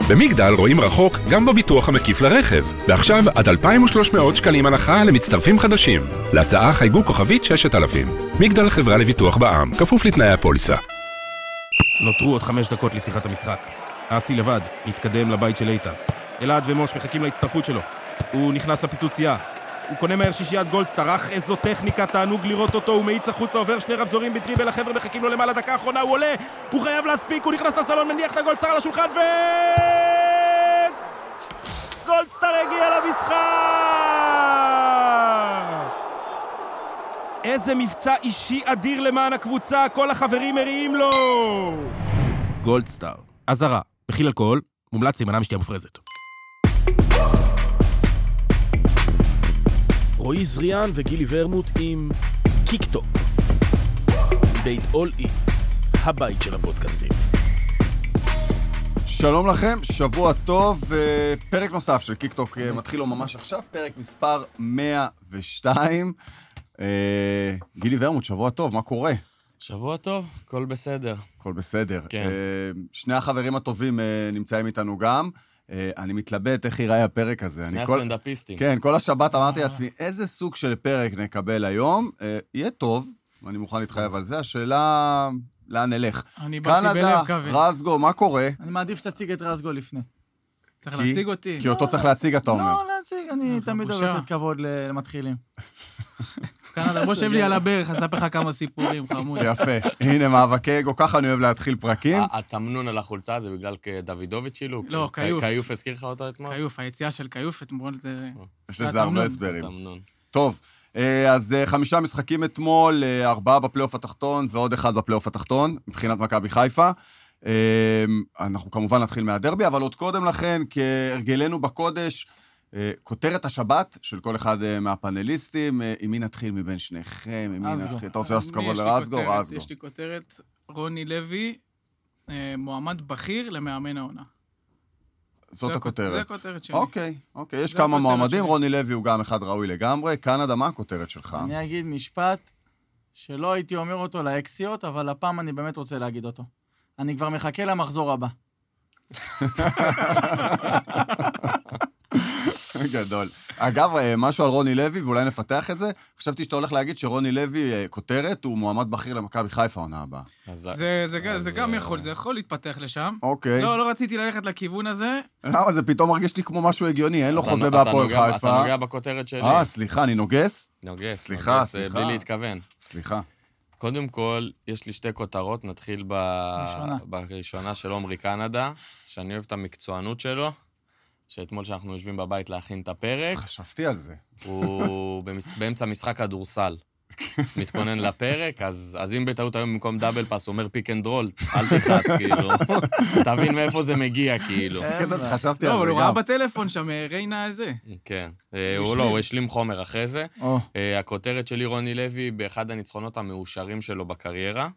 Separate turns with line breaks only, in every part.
במגדל רואים רחוק גם בביטוח המקיף לרכב, ועכשיו עד 2,300 שקלים הנחה למצטרפים חדשים. להצעה חייגו כוכבית 6000. מגדל חברה לביטוח בע"מ, כפוף לתנאי הפוליסה.
נותרו עוד 5 דקות לפתיחת המשחק. אסי לבד, התקדם לבית של איתן. אלעד ומוש מחכים להצטרפות שלו. הוא נכנס לפיצוצייה. הוא קונה מהר שישיית גולדסטאר, אך איזו טכניקה, תענוג לראות אותו, הוא מאיץ החוצה, עובר 2 רמזורים בדריבל, החבר'ה מחכים לו למעלה, דקה האחרונה, הוא עולה, הוא חייב להספיק, הוא נכנס לסלון, מניח את הגולדסטאר על השולחן, גולדסטאר הגיע למשחק! איזה מבצע אישי אדיר למען הקבוצה, כל החברים מריעים לו! גולדסטאר, אזהרה, מכיל אלכוהול, מומלץ להימנע משתייה מופרזת. רועי זריאן וגילי ורמוט עם קיקטוק. בית אול אי, הבית של הפודקאסטים.
שלום לכם, שבוע טוב, פרק נוסף של קיקטוק מתחיל לו ממש עכשיו, פרק מספר 102. גילי ורמוט, שבוע טוב, מה קורה?
שבוע טוב, הכל בסדר.
הכל בסדר.
כן.
שני החברים הטובים נמצאים איתנו גם. אני מתלבט איך ייראה הפרק הזה.
שני הסטנדאפיסטים.
כן, כל השבת אמרתי לעצמי, איזה סוג של פרק נקבל היום? יהיה טוב, אני מוכן להתחייב על זה. השאלה, לאן נלך?
אני באתי בלב כבד.
קנדה, רזגו, מה קורה?
אני מעדיף שתציג את רזגו לפני. צריך להציג אותי.
כי אותו צריך להציג, אתה אומר.
לא, להציג, אני תמיד אוהב לתת כבוד למתחילים. קנדה, בוא שב לי על הברך, אני אספר לך כמה סיפורים, חמוד.
יפה, הנה מאבקי אגו, ככה אני אוהב להתחיל פרקים.
התמנון על החולצה זה בגלל דוידוביץ' שילו?
לא, קיוף.
קיוף הזכיר לך אותו אתמול?
קיוף, היציאה של קיוף אתמול זה...
יש לזה הרבה הסברים.
התמנון.
טוב, אז 5 משחקים אתמול, 4 בפלייאוף התחתון ועוד 1 בפלייאוף התחתון, מבחינת מכבי חיפה. אנחנו כמובן נתחיל מהדרבי, אבל עוד קודם לכן, כהרגלנו בקודש, כותרת השבת של כל אחד מהפאנליסטים, עם מי נתחיל מבין שניכם, עם מי נתחיל? אתה רוצה לעשות כבוד לרזגו? רזגו.
יש לי כותרת, רוני לוי, מועמד בכיר למאמן העונה.
זאת הכותרת.
זה הכותרת שלי.
אוקיי, יש כמה מועמדים, רוני לוי הוא גם אחד ראוי לגמרי. קנדה, מה הכותרת שלך?
אני אגיד משפט שלא הייתי אומר אותו לאקסיות, אבל הפעם אני באמת רוצה להגיד אותו. אני כבר מחכה למחזור הבא.
גדול. אגב, משהו על רוני לוי, ואולי נפתח את זה. חשבתי שאתה הולך להגיד שרוני לוי, כותרת, הוא מועמד בכיר למכבי חיפה עונה הבאה.
זה גם יכול, זה יכול להתפתח לשם.
אוקיי.
לא רציתי ללכת לכיוון הזה.
למה? זה פתאום מרגיש לי כמו משהו הגיוני, אין לו חוזה בהפועל חיפה.
אתה נוגע בכותרת שלי.
סליחה, אני נוגס?
נוגס, בלי להתכוון.
סליחה.
קודם כל, יש לי 2 כותרות, נתחיל בראשונה של עומרי קנדה, שאני אוהב את המקצוענות שלו, שאתמול שאנחנו יושבים בבית להכין את הפרק.
חשבתי על זה.
הוא באמצע משחק כדורסל. מתכונן לפרק, אז אם בטעות היום במקום דאבל פאס, הוא אומר פיק אנד רול, אל תכעס, כאילו. תבין מאיפה זה מגיע, כאילו.
זה קטע שחשבתי על זה גם.
אבל הוא ראה בטלפון שם, ריינה הזה.
כן. הוא השלים חומר אחרי זה. הכותרת שלי, רוני לוי, באחד הניצחונות המאושרים שלו בקריירה.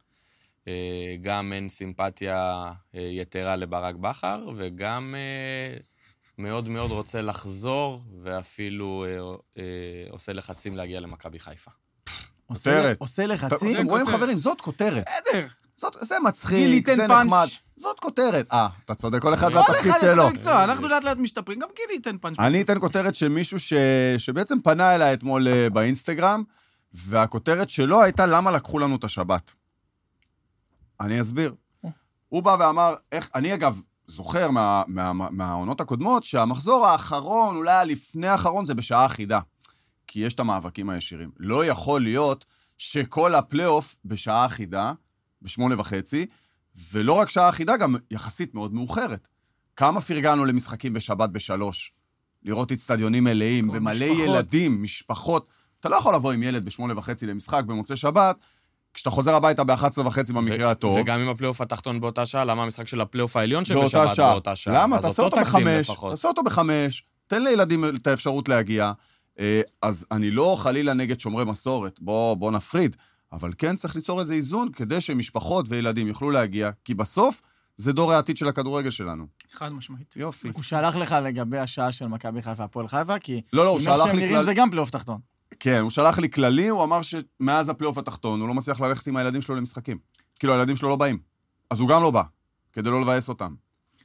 גם אין סימפתיה יתרה לברק בכר, וגם מאוד מאוד רוצה לחזור, ואפילו עושה לחצים להגיע למכבי חיפה.
עושה לחצים?
אתם רואים חברים, זאת כותרת.
בסדר.
זה מצחיק, זה נחמד. זאת כותרת. אתה צודק, כל אחד והתפקיד שלו.
אנחנו לאט לאט משתפרים, גם גילי ייתן פאנץ'.
אני אתן כותרת של מישהו שבעצם פנה אליי אתמול באינסטגרם, והכותרת שלו הייתה למה לקחו לנו את השבת. אני אסביר. הוא בא ואמר, אני אגב זוכר מהעונות הקודמות, שהמחזור האחרון, אולי לפני האחרון, זה בשעה אחידה. כי יש את המאבקים הישירים. לא יכול להיות שכל הפלייאוף בשעה אחידה, ב8:30, ולא רק שעה אחידה, גם יחסית מאוד מאוחרת. כמה פרגנו למשחקים בשבת ב3? לראות אצטדיונים מלאים, במלא ילדים, משפחות. אתה לא יכול לבוא עם ילד ב8:30 למשחק במוצאי שבת, כשאתה חוזר הביתה ב11:30 במקרה הטוב.
וגם עם הפלייאוף התחתון באותה שעה, למה המשחק של הפלייאוף העליון שבשבת באותה שעה?
למה? תעשה אותו ב5, תן לילדים את האפשרות להגיע. אז אני לא חלילה נגד שומרי מסורת, בוא נפריד, אבל כן צריך ליצור איזה איזון, כדי שמשפחות וילדים יוכלו להגיע, כי בסוף זה דור העתיד של הכדורגל שלנו.
חד משמעית.
יופי.
הוא שלח לך לגבי השעה של מכבי חיפה, הפועל חיפה, כי...
לא, הוא שלח לי כלל...
זה גם פלייאוף תחתון.
כן, הוא שלח לי כללי, הוא אמר שמאז הפלייאוף התחתון, הוא לא מצליח ללכת עם הילדים שלו למשחקים. כאילו, הילדים שלו לא באים. אז הוא גם לא בא, כדי לא לבאס אותם.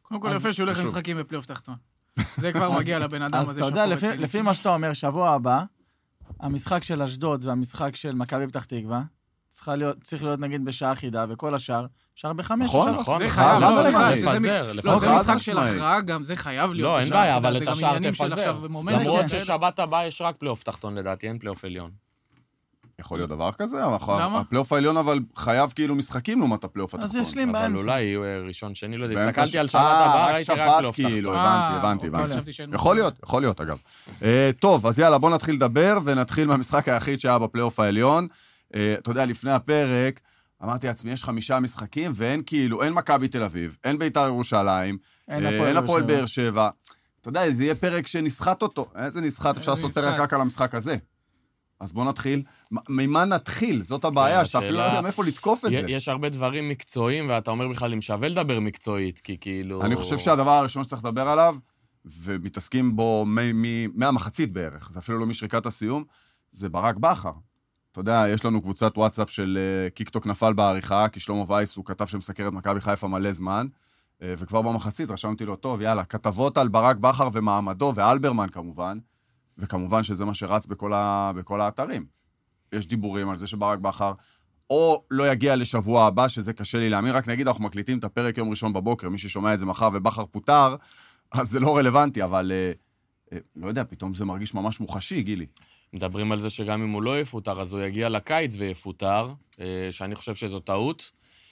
קודם כל יפה שהוא הולך למשחקים בפלייאוף תחתון. זה כבר מגיע לבן אדם הזה.
אז אתה יודע, לפי מה שאתה אומר, שבוע הבא, המשחק של אשדוד והמשחק של מכבי פתח תקווה, צריך להיות נגיד בשעה אחידה, וכל השאר, אפשר ב5.
נכון,
זה חייב,
לפזר.
לא, זה משחק של הכרעה גם, זה חייב להיות.
לא, אין בעיה, אבל את השאר תפזר. למרות ששבת הבא יש רק פלייאוף תחתון לדעתי, אין פלייאוף עליון.
יכול להיות דבר כזה, הפלייאוף העליון אבל חייב כאילו משחקים לעומת הפלייאוף התחתון.
אז יש לי באמצע.
אבל אולי ראשון שני, לא יודע, הסתכלתי על שבת הבאה, ראיתי רק פלייאוף תחתון.
הבנתי. יכול להיות, אגב. טוב, אז יאללה, בוא נתחיל לדבר, ונתחיל מהמשחק היחיד שהיה בפלייאוף העליון. אתה יודע, לפני הפרק, אמרתי לעצמי, יש 5 משחקים, ואין כאילו, אין מכבי תל אביב, אין בית"ר ירושלים, אין הפועל באר שבע. אתה יודע, זה יהיה פרק שנסחט אותו. איזה נסחט? אפשר לעשות פרק רק על המשחק הזה. אז בוא נתחיל. ממה נתחיל? זאת הבעיה, שאתה אפילו לא יודע מאיפה לתקוף את זה.
יש הרבה דברים מקצועיים, ואתה אומר בכלל אם שווה לדבר מקצועית, כי כאילו...
אני חושב שהדבר הראשון שצריך לדבר עליו, ומתעסקים בו מהמחצית בערך, זה אפילו לא משריקת הסיום, זה ברק בכר. אתה יודע, יש לנו קבוצת וואטסאפ של קיקטוק נפל בעריכה, כי שלמה וייס הוא כתב שמסקר את מכבי חיפה מלא זמן, וכבר במחצית רשמתי לו, טוב, יאללה, כתבות על ברק בכר ומעמדו, ואלברמן כמובן, וכמובן שזה מה שרץ בכל האתרים. יש דיבורים על זה שברק בכר, או לא יגיע לשבוע הבא, שזה קשה לי להאמין, רק נגיד, אנחנו מקליטים את הפרק יום ראשון בבוקר, מי ששומע את זה מחר ובכר פוטר, אז זה לא רלוונטי, אבל לא יודע, פתאום זה מרגיש ממש מוחשי, גילי.
מדברים על זה שגם אם הוא לא יפוטר, אז הוא יגיע לקיץ ויפוטר, שאני חושב שזו טעות,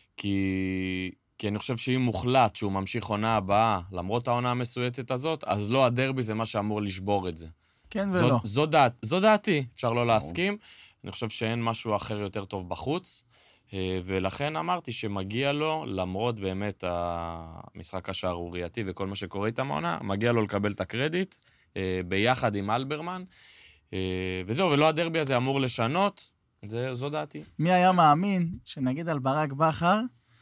כי אני חושב שאם מוחלט שהוא ממשיך עונה הבאה, למרות העונה המסויטת הזאת, אז לא הדרבי זה מה שאמור לשבור את זה.
כן ולא.
זו דעתי, אפשר לא להסכים. אני חושב שאין משהו אחר יותר טוב בחוץ, ולכן אמרתי שמגיע לו, למרות באמת המשחק השערורייתי וכל מה שקורה איתם העונה, מגיע לו לקבל את הקרדיט, ביחד עם אלברמן, וזהו, ולא הדרבי הזה אמור לשנות, זו דעתי.
מי היה מאמין שנגיד על ברק בכר,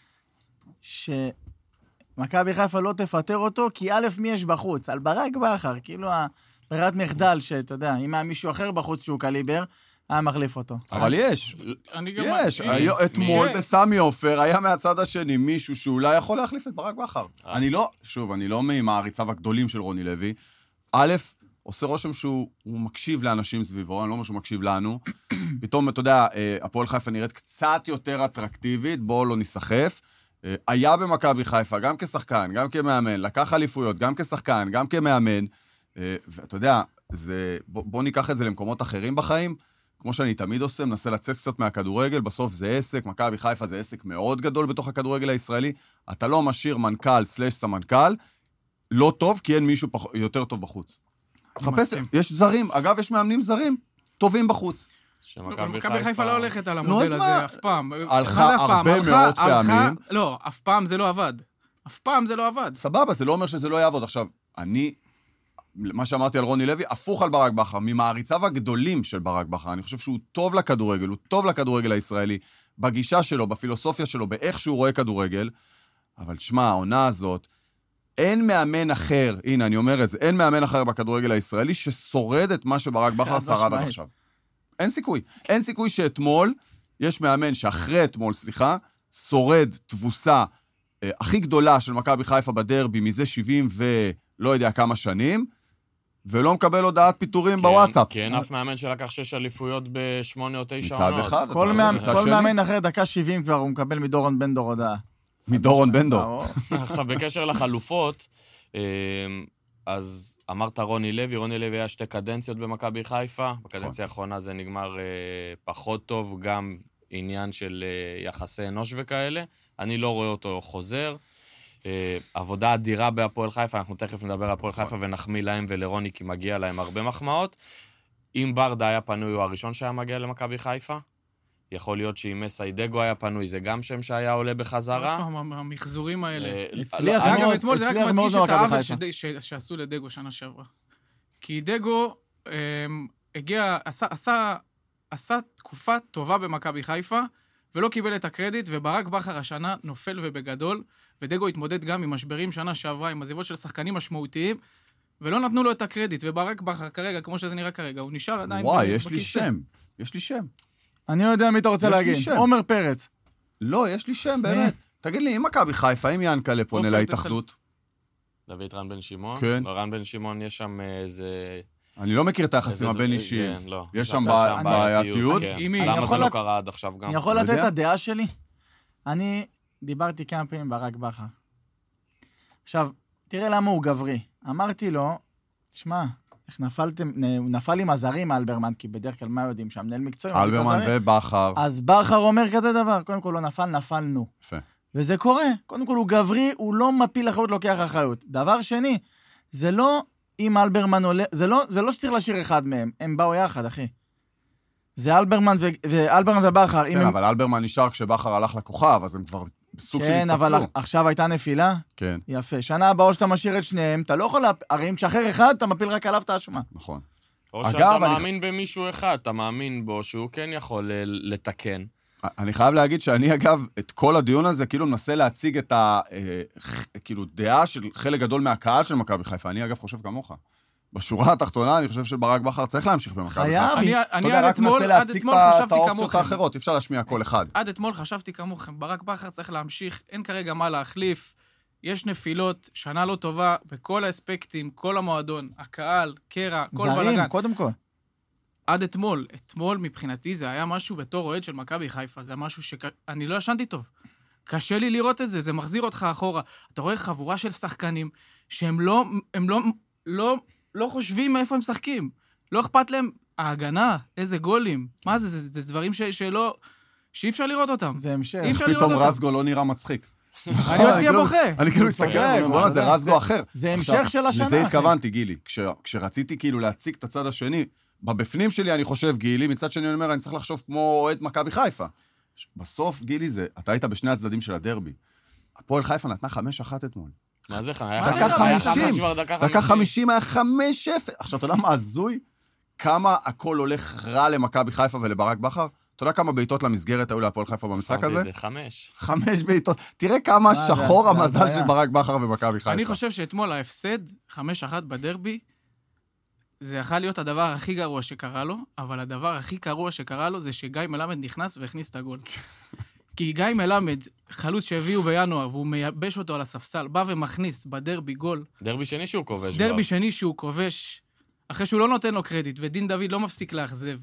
שמכבי חיפה לא תפטר אותו, כי א' מי יש בחוץ, על ברק בכר, כאילו ברירת מחדל שאתה יודע, אם היה מישהו אחר בחוץ שהוא קליבר, היה מחליף אותו.
אבל יש. אתמול בסמי עופר היה מהצד השני מישהו שאולי יכול להחליף את ברק בכר. אני לא מהמעריציו הגדולים של רוני לוי. א', עושה רושם שהוא מקשיב לאנשים סביבו, אני לא אומר שהוא מקשיב לנו. פתאום, אתה יודע, הפועל חיפה נראית קצת יותר אטרקטיבית, בואו לא נסחף. היה במכבי חיפה, גם כשחקן, גם כמאמן, לקח אליפויות, גם כשחקן, גם כמאמן. ואתה יודע, בוא ניקח את זה למקומות אחרים בחיים, כמו שאני תמיד עושה, מנסה לצאת קצת מהכדורגל, בסוף זה עסק, מכבי חיפה זה עסק מאוד גדול בתוך הכדורגל הישראלי, אתה לא משאיר מנכ"ל/סמנכ"ל, לא טוב, כי אין מישהו יותר טוב בחוץ. חפש, יש זרים, אגב, יש מאמנים זרים, טובים בחוץ.
מכבי חיפה לא הולכת על המודל הזה, אף פעם.
הלכה הרבה מאוד פעמים.
לא, אף פעם זה לא עבד. אף פעם זה לא עבד.
סבבה, זה לא אומר שזה לא יעבוד. עכשיו, מה שאמרתי על רוני לוי, הפוך על ברק בכר, ממעריציו הגדולים של ברק בכר, אני חושב שהוא טוב לכדורגל, הוא טוב לכדורגל הישראלי, בגישה שלו, בפילוסופיה שלו, באיך שהוא רואה כדורגל, אבל שמה, העונה הזאת, אין מאמן אחר, הנה אני אומר את זה, אין מאמן אחר בכדורגל הישראלי ששורד את מה שברק בכר שרד עד עכשיו. אין סיכוי. אין סיכוי שאתמול, יש מאמן שאחרי אתמול, שורד תבוסה הכי גדולה של מכבי חיפה בדרבי מזה 70 ולא יודע כמה שנים, ולא מקבל הודעת פיטורים בוואטסאפ.
כי אין אף מאמן שלקח 6 אליפויות ב8 או 9
עונות. מצד אחד.
כל מאמן אחרי דקה 70 כבר הוא מקבל מדורון בן דור הודעה.
מדורון בן דור.
עכשיו, בקשר לחלופות, אז אמרת רוני לוי היה 2 קדנציות במכבי חיפה, בקדנציה האחרונה זה נגמר פחות טוב, גם עניין של יחסי אנוש וכאלה, אני לא רואה אותו חוזר, עבודה אדירה בהפועל חיפה, אנחנו תכף נדבר על הפועל חיפה ונחמיא להם ולרוני, כי מגיע להם הרבה מחמאות. אם ברדה היה פנוי, הוא הראשון שהיה מגיע למכבי חיפה, יכול להיות שאם מסיידגו היה פנוי, זה גם שם שהיה עולה בחזרה.
המחזורים האלה.
הצליח
אגב, אתמול זה רק מדגיש את העוול שעשו לדגו שנה שעברה. כי דגו עשה תקופה טובה במכבי חיפה, ולא קיבל את הקרדיט, וברק בכר השנה נופל ובגדול, ודגו התמודד גם עם משברים שנה שעברה, עם עזיבות של שחקנים משמעותיים, ולא נתנו לו את הקרדיט, וברק בכר כרגע, כמו שזה נראה כרגע, הוא נשאר עדיין...
וואי, יש לי שם.
אני לא יודע מי אתה רוצה להגיד. עומר פרץ.
לא, יש לי שם, באמת. תגיד לי, אם מכבי חיפה, אם ינקלה פונה להתאחדות,
דוד רן בן שמעון?
כן.
רן בן שמעון יש שם איזה...
אני לא מכיר את היחסים הבין אישיים.
כן, לא.
יש שם בעייתיות.
למה זה לא קרה עד עכשיו גם?
אני יכול לתת את הדעה שלי? אני דיברתי כמה פעמים ברק בכר. עכשיו, תראה למה הוא גברי. אמרתי לו, תשמע, איך נפלתם, הוא נפל עם הזרים אלברמן, כי בדרך כלל מה יודעים שהמנהל מקצועי...
אלברמן ובכר.
אז בכר אומר כזה דבר, קודם כל לא נפל, נפלנו.
יפה.
וזה קורה. קודם כל הוא גברי, הוא לא מפיל אחריות, לוקח אחריות. דבר שני, זה לא אם אלברמן עולה, זה לא שצריך לשיר אחד מהם, הם באו יחד, אחי. זה אלברמן ובכר.
כן, אבל אלברמן נשאר כשבכר הלך לכוכב, אז הם כבר בסוג של התפצלו.
כן, אבל עכשיו הייתה נפילה?
כן.
יפה. שנה הבאה שאתה משאיר את שניהם, אתה לא יכול הרי אם תשחרר אחד, אתה מפיל רק עליו את האשמה.
נכון.
או שאתה מאמין במישהו אחד, אתה מאמין בו שהוא כן יכול לתקן.
אני חייב להגיד שאני, אגב, את כל הדיון הזה, כאילו מנסה להציג את דעה של חלק גדול מהקהל של מכבי חיפה. אני, אגב, חושב כמוך. בשורה התחתונה, אני חושב שברק בכר צריך להמשיך במכבי חיפה.
חייב.
אני עד אתמול חשבתי כמוכם.
האופציות, אפשר להשמיע כל אחד.
עד אתמול חשבתי כמוכם. ברק בכר צריך להמשיך, אין כרגע מה להחליף. יש נפילות, שנה לא טובה, בכל האספקטים, כל המועדון, הקהל, קרע, כל בלגן.
זרים, קודם כל.
עד אתמול מבחינתי זה היה משהו בתור אוהד של מכבי חיפה, זה משהו שאני לא ישנתי טוב. קשה לי לראות את זה, זה מחזיר אותך אחורה. אתה רואה חבורה של שחקנים שהם לא חושבים מאיפה הם משחקים. לא אכפת להם ההגנה, איזה גולים. מה זה? זה דברים שאי אפשר לראות אותם.
זה המשך.
פתאום רסגו לא נראה מצחיק.
אני עוד שתהיה בוכה.
אני כאילו מסתכל, זה רסגו אחר.
זה המשך של השנה.
לזה התכוונתי, גילי. כשרציתי כאילו להציג את הצד השני, בבפנים שלי אני חושב, גילי, מצד שני אני אומר, אני צריך לחשוב כמו אוהד מכבי חיפה. בסוף, גילי, אתה היית בשני הצדדים של הדרבי. הפועל חיפה נתנה 5-1 אתמול.
מה זה?
דקה 50 היה 5-0. עכשיו, אתה יודע מה הזוי? כמה הכל הולך רע למכבי חיפה ולברק בכר? אתה יודע כמה בעיטות למסגרת היו להפועל חיפה במשחק הזה?
זה 5.
5 בעיטות. תראה כמה שחור המזל של ברק בכר ומכבי חיפה.
אני חושב שאתמול ההפסד, 5-1 בדרבי, זה יכול להיות הדבר הכי גרוע שקרה לו, אבל הדבר הכי גרוע שקרה לו זה שגיא מלמד נכנס והכניס את הגול. כי גיא מלמד, חלוץ שהביאו בינואר, והוא מייבש אותו על הספסל, בא ומכניס בדרבי גול.
דרבי שני שהוא כובש.
דרבי שני שהוא כובש, אחרי שהוא לא נותן לו קרדיט, ודין דוד לא מפסיק לאכזב,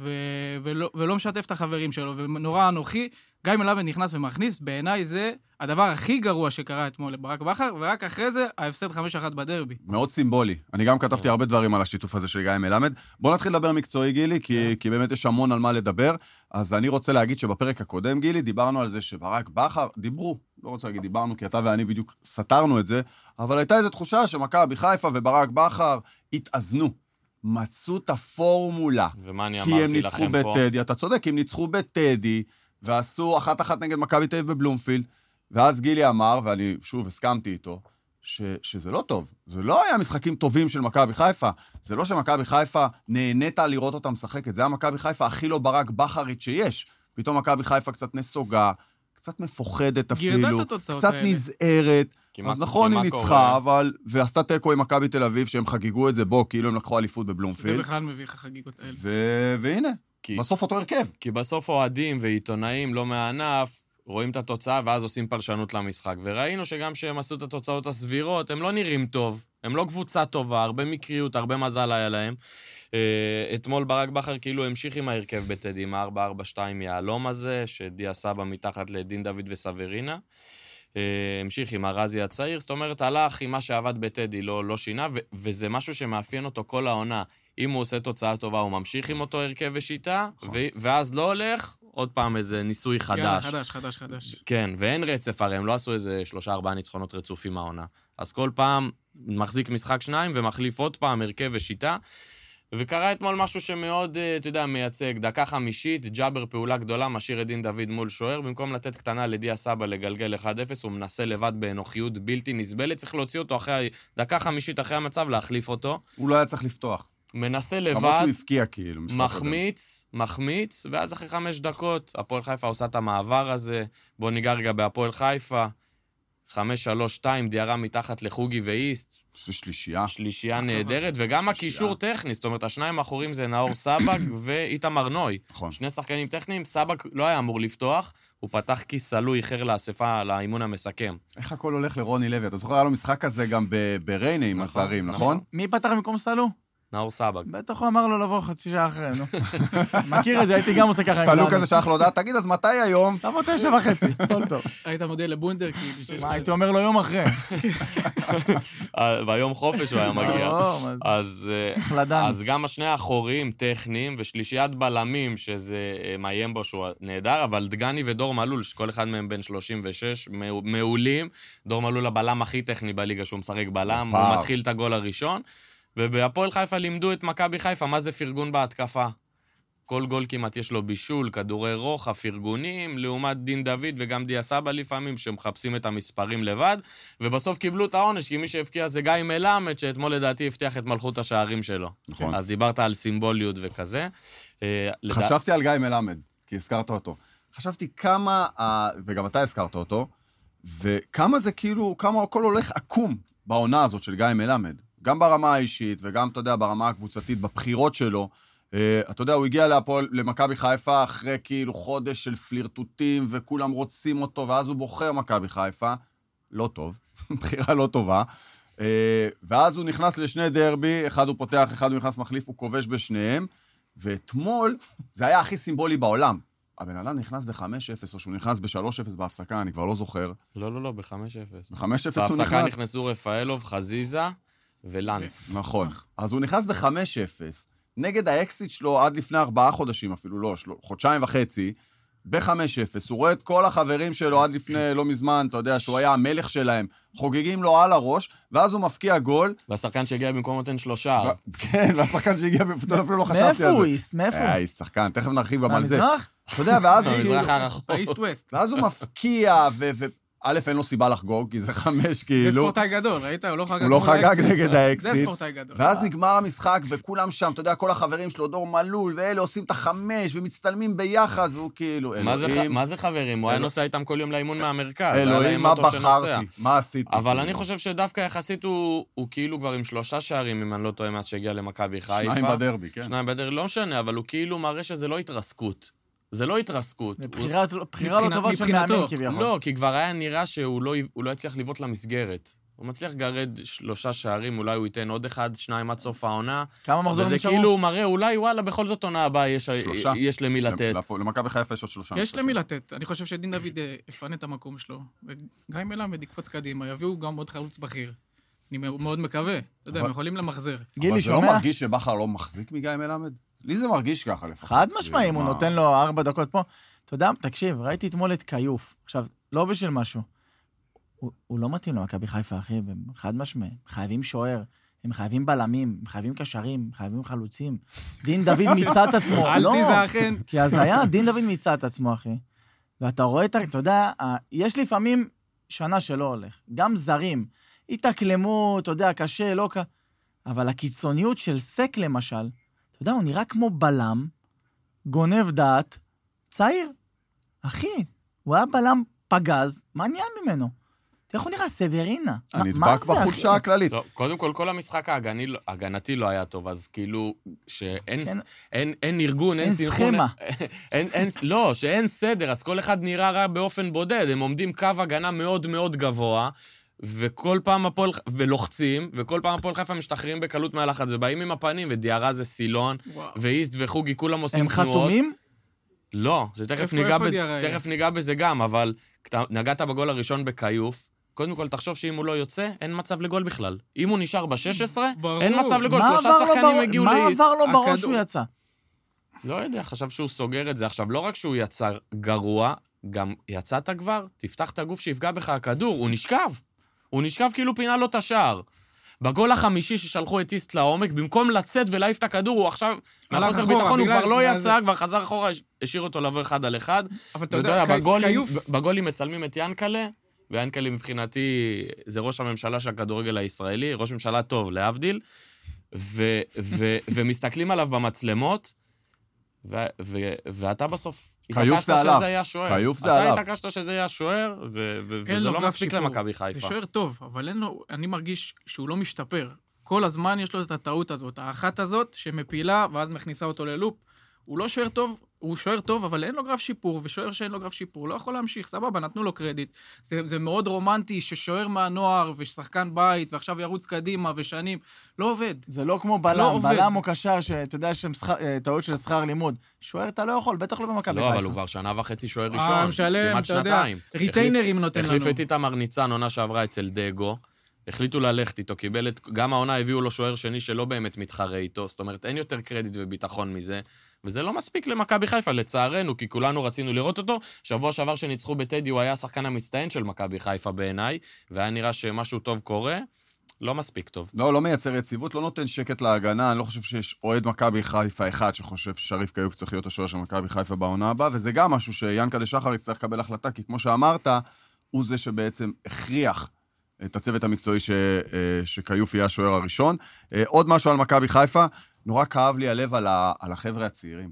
ולא משתף את החברים שלו, ונורא אנוכי, גיא מלמד נכנס ומכניס, בעיניי זה הדבר הכי גרוע שקרה אתמול לברק בכר, ורק אחרי זה, ההפסד 5-1 בדרבי.
מאוד סימבולי. אני גם כתבתי הרבה דברים על השיתוף הזה של גיא מלמד. בוא נתחיל לדבר מקצועי, גילי, כי באמת יש המון על מה לדבר. אז אני רוצה להגיד שבפרק הקודם, גילי, דיברנו על זה שברק בכר, לא רוצה להגיד דיברנו, כי אתה ואני בדיוק סתרנו את זה, אבל הייתה איזו תחושה שמכבי חיפה וברק בכר התאזנו. מצאו את הפורמולה.
ומה אני אמרתי לכם פה?
כי הם ניצחו בטדי, אתה צודק, כי הם ניצחו בטדי, ועשו 1-1 נגד מכבי תל אביב בבלומפילד, ואז גילי אמר, ואני שוב הסכמתי איתו, שזה לא טוב. זה לא היה משחקים טובים של מכבי חיפה. זה לא שמכבי חיפה נהנית לראות אותה משחקת. זה היה מכבי חיפה הכי לא ברק בכרית שיש. פתאום מכבי חיפה קצת נסוגה, קצת מפוחדת אפילו, קצת נזהרת. אז נכון, היא ניצחה, אבל... ועשתה תיקו עם מכבי תל אביב, שהם חגיגו את זה בו, כאילו הם לקחו אליפות בבלומפילד.
זה בכלל מביך החגיגות האלה.
והנה, בסוף אותו הרכב.
כי בסוף אוהדים ועיתונאים לא מהענף, רואים את התוצאה ואז עושים פרשנות למשחק. וראינו שגם שהם עשו את התוצאות הסבירות, הם לא נראים טוב, הם לא קבוצה טובה, הרבה מקריות, הרבה מזל היה להם. אתמול ברק בכר כאילו המשיך עם ההרכב בטדי, עם ה-4-4-2 יעלום הזה, שדיה סבא מתחת לדין דוד וסברינה. המשיך עם הרזי הצעיר, זאת אומרת, הלך עם מה שעבד בטדי, לא שינה, וזה משהו שמאפיין אותו כל העונה. אם הוא עושה תוצאה טובה, הוא ממשיך עם אותו הרכב ושיטה, ואז לא הולך, עוד פעם איזה ניסוי חדש.
חדש.
כן, ואין רצף, הרי הם לא עשו איזה 3-4 ניצחונות רצופים מהעונה. אז כל פעם מחזיק משחק 2 ומחליף עוד פעם הרכב ושיטה, וקרה אתמול משהו שמאוד, אתה יודע, מייצג. דקה 50, ג'אבר פעולה גדולה, משאיר את דין דוד מול שוער, במקום לתת קטנה לדיה סבא לגלגל 1-0, הוא מנסה לבד באנוכיות בלתי נסבלת, צריך להוציא אותו אחרי דקה 50 אחרי המצב, להחליף אותו.
הוא לא היה צריך לפתוח.
מנסה לבד,
כמה שהוא הפקיע כאילו.
מחמיץ, ואז אחרי 5 דקות, הפועל חיפה עושה את המעבר הזה, בוא ניגע רגע בהפועל חיפה, 5-3-2, דיירה מתחת לחוגי ואיסט.
זה שלישייה.
שלישייה נהדרת, וגם הקישור טכני, זאת אומרת, השניים האחורים זה נאור סבג ואיתמר נוי.
נכון.
שני שחקנים טכניים, סבג לא היה אמור לפתוח, הוא פתח כיסלוי אחר לאספה, לאימון המסכם.
איך הכל הולך לרוני לוי? אתה זוכר, היה לו משחק כזה גם בריינה עם הזרים, נכון?
מי פתח במקום סלו?
נאור סבג.
בטח הוא אמר לו לבוא חצי שעה אחרי, נו. מכיר את זה, הייתי גם עושה ככה.
סלו כזה שלח לו הודעה, תגיד, אז מתי היום?
תבוא 9:30, הכל טוב.
היית מודיע לבונדר,
מה, הייתי אומר לו יום אחרי.
ביום חופש הוא היה מגיע. אז גם השני האחוריים טכניים, ושלישיית בלמים, שזה מיימבו שהוא נהדר, אבל דגני ודור מלול, שכל אחד מהם בן 36, מעולים. דור מלול הבלם הכי טכני בליגה, שהוא משחק בלם, הוא מתחיל את הגול הראשון. ובהפועל חיפה לימדו את מכבי חיפה מה זה פרגון בהתקפה. כל גול כמעט יש לו בישול, כדורי רוחב, פרגונים, לעומת דין דוד וגם דיה סבא לפעמים, שמחפשים את המספרים לבד, ובסוף קיבלו את העונש, כי מי שהפקיע זה גיא מלמד, שאתמול לדעתי הבטיח את מלכות השערים שלו.
נכון.
אז דיברת על סימבוליות וכזה.
חשבתי על גיא מלמד, כי הזכרת אותו. חשבתי כמה, וגם אתה הזכרת אותו, וכמה זה כאילו, כמה הכל הולך עקום בעונה הזאת של גיא מלמד. גם ברמה האישית וגם, אתה יודע, ברמה הקבוצתית, בבחירות שלו. אתה יודע, הוא הגיע למכבי חיפה אחרי כאילו חודש של פלירטוטים, וכולם רוצים אותו, ואז הוא בוחר מכבי חיפה. לא טוב, בחירה לא טובה. ואז הוא נכנס לשני דרבי, אחד הוא פותח, אחד הוא נכנס מחליף, הוא כובש בשניהם, ואתמול זה היה הכי סימבולי בעולם. הבן אדם נכנס ב-5-0, או שהוא נכנס ב-3-0 בהפסקה, אני כבר לא זוכר.
לא, ב-5-0.
ב-5-0 הוא נכנס.
בהפסקה נכנסו רפאלוב, חזיזה ולנס.
נכון. אז הוא נכנס ב-5-0, נגד האקסיט שלו עד לפני 4 חודשים, אפילו לא, חודשיים וחצי, ב-5-0. הוא רואה את כל החברים שלו עד לפני לא מזמן, אתה יודע, שהוא היה המלך שלהם, חוגגים לו על הראש, ואז הוא מפקיע גול.
והשחקן שהגיע במקום נותן 3. כן,
והשחקן שהגיע במקום, אפילו לא חשבתי על זה.
מאיפה הוא איסט? מאיפה הוא?
שחקן, תכף נרחיב גם על זה.
מהמזרח?
אתה יודע, ואז הוא...
במזרח הרחוק.
האיסט ווסט.
ואז הוא מפקיע, א', אין לו סיבה לחגוג, כי זה 5 כאילו.
זה ספורטאי גדול, ראית? הוא לא חגג.
הוא לא חגג נגד האקסיט.
זה ספורטאי גדול.
ואז נגמר המשחק, וכולם שם, אתה יודע, כל החברים שלו, דור מלול, ואלה עושים את 5, ומצטלמים ביחד, והוא כאילו, אלוהים.
מה זה חברים? הוא היה נוסע איתם כל יום לאימון מהמרכז.
אלוהים, מה בחרתי? מה עשיתי?
אבל אני חושב שדווקא יחסית הוא כאילו כבר עם 3 שערים, אם אני לא טועה, מאז שהגיע למכבי חיפה.
2 בדרבי, כן.
2 בדרבי, לא משנה, אבל הוא כאילו מראה שזה לא התרסקות. זה לא התרסקות.
בחירה לא טובה של מאמן כביכול.
לא, כי כבר היה נראה שהוא לא יצליח לבעוט למסגרת. הוא מצליח לגרד 3 שערים, אולי הוא ייתן עוד 1, 2 עד סוף העונה.
כמה מחזורים נשארו?
וזה כאילו הוא מראה, אולי וואלה, בכל זאת עונה הבאה יש למי לתת.
למכבי חיפה יש עוד 3.
יש למי לתת. אני חושב שדין דוד יפנה את המקום שלו. וגיא מלמד יקפוץ קדימה, יביאו גם עוד חלוץ בכיר. אני מאוד מקווה. אתה יודע, הם יכולים למחזר.
אבל זה לא מרגיש שבחר לא מחזיק מגיא מלמד? לי זה מרגיש ככה לפחות.
חד משמעי, הוא נותן לו 4 דקות פה. אתה יודע, תקשיב, ראיתי אתמול את קיוף. עכשיו, לא בשביל משהו. הוא לא מתאים למכבי חיפה, אחי, חד משמעי. חייבים שוער, הם חייבים בלמים, הם חייבים קשרים, הם חייבים חלוצים. דין דוד מיצה את עצמו.
אל תיזכן.
כי אז היה, דין דוד מיצה את עצמו, אחי. ואתה רואה אתה יודע, יש לפעמים שנה שלא הולך. גם זרים, התאקלמו, אתה יודע, קשה, לא קשה. אבל הקיצוניות של סק, למשל, אתה יודע, הוא נראה כמו בלם, גונב דעת, צעיר. אחי, הוא היה בלם פגז, מה נהיה ממנו? איך הוא נראה? סברינה.
הנדבק בחולשה הכללית.
לא, קודם כל המשחק ההגנתי לא היה טוב, אז כאילו, שאין ארגון, אין סנכרון. אין סכמה. לא, שאין סדר, אז כל אחד נראה רע באופן בודד, הם עומדים קו הגנה מאוד מאוד גבוה, וכל פעם ולוחצים, וכל פעם הפועל חיפה משתחררים בקלות מהלחץ, ובאים עם הפנים, ודיארה זה סילון, ואיסט וחוגי, כולם עושים תנועות.
הם חתומים?
לא, תכף ניגע בזה גם, אבל נגעת בגול הראשון בקיוף, קודם כל תחשוב שאם הוא לא יוצא, אין מצב לגול בכלל. אם הוא נשאר ב-16, אין מצב לגול, 3 שחקנים הגיעו לאיסט.
מה עבר לו בראש שהוא יצא?
לא יודע, חשב שהוא סוגר את זה. עכשיו, לא רק שהוא יצא גרוע, גם יצאת כבר, תפתח את הגוף שיפגע בך הכדור, הוא נשכב. הוא נשכב כאילו פינה לו את השער. בגול החמישי ששלחו את איסט לעומק, במקום לצאת ולהעיף את הכדור, הוא עכשיו, מהחוסר ביטחון, הוא כבר לא יצא, כבר חזר אחורה, השאיר אותו לבוא 1 על 1.
אבל אתה יודע,
בגולים מצלמים את ינקלה, ויאנקלי מבחינתי זה ראש הממשלה של הכדורגל הישראלי, ראש ממשלה טוב, להבדיל, ומסתכלים עליו במצלמות, ואתה בסוף התעקשת שזה היה שוער. אתה התעקשת שזה היה שוער, וזה לא מספיק למכבי חיפה.
זה שוער טוב, אבל אני מרגיש שהוא לא משתפר. כל הזמן יש לו את הטעות הזאת, האחת הזאת שמפילה, ואז מכניסה אותו ללופ. הוא לא שוער טוב, הוא שוער טוב, אבל אין לו גרף שיפור, ושוער שאין לו גרף שיפור, לא יכול להמשיך, סבבה, נתנו לו קרדיט. זה מאוד רומנטי ששוער מהנוער, ושחקן בית, ועכשיו ירוץ קדימה, ושנים, לא עובד.
זה לא כמו בלם, בלם או קשר, שאתה יודע שהם טעות של שכר לימוד. שוער אתה לא יכול, בטח לא במכבי חיפה.
לא, אבל הוא כבר שנה וחצי שוער ראשון.
משלם, אתה יודע, ריטיינרים נותן לנו.
החליף את איתמר ניצן, עונה שעברה אצל דגו, החליטו ללכת איתו, גם העונה הביאו לו שוער שני שלא באמת מתחרה איתו, זאת אומרת, אין יותר קרדיט וביטחון מזה, וזה לא מספיק למכבי חיפה, לצערנו, כי כולנו רצינו לראות אותו. שבוע שעבר שניצחו בטדי, הוא היה השחקן המצטיין של מכבי חיפה בעיניי, והיה נראה שמשהו טוב קורה, לא מספיק טוב.
לא מייצר יציבות, לא נותן שקט להגנה, אני לא חושב שיש אוהד מכבי חיפה אחד שחושב ששריף קיוף צריך להיות השוער של מכבי חיפה בעונה הבאה, וזה גם משהו שיאנקל'ה שחר יצטרך לקבל החלטה, כי כמו שאמרת, הוא זה שבעצם הכריח את הצוות המקצועי שקיוף יהיה השוער הראשון. עוד משהו על מכבי חיפה, נורא כאב לי הלב על החבר'ה הצעירים.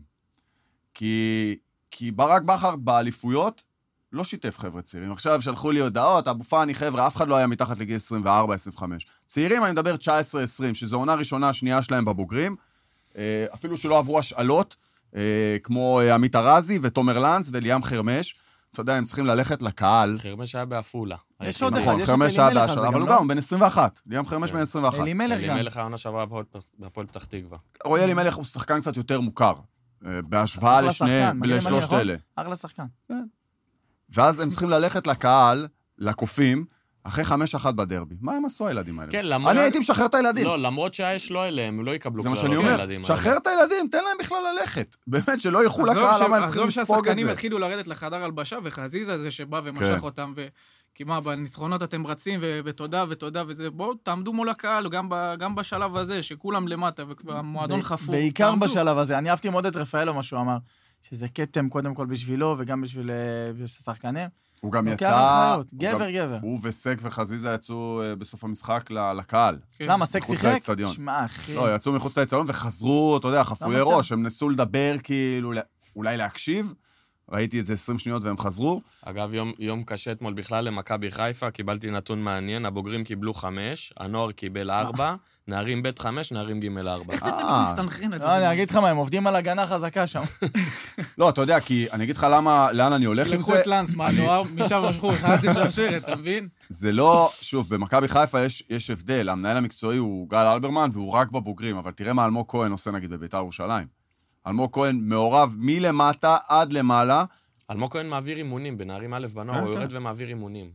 כי ברק בכר באליפויות לא שיתף חבר'ה צעירים. עכשיו שלחו לי הודעות, אבו פאני חבר'ה, אף אחד לא היה מתחת לגיל 24-25. צעירים, אני מדבר 19-20, שזו עונה ראשונה, השנייה שלהם בבוגרים, אפילו שלא עברו השאלות, כמו עמית ארזי ותומר לנץ וליאם חרמש. אתה יודע, הם צריכים ללכת לקהל.
חרמש היה באפולה.
יש עוד אחד,
נכון,
יש
חרמש
את
היה
אלימלך,
בהשאלה, אבל הוא גם בן 21. ליאם חרמש בן 21.
אלימלך גם.
אלימלך העונה שעברה בהפועל פתח תקווה.
רועי אלימלך הוא שחקן קצת יותר מוכר, בהשוואה לשלושת אלה.
אחלה שחקן.
ואז הם צריכים ללכת לקהל, לקופים, אחרי 5-1 בדרבי. מה הם עשו הילדים האלה?
כן, למרות...
אני הייתי משחרר את הילדים.
לא, למרות שהאש לא אליהם, הם לא יקבלו
זה מה שאני אומר, שחרר את הילדים, תן להם בכלל ללכת. באמת, שלא ילכו לקהל, למה הם צריכים לספוג את זה?
שהשחקנים התחילו לרדת לחדר הלבשה, וחזיזה זה שבא ומשך אותם, כי מה, בניצחונות אתם רצים, ותודה, וזה, בואו, תעמדו מול הקהל, גם בשלב הזה, שכולם למטה, והמועדון חפור.
בעיקר בשלב הזה, אני אהבתי מאוד את רפאלו, מה שהוא אמר, שזה קטם קודם כל בשבילו, וגם בשביל השחקנים.
הוא גם יצא...
גבר.
הוא וסק וחזיזה יצאו בסוף המשחק לקהל.
למה, סק שיחק?
שמע, אחי. לא, יצאו מחוץ לאצטדיון וחזרו, אתה יודע, חפויי ראש, הם נסו לדבר כאילו, אולי להקשיב. ראיתי את זה 20 שניות והם חזרו.
אגב, יום קשה אתמול בכלל למכבי חיפה, קיבלתי נתון מעניין, הבוגרים קיבלו 5, הנוער קיבל 4, נערים ב' 5, נערים ג' 4.
איך זה אתם מסתנכרים את זה?
לא, אני אגיד לך מה, הם עובדים על הגנה חזקה שם.
לא, אתה יודע, כי אני אגיד לך לאן אני הולך עם זה.
לקחו את לנס מהנוער, משם משכו, חייתי שרשרת, אתה מבין?
זה לא, שוב, במכבי חיפה יש הבדל, המנהל המקצועי הוא גל אלברמן, והוא רק בבוגרים, אבל תראה מה אלמוג כהן עושה נגיד בבית"ר ירושלים. אלמוג כהן מעורב מלמטה עד למעלה.
אלמוג כהן מעביר אימונים, בנערים א' בנוער, הוא יורד ומעביר אימונים.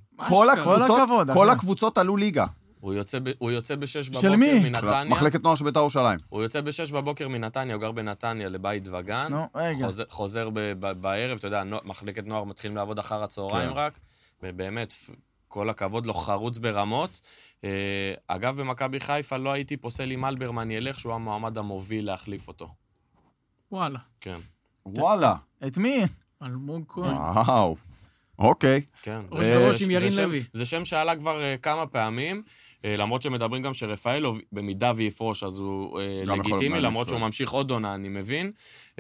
כל הקבוצות עלו ליגה.
הוא יוצא ב-6 בבוקר מנתניה.
מחלקת נוער של בית"ר ירושלים.
הוא יוצא ב-6 בבוקר מנתניה, הוא גר בנתניה לבית וגן. חוזר בערב, אתה יודע, מחלקת נוער מתחילים לעבוד אחר הצהריים רק, ובאמת, כל הכבוד לו חרוץ ברמות. אגב, במכבי חיפה לא הייתי פוסל עם אלברמן ילך, שהוא המועמד המוביל להחליף אותו.
וואלה.
כן.
וואלה.
את מי?
אלמוג כהן.
וואו. אוקיי.
כן.
ראש עם ירין לוי.
זה שם שעלה כבר כמה פעמים, למרות שמדברים גם שרפאלו, במידה ויפרוש, אז הוא לגיטימי, למרות שהוא ממשיך עוד עונה, אני מבין.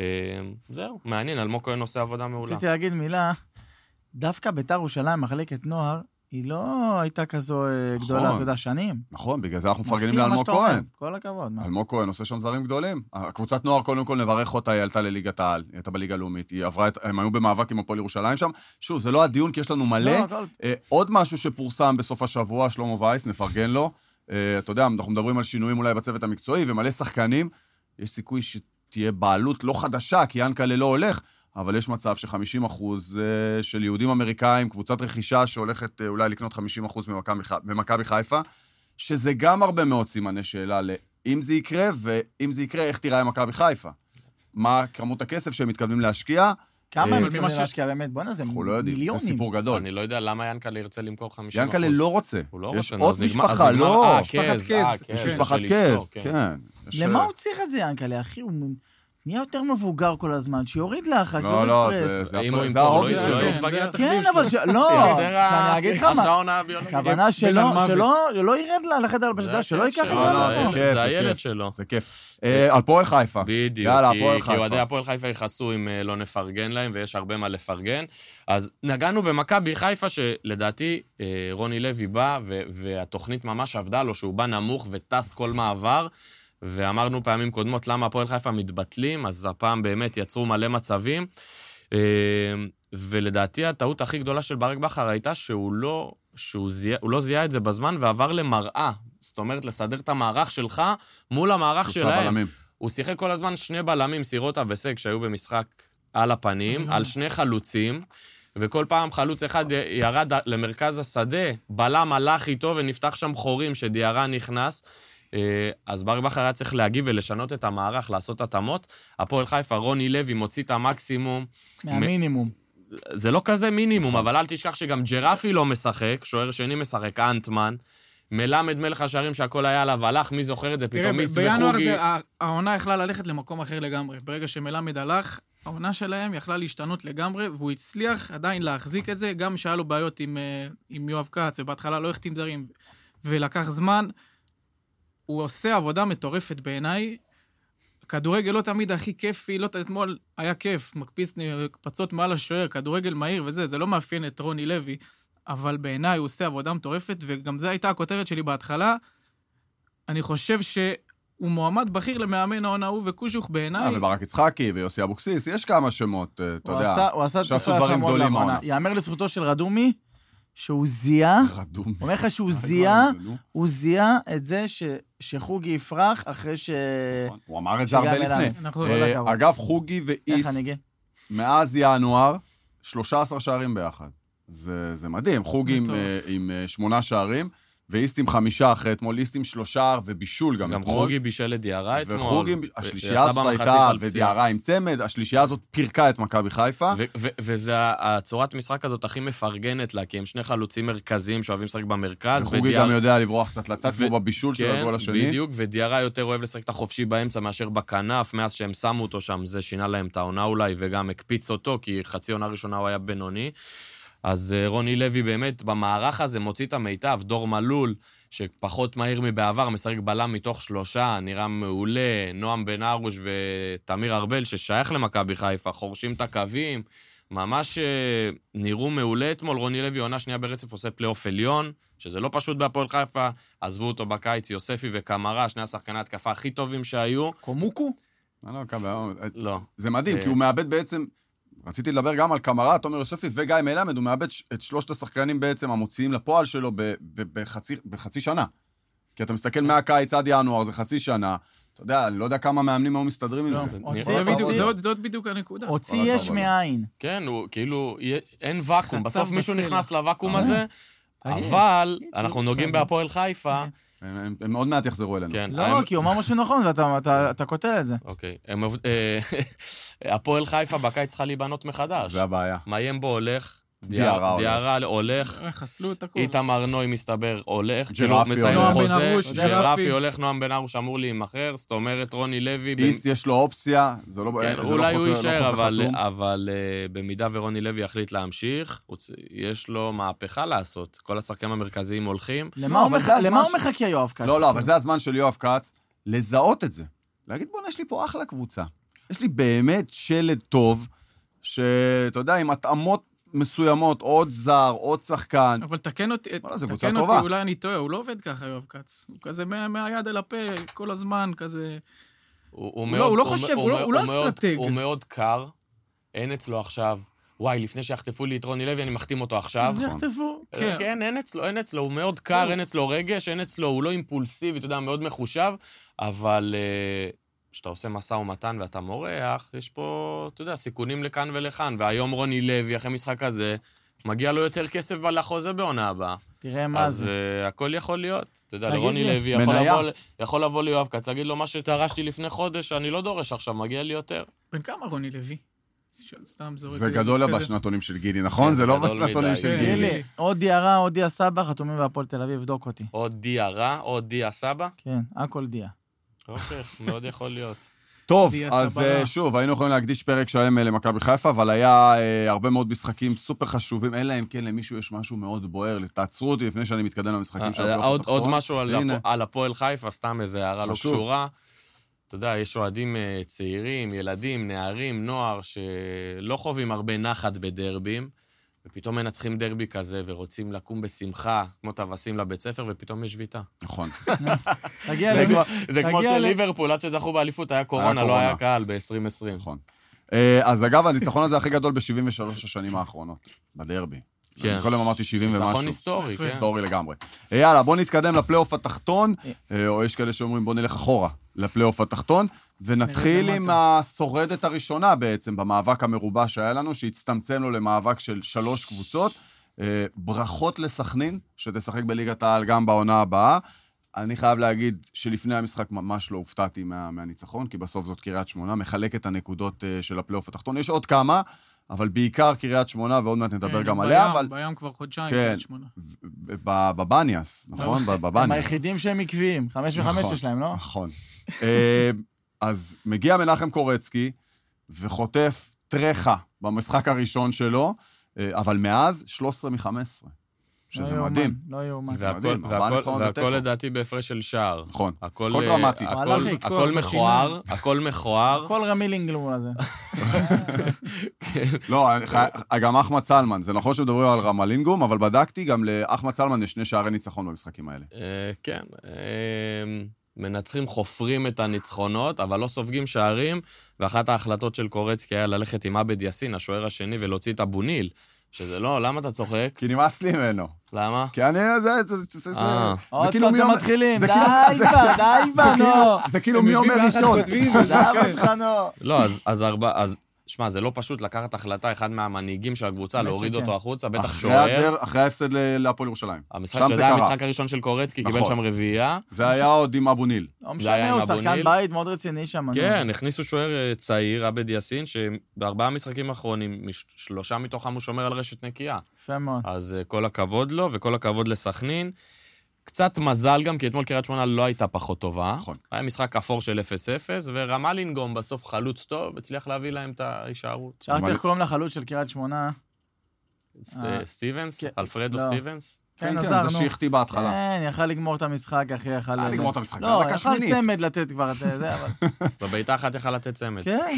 זהו, מעניין, אלמוג כהן עושה עבודה מעולה.
רציתי להגיד מילה, דווקא בית"ר ירושלים, מחלקת נוער, היא לא הייתה כזו גדולה, אתה יודע, שנים.
נכון, בגלל זה אנחנו מפרגנים לאלמוג כהן.
כל הכבוד.
אלמוג כהן עושה שם דברים גדולים. הקבוצת נוער, קודם כל נברך אותה, היא עלתה לליגת העל, היא הייתה בליגה הלאומית, הם היו במאבק עם הפועל ירושלים שם. שוב, זה לא הדיון, כי יש לנו מלא. עוד משהו שפורסם בסוף השבוע, שלמה וייס, נפרגן לו. אתה יודע, אנחנו מדברים על שינויים אולי בצוות המקצועי, ומלא שחקנים. יש סיכוי שתהיה בעלות לא חדשה, כי יאנקל'ה לא הולך, אבל יש מצב ש50% של יהודים אמריקאים, קבוצת רכישה שהולכת אולי לקנות 50% במכבי חיפה, שזה גם הרבה מאוד סימני שאלה לאם זה יקרה, ואם זה יקרה, איך תיראה מכבי חיפה. מה כמות הכסף שהם מתכוונים להשקיע?
כמה הם מתכוונים להשקיע באמת? בוא נזה,
מיליונים. זה סיפור גדול.
אני לא יודע למה יאנקל'ה ירצה למכור 50%.
יאנקל'ה לא רוצה.
הוא לא רוצה.
יש עוד משפחה, לא. יש משפחת קז, כן.
למה הוא צריך את זה, יאנקל'ה, אחי? הוא נהיה יותר מבוגר כל הזמן, שיוריד לחץ,
לא, לא, זה ההובי שלו.
כן, אבל לא, אני אגיד לך מה, הכוונה שלא ירד לחדר הלבשה, שלא ייקח את זה.
זה הילד שלו.
זה כיף. על פועל חיפה.
בדיוק, כי אוהדי הפועל חיפה יכעסו אם לא נפרגן להם, ויש הרבה מה לפרגן. אז נגענו במכבי חיפה, שלדעתי רוני לוי בא, והתוכנית ממש עבדה לו, שהוא בא נמוך וטס כל מעבר, ואמרנו פעמים קודמות למה הפועל חיפה מתבטלים, אז הפעם באמת יצרו מלא מצבים, ולדעתי הטעות הכי גדולה של ברק בכר הייתה שהוא לא זיהה את זה בזמן ועבר למראה. זאת אומרת, לסדר את המערך שלך מול המערך שלהם. הוא שיחק כל הזמן 2 בלמים, סירוטה וסק, שהיו במשחק על הפנים, על 2 חלוצים, וכל פעם חלוץ אחד ירד למרכז השדה, בלם הלך איתו ונפתח שם חורים שדיארה נכנס, אז ברק בכר היה צריך להגיב ולשנות את המערך, לעשות התאמות. הפועל חיפה, רוני לוי מוציא את המקסימום.
מהמינימום.
זה לא כזה מינימום, אבל אל תשכח שגם ג'רפי לא משחק, שוער שני משחק, אנטמן, מלמד מלך השערים שהכל היה עליו, הלך, מי זוכר את זה, פתאום מיסט וחוגי.
בינואר העונה יכלה ללכת למקום אחר לגמרי. ברגע שמלמד הלך, העונה שלהם יכלה להשתנות לגמרי, והוא הצליח עדיין להחזיק את זה, גם שהיה לו בעיות עם יואב כץ, ובהתחלה לא החתים זרים, ולקח זמן. הוא עושה עבודה מטורפת בעיניי. כדורגל לא תמיד הכי כיפי, לא אתמול היה כיף, מקפיץ פצות מעל השוער, כדורגל מהיר וזה, זה לא מאפיין את רוני לוי, אבל בעיניי הוא עושה עבודה מטורפת, וגם זו הייתה הכותרת שלי בהתחלה. אני חושב שהוא מועמד בכיר למאמן העונה הוא וקושוך בעיניי.
וברק יצחקי ויוסי אבוקסיס, יש כמה שמות, אתה יודע, שעשו דברים גדולים העונה.
יאמר לזכותו של רדומי, שהוא זיהה, הוא אומר לך שהוא זיהה את זה שחוגי יפרח אחרי ש...
הוא אמר את זה הרבה לפני. אגב, חוגי ואיסט, מאז ינואר, 13 שערים ביחד. זה מדהים, חוגי עם 8 שערים, ואיסט עם 5 אחרי אתמול, איסט עם 3 ובישול גם אתמול.
גם חוגי בישל לדיארה אתמול.
וחוגי, השלישייה הזאת הייתה, ודיארה עם צמד, השלישייה הזאת פירקה את מכבי חיפה.
וזה הצורת משחק הזאת הכי מפרגנת לה, כי הם 2 חלוצים מרכזיים שאוהבים לשחק במרכז.
וחוגי גם יודע לברוח קצת לצד, כמו בבישול של הגול השני.
בדיוק, ודיארה יותר אוהב לשחק את החופשי באמצע מאשר בכנף, מאז שהם שמו אותו שם, זה שינה להם את העונה אולי, וגם הקפיץ אותו, כי חצי עונה ראשונה הוא היה בינוני. אז רוני לוי באמת במערך הזה מוציא את המיטב, דור מלול, שפחות מהיר מבעבר, משחק בלם מתוך 3, נראה מעולה, נועם בן ארוש ותמיר ארבל, ששייך למכבי חיפה, חורשים את הקווים, ממש נראו מעולה אתמול, רוני לוי עונה שנייה ברצף עושה פלייאוף עליון, שזה לא פשוט בהפועל חיפה, עזבו אותו בקיץ, יוספי וקמרה, 2 השחקני התקפה הכי טובים שהיו.
קומוקו?
לא. זה מדהים, כי הוא מאבד בעצם... רציתי לדבר גם על קמרה, תומר יוספי וגיא מלמד, הוא מאבד את 3 השחקנים בעצם המוציאים לפועל שלו בחצי שנה. כי אתה מסתכל מהקיץ עד ינואר, זה חצי שנה. אתה יודע, אני לא יודע כמה מאמנים היו מסתדרים עם זה.
זאת בדיוק הנקודה.
הוציא יש מאין.
כן, כאילו, אין ואקום. בסוף מישהו נכנס לוואקום הזה, אבל אנחנו נוגעים בהפועל חיפה.
הם עוד מעט יחזרו אלינו.
לא, כי הוא אמר משהו נכון, ואתה כותב את זה.
אוקיי. הפועל חיפה בקיץ צריכה להיבנות מחדש.
זה הבעיה.
מיימבו הולך, דיארה הולך,
חסלו את הכל.
איתמר נוי מסתבר, הולך,
ג'רפי
הולך, נועם בן ארוש אמור להימחר, זאת אומרת רוני לוי...
איסט יש לו אופציה,
אולי הוא יישאר, אבל במידה ורוני לוי יחליט להמשיך, יש לו מהפכה לעשות. כל השחקנים המרכזיים הולכים.
למה הוא מחכה יואב כץ?
לא, אבל זה הזמן של יואב כץ לזהות את זה. להגיד, בוא, יש לי פה אחלה קבוצה. יש לי באמת שלד טוב, שאתה יודע, עם התאמות מסוימות, עוד זר, עוד שחקן.
אבל תקן אותי, אולי אני טועה, הוא לא עובד ככה, יואב כץ. הוא כזה מהיד אל הפה, כל הזמן, כזה... הוא לא חושב, הוא לא אסטרטג.
הוא מאוד קר, אין אצלו עכשיו, וואי, לפני שיחטפו לי את רוני לוי, אני מחתים אותו עכשיו.
אז יחטפו.
כן, אין אצלו, הוא מאוד קר, אין אצלו רגש, אין אצלו, הוא לא אימפולסיבי, אתה יודע, מאוד מחושב, אבל... כשאתה עושה מסע ומתן ואתה מורח, יש פה, אתה יודע, סיכונים לכאן ולכאן, והיום רוני לוי, אחרי משחק הזה, מגיע לו יותר כסף לחוזה בעונה הבאה.
תראה מה זה.
אז הכל יכול להיות. אתה יודע, לרוני לוי יכול לבוא ליואב כץ, להגיד לו מה שתרשתי לפני חודש, אני לא דורש עכשיו, מגיע לי יותר.
בן כמה רוני לוי?
זה גדול בשנתונים של גילי, נכון? זה לא בשנתונים של גילי.
עוד דיארה, עוד דיה סבא, חתומים בהפועל תל אביב, בדוק אותי.
עוד דיארה, עוד דיה סבא?
כן, הכל דיה.
אוקיי, מאוד יכול להיות.
טוב, אז שוב, היינו יכולים להקדיש פרק שלם למכבי חיפה, אבל היה הרבה מאוד משחקים סופר חשובים, אלא אם כן למישהו יש משהו מאוד בוער, תעצרו אותי לפני שאני מתקדם למשחקים של הפלייאוף התחתון.
עוד משהו על הפועל חיפה, סתם איזו הערה לא קשורה. אתה יודע, יש אוהדים צעירים, ילדים, נערים, נוער, שלא חווים הרבה נחת בדרבים, ופתאום מנצחים דרבי כזה, ורוצים לקום בשמחה, כמו טווסים לבית ספר, ופתאום יש שביתה.
נכון.
זה כמו שליברפול, עד שזכו באליפות, היה קורונה, לא היה קהל ב-2020.
נכון. אז אגב, הניצחון הזה הכי גדול ב-73 השנים האחרונות, בדרבי. קודם אמרתי 70 ומשהו.
ניצחון היסטורי, כן.
היסטורי לגמרי. יאללה, בוא נתקדם לפלייאוף התחתון, או יש כאלה שאומרים בוא נלך אחורה לפלייאוף התחתון, ונתחיל עם השורדת הראשונה בעצם, במאבק המרובע שהיה לנו, שהצטמצם לו למאבק של 3 קבוצות. ברכות לסכנין, שתשחק בליגת העל גם בעונה הבאה. אני חייב להגיד שלפני המשחק ממש לא הופתעתי מהניצחון, כי בסוף זאת קריית שמונה, מחלק את הנקודות של הפלייאוף התחתון. יש עוד כמה, אבל בעיקר קריית שמונה, ועוד מעט נדבר גם עליה, אבל...
בים כבר חודשיים, קריית שמונה.
בבניאס, נכון? בבניאס.
הם היחידים שהם עקביים, 5 ו5 יש להם, לא?
נכון. אז מגיע מנחם קורצקי, וחוטף טרחה במשחק הראשון שלו, אבל מאז 13 מ-15. שזה מדהים.
לא יאומן.
והכל לדעתי בהפרש של שער.
נכון, הכל דרמטי.
הכל מכוער, הכל מכוער.
הכל רמילינגלום הזה.
לא, גם אחמד סלמן, זה נכון שמדברים על רמלינגום, אבל בדקתי, גם לאחמד סלמן יש 2 שערי ניצחון במשחקים האלה.
כן, מנצחים חופרים את הניצחונות, אבל לא סופגים שערים, ואחת ההחלטות של קורצקי היה ללכת עם עבד יאסין, השוער השני, ולהוציא את אבו ניל. שזה לא, למה אתה צוחק?
כי נמאס לי ממנו.
למה?
כי אני, זה
כאילו מי אומר... די כבר, נו.
זה כאילו מי אומר ראשון.
לא, אז שמע, זה לא פשוט לקחת החלטה, אחד מהמנהיגים של הקבוצה, להוריד אותו החוצה, בטח שוער.
אחרי ההפסד להפועל ירושלים.
המשחק שזה היה המשחק הראשון של קורצקי, קיבל שם רביעייה.
זה היה עוד עם אבו ניל.
לא משנה, הוא שחקן בית מאוד רציני שם.
כן, הכניסו שוער צעיר, עבד יאסין, שב4 משחקים האחרונים, 3 מתוכם הוא שומר על רשת נקייה.
יפה מאוד.
אז כל הכבוד לו, וכל הכבוד לסכנין. קצת מזל גם, כי אתמול קריית שמונה לא הייתה פחות טובה.
נכון.
היה משחק אפור של 0-0, ורמלינגום בסוף חלוץ טוב, הצליח להביא להם את ההישארות.
שאלתי איך קוראים לחלוץ של קריית שמונה?
סטיבנס? אלפרדו סטיבנס?
כן, זה שהחטיא בהתחלה.
כן, יכל לגמור את המשחק, אחי, יכל...
לגמור את המשחק, זה
לא,
דקה שמינית.
יכל צמד לתת כבר, אתה יודע, אבל...
בביתה אחת יכל לתת צמד.
כן.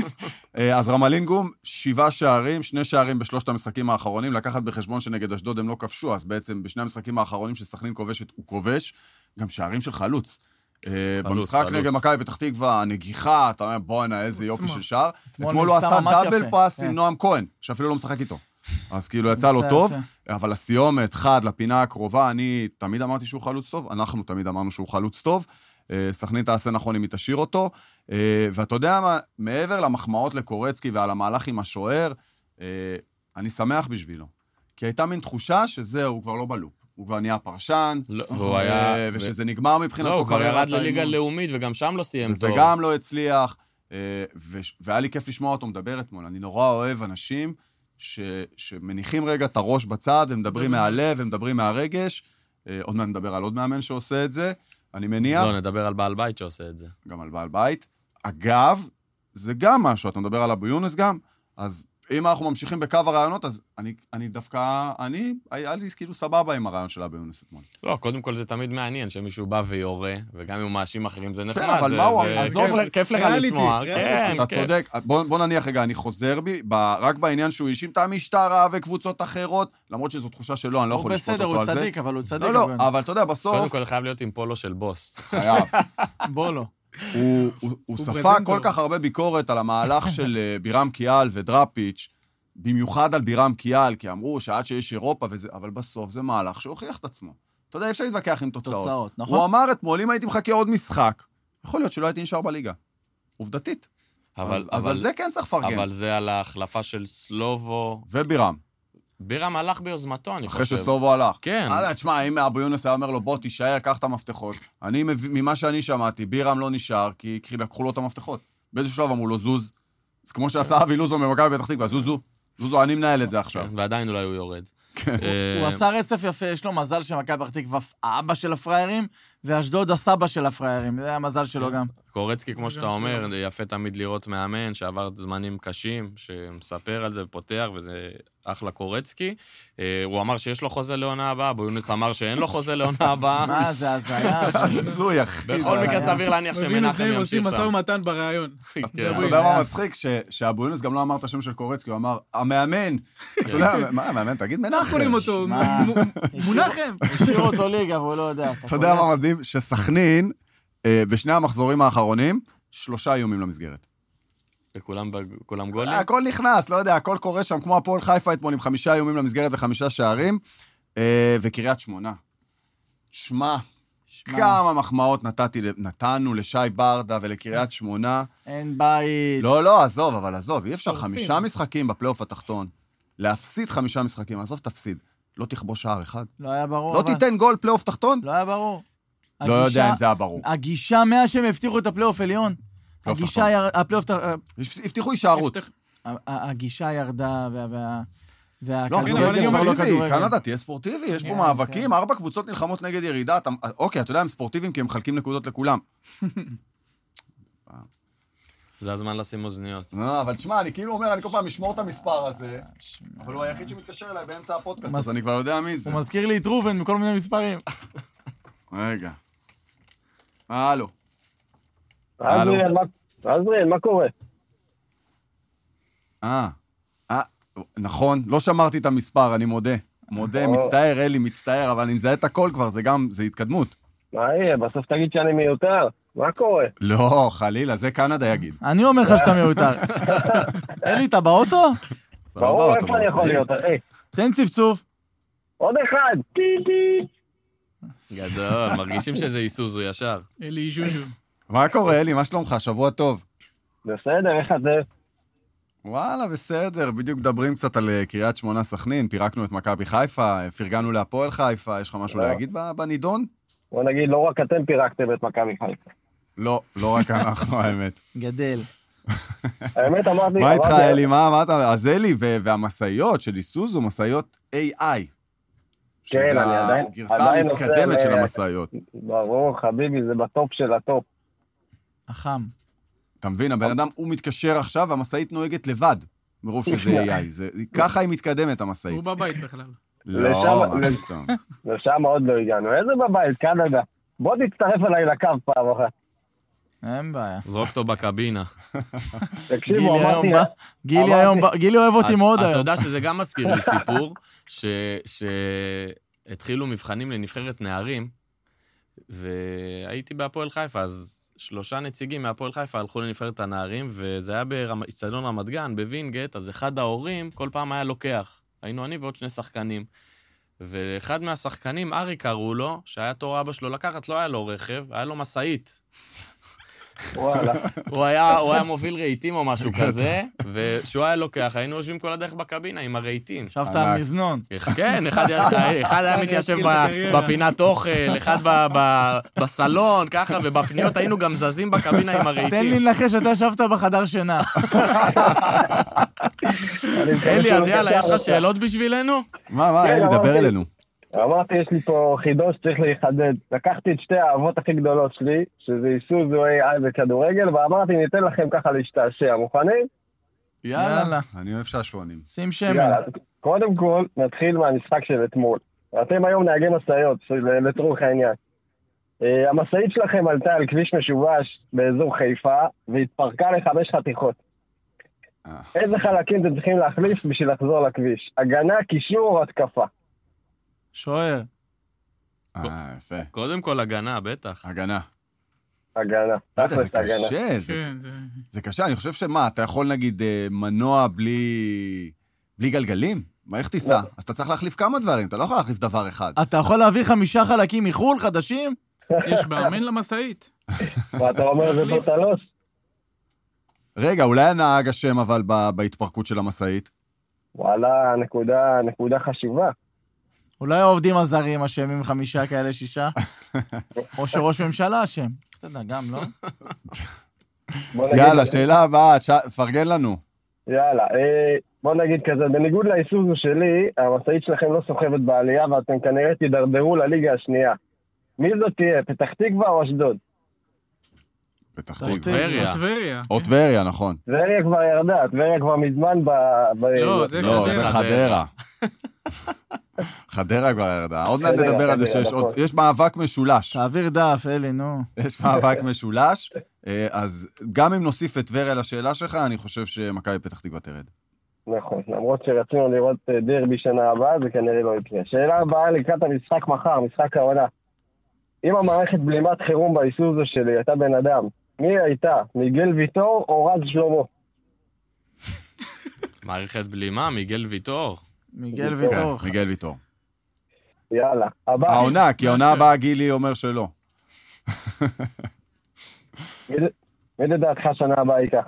אז רמלינגום, 7 שערים, 2 שערים בשלושת המשחקים האחרונים, לקחת בחשבון שנגד אשדוד הם לא כבשו, אז בעצם בשני המשחקים האחרונים שסכנין כובשת, הוא כובש, גם שערים של חלוץ. במשחק נגד מכבי פתח תקווה, הנגיחה, אתה אומר, בואנה, איזה יופי של שער. אתמול הוא עשה דאבל פאס עם נועם כהן, שאפילו לא משחק איתו. אז כאילו יצא לו טוב, אבל הסיומת, חד, לפינה הקרובה, אני תמיד אמרתי שהוא חלוץ טוב, אנחנו תמיד אמרנו שהוא חלוץ טוב, סכנין תעשה נכון אם היא תשאיר אותו, ואתה יודע מה, מעבר למחמאות לקורצקי ועל המהלך עם השוער, אני שמח בשבילו, כי הייתה מין תחושה שזהו, הוא כבר לא בלופ, הוא כבר נהיה פרשן, ושזה נגמר מבחינתו.
לא, הוא כבר ירד לליגה לאומית, וגם שם לא סיים טוב.
וזה גם לא הצליח, והיה לי כיף לשמוע אותו מדבר אתמול, אני נורא אוהב אנשים שמניחים רגע את הראש בצד, ומדברים מהלב, ומדברים מהרגש, עוד מעט נדבר על עוד מאמן שעושה את זה, אני מניח...
לא, נדבר על בעל בית שעושה את זה.
גם על בעל בית. אגב, זה גם משהו, אתה מדבר על אבו יונס גם, אז אם אנחנו ממשיכים בקו הרעיונות, אז אני דווקא, היה לי כאילו סבבה עם הרעיון של אבו יונס אתמול.
לא, קודם כל זה תמיד מעניין, שמישהו בא ויורה, וגם אם הוא מאשים אחרים זה נחמד.
כן, אבל מה הוא,
כיף לך לשמוע.
אתה צודק, בוא נניח רגע, אני חוזר בי, רק בעניין שהוא האשים את המשטרה וקבוצות אחרות, למרות שזו תחושה שלו, אני לא יכול לשפוט אותו על זה.
הוא בסדר, הוא צדיק, אבל הוא צדיק.
לא, אבל אתה יודע, בסוף...
קודם כל חייב להיות עם פולו של בוס.
חייב.
בולו.
הוא ספג כל כך הרבה ביקורת על המהלך של בירם קיאל ודראפיץ', במיוחד על בירם קיאל, כי אמרו שעד שיש אירופה וזה, אבל בסוף זה מהלך שהוכיח את עצמו. אתה יודע, אפשר להתווכח עם תוצאות.
נכון.
הוא אמר אתמול, אם הייתי מחכה עוד משחק, יכול להיות שלא הייתי נשאר בליגה. עובדתית. אז על זה כן צריך לפרגן.
אבל זה על ההחלפה של סלובו...
ובירם.
בירם הלך ביוזמתו, אני חושב.
אחרי שסלובו הלך.
כן.
תשמע, אם אבו יונס היה אומר לו, בוא תישאר, קח את המפתחות. ממה שאני שמעתי, בירם לא נשאר, כי לקחו לו את המפתחות. באיזשהו שלב אמרו לו, זוז. אז כמו שעשה אבי לוזו ממכבי פתח תקווה, זוזו, אני מנהל את זה עכשיו.
ועדיין אולי הוא יורד.
הוא עשה רצף יפה, יש לו מזל שמכבי פתח תקווה אבא של הפריירים, ואשדוד הסבא של הפריירים, זה המזל שלו גם.
קורצקי, כמו שאתה אומר, יפה תמיד לראות מאמן שעבר זמנים קשים, שמספר על זה ופותח, וזה אחלה קורצקי. הוא אמר שיש לו חוזה לעונה הבאה, בויונס אמר שאין לו חוזה לעונה הבאה.
מה זה הזיה?
הזוי, אחי.
בכל מקרה סביר להניח שמנחם ימשיך
עושים
שם.
משא ומתן בריאיון.
אתה יודע מה מצחיק? שאבויונס גם לא אמר את השם של קורצקי, הוא אמר, המאמן. אתה יודע, מה המאמן? תגיד מנחם.
קוראים אותו, מונחם.
השאיר אותו ליגה, והוא לא יודע.
אתה יודע מה מדהים? שסכנין, בשני המחזורים האחרונים, 3 איומים למסגרת.
וכולם גולים?
הכל נכנס, לא יודע, הכל קורה שם, כמו הפועל חיפה אתמול עם 5 איומים למסגרת ו5 שערים, וקריית שמונה. שמע, כמה מחמאות נתנו לשי ברדה ולקריית שמונה.
אין בית.
לא, עזוב, אבל עזוב, אי אפשר 5 משחקים בפלייאוף התחתון. להפסיד 5 משחקים, עזוב תפסיד. לא תכבוש שער אחד.
לא היה ברור.
לא תיתן גול פלייאוף תחתון?
לא היה ברור.
לא יודע אם זה היה ברור.
הגישה מאז שהם הבטיחו את הפלייאוף עליון. הגישה, הפלייאוף...
הבטיחו הישארות.
הגישה ירדה,
לא, ספורטיבי, קנדה תהיה ספורטיבי, יש פה מאבקים, 4 קבוצות נלחמות נגד ירידה, אוקיי, אתה יודע, הם ספורטיביים כי הם מחלקים נקודות לכולם.
זה הזמן לשים אוזניות.
לא, אבל תשמע, אני כאילו אומר, אני כל פעם אשמור את המספר הזה, אבל הוא היחיד שמתקשר אליי באמצע הפודקאסט, אז אני כבר יודע מי זה.
הוא מזכיר לי את רובן מכל מיני מספרים.
רגע. הלו.
עזריאל, מה קורה?
נכון, לא שמרתי את המספר, אני מודה. מצטער, אלי, מצטער, אבל אני מזהה את הכל כבר, זה התקדמות.
מה יהיה? בסוף תגיד שאני מיותר. מה קורה?
לא, חלילה, זה קנדה יגיד.
אני אומר לך שאתה מיותר. אלי, אתה באוטו?
ברור, איפה אני יכול להיות?
תן צפצוף.
עוד אחד.
גדול, מרגישים שזה איסוזו ישר.
אלי ז'וז'ו.
מה קורה, אלי? מה שלומך? שבוע טוב.
בסדר, איך את זה?
וואלה, בסדר. בדיוק מדברים קצת על קריית שמונה סכנין, פירקנו את מכבי חיפה, פרגנו להפועל חיפה, יש לך משהו להגיד בנידון?
בוא נגיד, לא רק אתם פירקתם את מכבי חיפה.
לא רק אנחנו, האמת.
גדל.
האמת, אמרתי...
מה איתך, אלי? מה אתה... אז אלי והמסעיות של איסוזו, מסעיות AI.
כן, אני עדיין...
הגרסה המתקדמת של המסעיות.
ברור, חביבי, זה בטופ של הטופ.
החם.
אתה מבין, הבן אדם, הוא מתקשר עכשיו, והמסעית נוהגת לבד, מרוב שזה AI. ככה היא מתקדמת, המסעית.
הוא בבית בכלל.
לא,
לשם עוד לא הגענו. איזה בבית, קנדה. בוא תצטרף אליי לקו פעם אחת.
אין בעיה.
זרוק אותו בקבינה.
תקשיבו, אמרתי...
גילי אוהב אותי מאוד היום.
אתה יודע שזה גם מזכיר לי סיפור, שהתחילו מבחנים לנבחרת נערים, והייתי בהפועל חיפה, אז 3 נציגים מהפועל חיפה הלכו לנבחרת הנערים, וזה היה באצטדיון רמת גן, בווינגייט, אז אחד ההורים כל פעם היה לוקח. היינו אני ועוד 2 שחקנים. ואחד מהשחקנים, ארי קראו לו, שהיה תור אבא שלו לקחת, לא היה לו רכב, היה לו מסעית.
וואלה.
הוא היה מוביל רהיטים או משהו כזה, ושהוא היה לוקח, היינו יושבים כל הדרך בקבינה עם הרהיטים.
חשבת על מזנון.
כן, אחד היה מתיישב בפינת אוכל, אחד בסלון, ככה, ובפניות היינו גם זזים בקבינה עם הרהיטים.
תן לי לנחש, אתה ישבת בחדר שינה.
אלי, אז יאללה, יש לך שאלות בשבילנו?
מה, אלי, דבר אלינו.
אמרתי, יש לי פה חידוש, צריך להיחדד. לקחתי את 2 האהבות הכי גדולות שלי, שזה איסוזו AI וכדורגל, ואמרתי, ניתן לכם ככה להשתעשע. מוכנים?
יאללה. אני אוהב שעשועונים.
שים שמן.
יאללה, קודם כל, נתחיל מהמשחק של אתמול. אתם היום נהגי מסעיות, לצורך העניין. המסעית שלכם עלתה על כביש משובש באזור חיפה, והתפרקה ל5 חתיכות. איזה חלקים אתם צריכים להחליף בשביל לחזור לכביש? הגנה, קישור או התקפה?
שוער.
יפה.
קודם כל הגנה, בטח.
הגנה.
זה קשה, זה קשה. אני חושב שמה, אתה יכול נגיד מנוע בלי גלגלים? מה, איך תיסע? אז אתה צריך להחליף כמה דברים, אתה לא יכול להחליף דבר אחד.
אתה יכול להביא 5 חלקים מחול חדשים?
יש מאמן למסעית.
ואתה אומר זה בוטלוס?
רגע, אולי הנהג אשם אבל בהתפרקות של המסעית?
וואלה, נקודה חשובה.
אולי העובדים הזרים אשמים 5 כאלה 6? או שראש ממשלה אשם. אתה יודע, גם, לא?
יאללה, שאלה הבאה, פרגן לנו.
יאללה, בוא נגיד כזה, בניגוד לאיסוזו שלי, המסעית שלכם לא סוחבת בעלייה, ואתם כנראה תידרדרו לליגה השנייה. מי זאת תהיה, פתח תקווה או אשדוד?
פתח
טבריה.
טבריה.
או טבריה, נכון.
טבריה כבר ירדה, טבריה כבר מזמן
לא, זה
לא, זה
חדרה.
חדרה. חדרה כבר ירדה. עוד מעט נדבר על זה שיש מאבק משולש.
תעביר דף, אלי, נו.
יש מאבק משולש, אז גם אם נוסיף את טבריה לשאלה שלך, אני חושב שמכבי פתח תקווה תרד.
נכון, למרות שרצינו לראות דרבי שנה הבאה, זה כנראה לא יקרה. שאלה הבאה לקראת המשחק מחר, משחק העונה. אם המערכת בלימת חירום באיסוזו שלי הייתה בן אדם, מי הייתה? מיגל ויטור או רז שלמה?
מערכת בלימה, מיגל ויטור.
מיגל ויטור.
מיגל ויטור.
יאללה.
העונה, כי העונה הבאה גילי אומר שלא.
מי לדעתך שנה הבאה ייקח?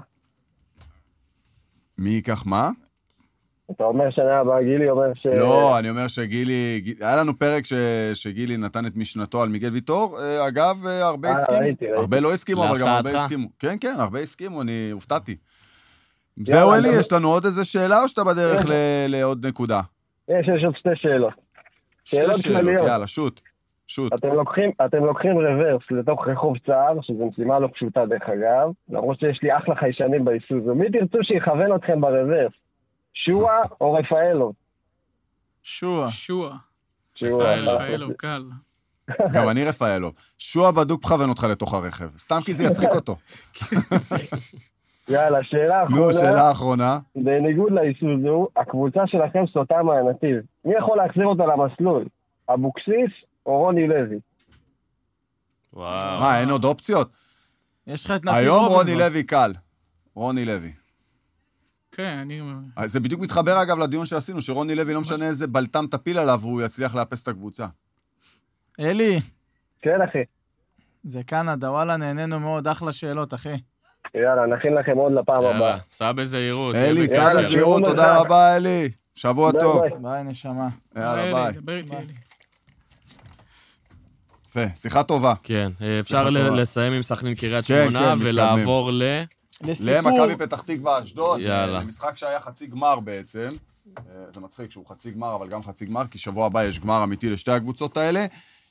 מי ייקח מה?
אתה אומר שנה הבאה, גילי אומר ש...
לא, אני אומר שגילי... היה לנו פרק שגילי נתן את משנתו על מיגל ויטור. אגב, הרבה הסכימו.
ראיתי.
הרבה לא הסכימו, אבל גם הרבה
להפתעתך?
הסכימו. כן, כן, הרבה הסכימו, אני הופתעתי. זהו, אלי, יש לנו עוד איזה שאלה, או שאתה בדרך לעוד נקודה?
יש עוד שתי שאלות.
שתי שאלות, יאללה, שוט.
אתם לוקחים רוורס לתוך רחוב צער, שזו משימה לא פשוטה דרך אגב, למרות שיש לי אחלה חיישנים באיסוזו. מי תרצו שיכוון אתכם ברוורס? שועה או רפאלוב?
שועה.
רפאלוב, קל.
גם אני רפאלוב. שועה בדוק מכוון אותך לתוך הרכב. סתם כי זה יצחיק אותו.
יאללה, שאלה אחרונה.
נו, שאלה אחרונה.
בניגוד לאיסוזו, הקבוצה שלכם סוטה מהנתיב. מי יכול להחזיר אותה למסלול? אבוקסיס או רוני לוי?
וואו.
מה, אין עוד אופציות?
יש לך את נתיב
היום
רובינזון.
רוני לוי קל. רוני לוי.
כן, אני...
זה בדיוק מתחבר אגב לדיון שעשינו, שרוני לוי לא משנה איזה בלטם תפיל עליו, והוא יצליח לאפס את הקבוצה.
אלי,
כן, אחי.
זה קנדה, וואלה, נהנינו מאוד, אחלה שאלות, אחי.
יאללה, נכין לכם עוד לפעם הבאה.
יאללה, סע בזהירות.
אלי,
תהיה
סע
בסדר.
בזהירות, תודה רבה, אלי. שבוע
ביי,
טוב.
ביי.
ביי, נשמה.
יאללה, ביי.
דבר איתי, אלי.
יפה, שיחה טובה.
כן, אפשר לסיים עם סכנין קריית
כן,
שמונה
כן,
ולעבור
לסיפור.
למכבי פתח תקווה אשדוד.
יאללה.
משחק שהיה חצי גמר בעצם. זה מצחיק שהוא חצי גמר, אבל גם חצי גמר, כי שבוע הבא יש גמר אמיתי לשתי הקבוצות האלה.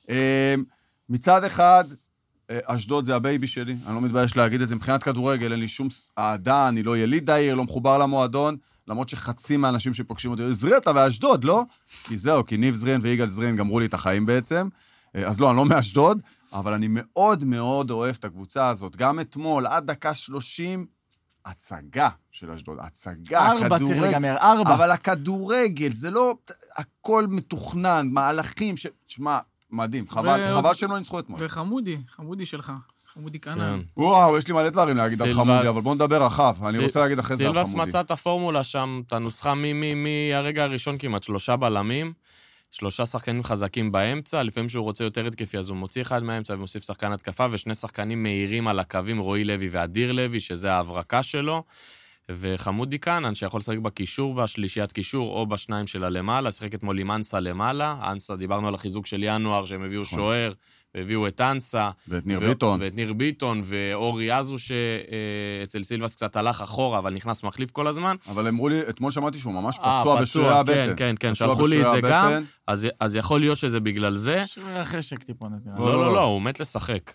מצד אחד, אשדוד זה הבייבי שלי, אני לא מתבייש להגיד את זה, מבחינת כדורגל, אין לי שום אהדה, אני לא יליד העיר, לא מחובר למועדון, למרות שחצי מהאנשים שפוגשים אותי, זריאטה ואשדוד, לא? כי זהו, כי ניב זרין ויגאל זרין גמרו לי את החיים בעצם, אז לא, אני לא מאשדוד, אבל אני מאוד מאוד אוהב את הקבוצה הזאת, גם אתמול, עד דקה 30, הצגה של אשדוד, הצגה,
4 צריך לגמר, 4.
אבל הכדורגל, זה לא הכל מתוכנן, מהלכים תשמע, מדהים, חבל שהם לא ניצחו אתמול.
וחמודי שלך, חמודי קנן.
וואו, יש לי מלא דברים להגיד על חמודי, אבל בוא נדבר רחב, אני רוצה להגיד אחרי זה על חמודי.
סילבס מצא את הפורמולה שם, את הנוסחה מהרגע הראשון כמעט, 3 בלמים, 3 שחקנים חזקים באמצע, לפעמים שהוא רוצה יותר התקפי, אז הוא מוציא אחד מהאמצע ומוסיף שחקן התקפה, ו2 שחקנים מהירים על הקווים, רועי לוי ואדיר לוי, שזה ההברקה שלו, וחמודי קנן, שיכול לשחק בקישור, בשלישיית קישור, או בשניים של הלמעלה, שחק אתמול עם אנסה למעלה, אנסה, דיברנו על החיזוק של ינואר, שהם הביאו שוער, והביאו את אנסה,
ואת ניר ביטון.
ואת ניר ביטון, ואורי אזו, שאצל סילבס קצת הלך אחורה, אבל נכנס מחליף כל הזמן.
אבל אמרו לי, אתמול שמעתי שהוא ממש פצוע בשרירי הבטן.
כן, שלחו לי את זה גם, אז יכול להיות שזה בגלל זה.
שרירי חשק טיפונת.
לא, הוא מת לשחק.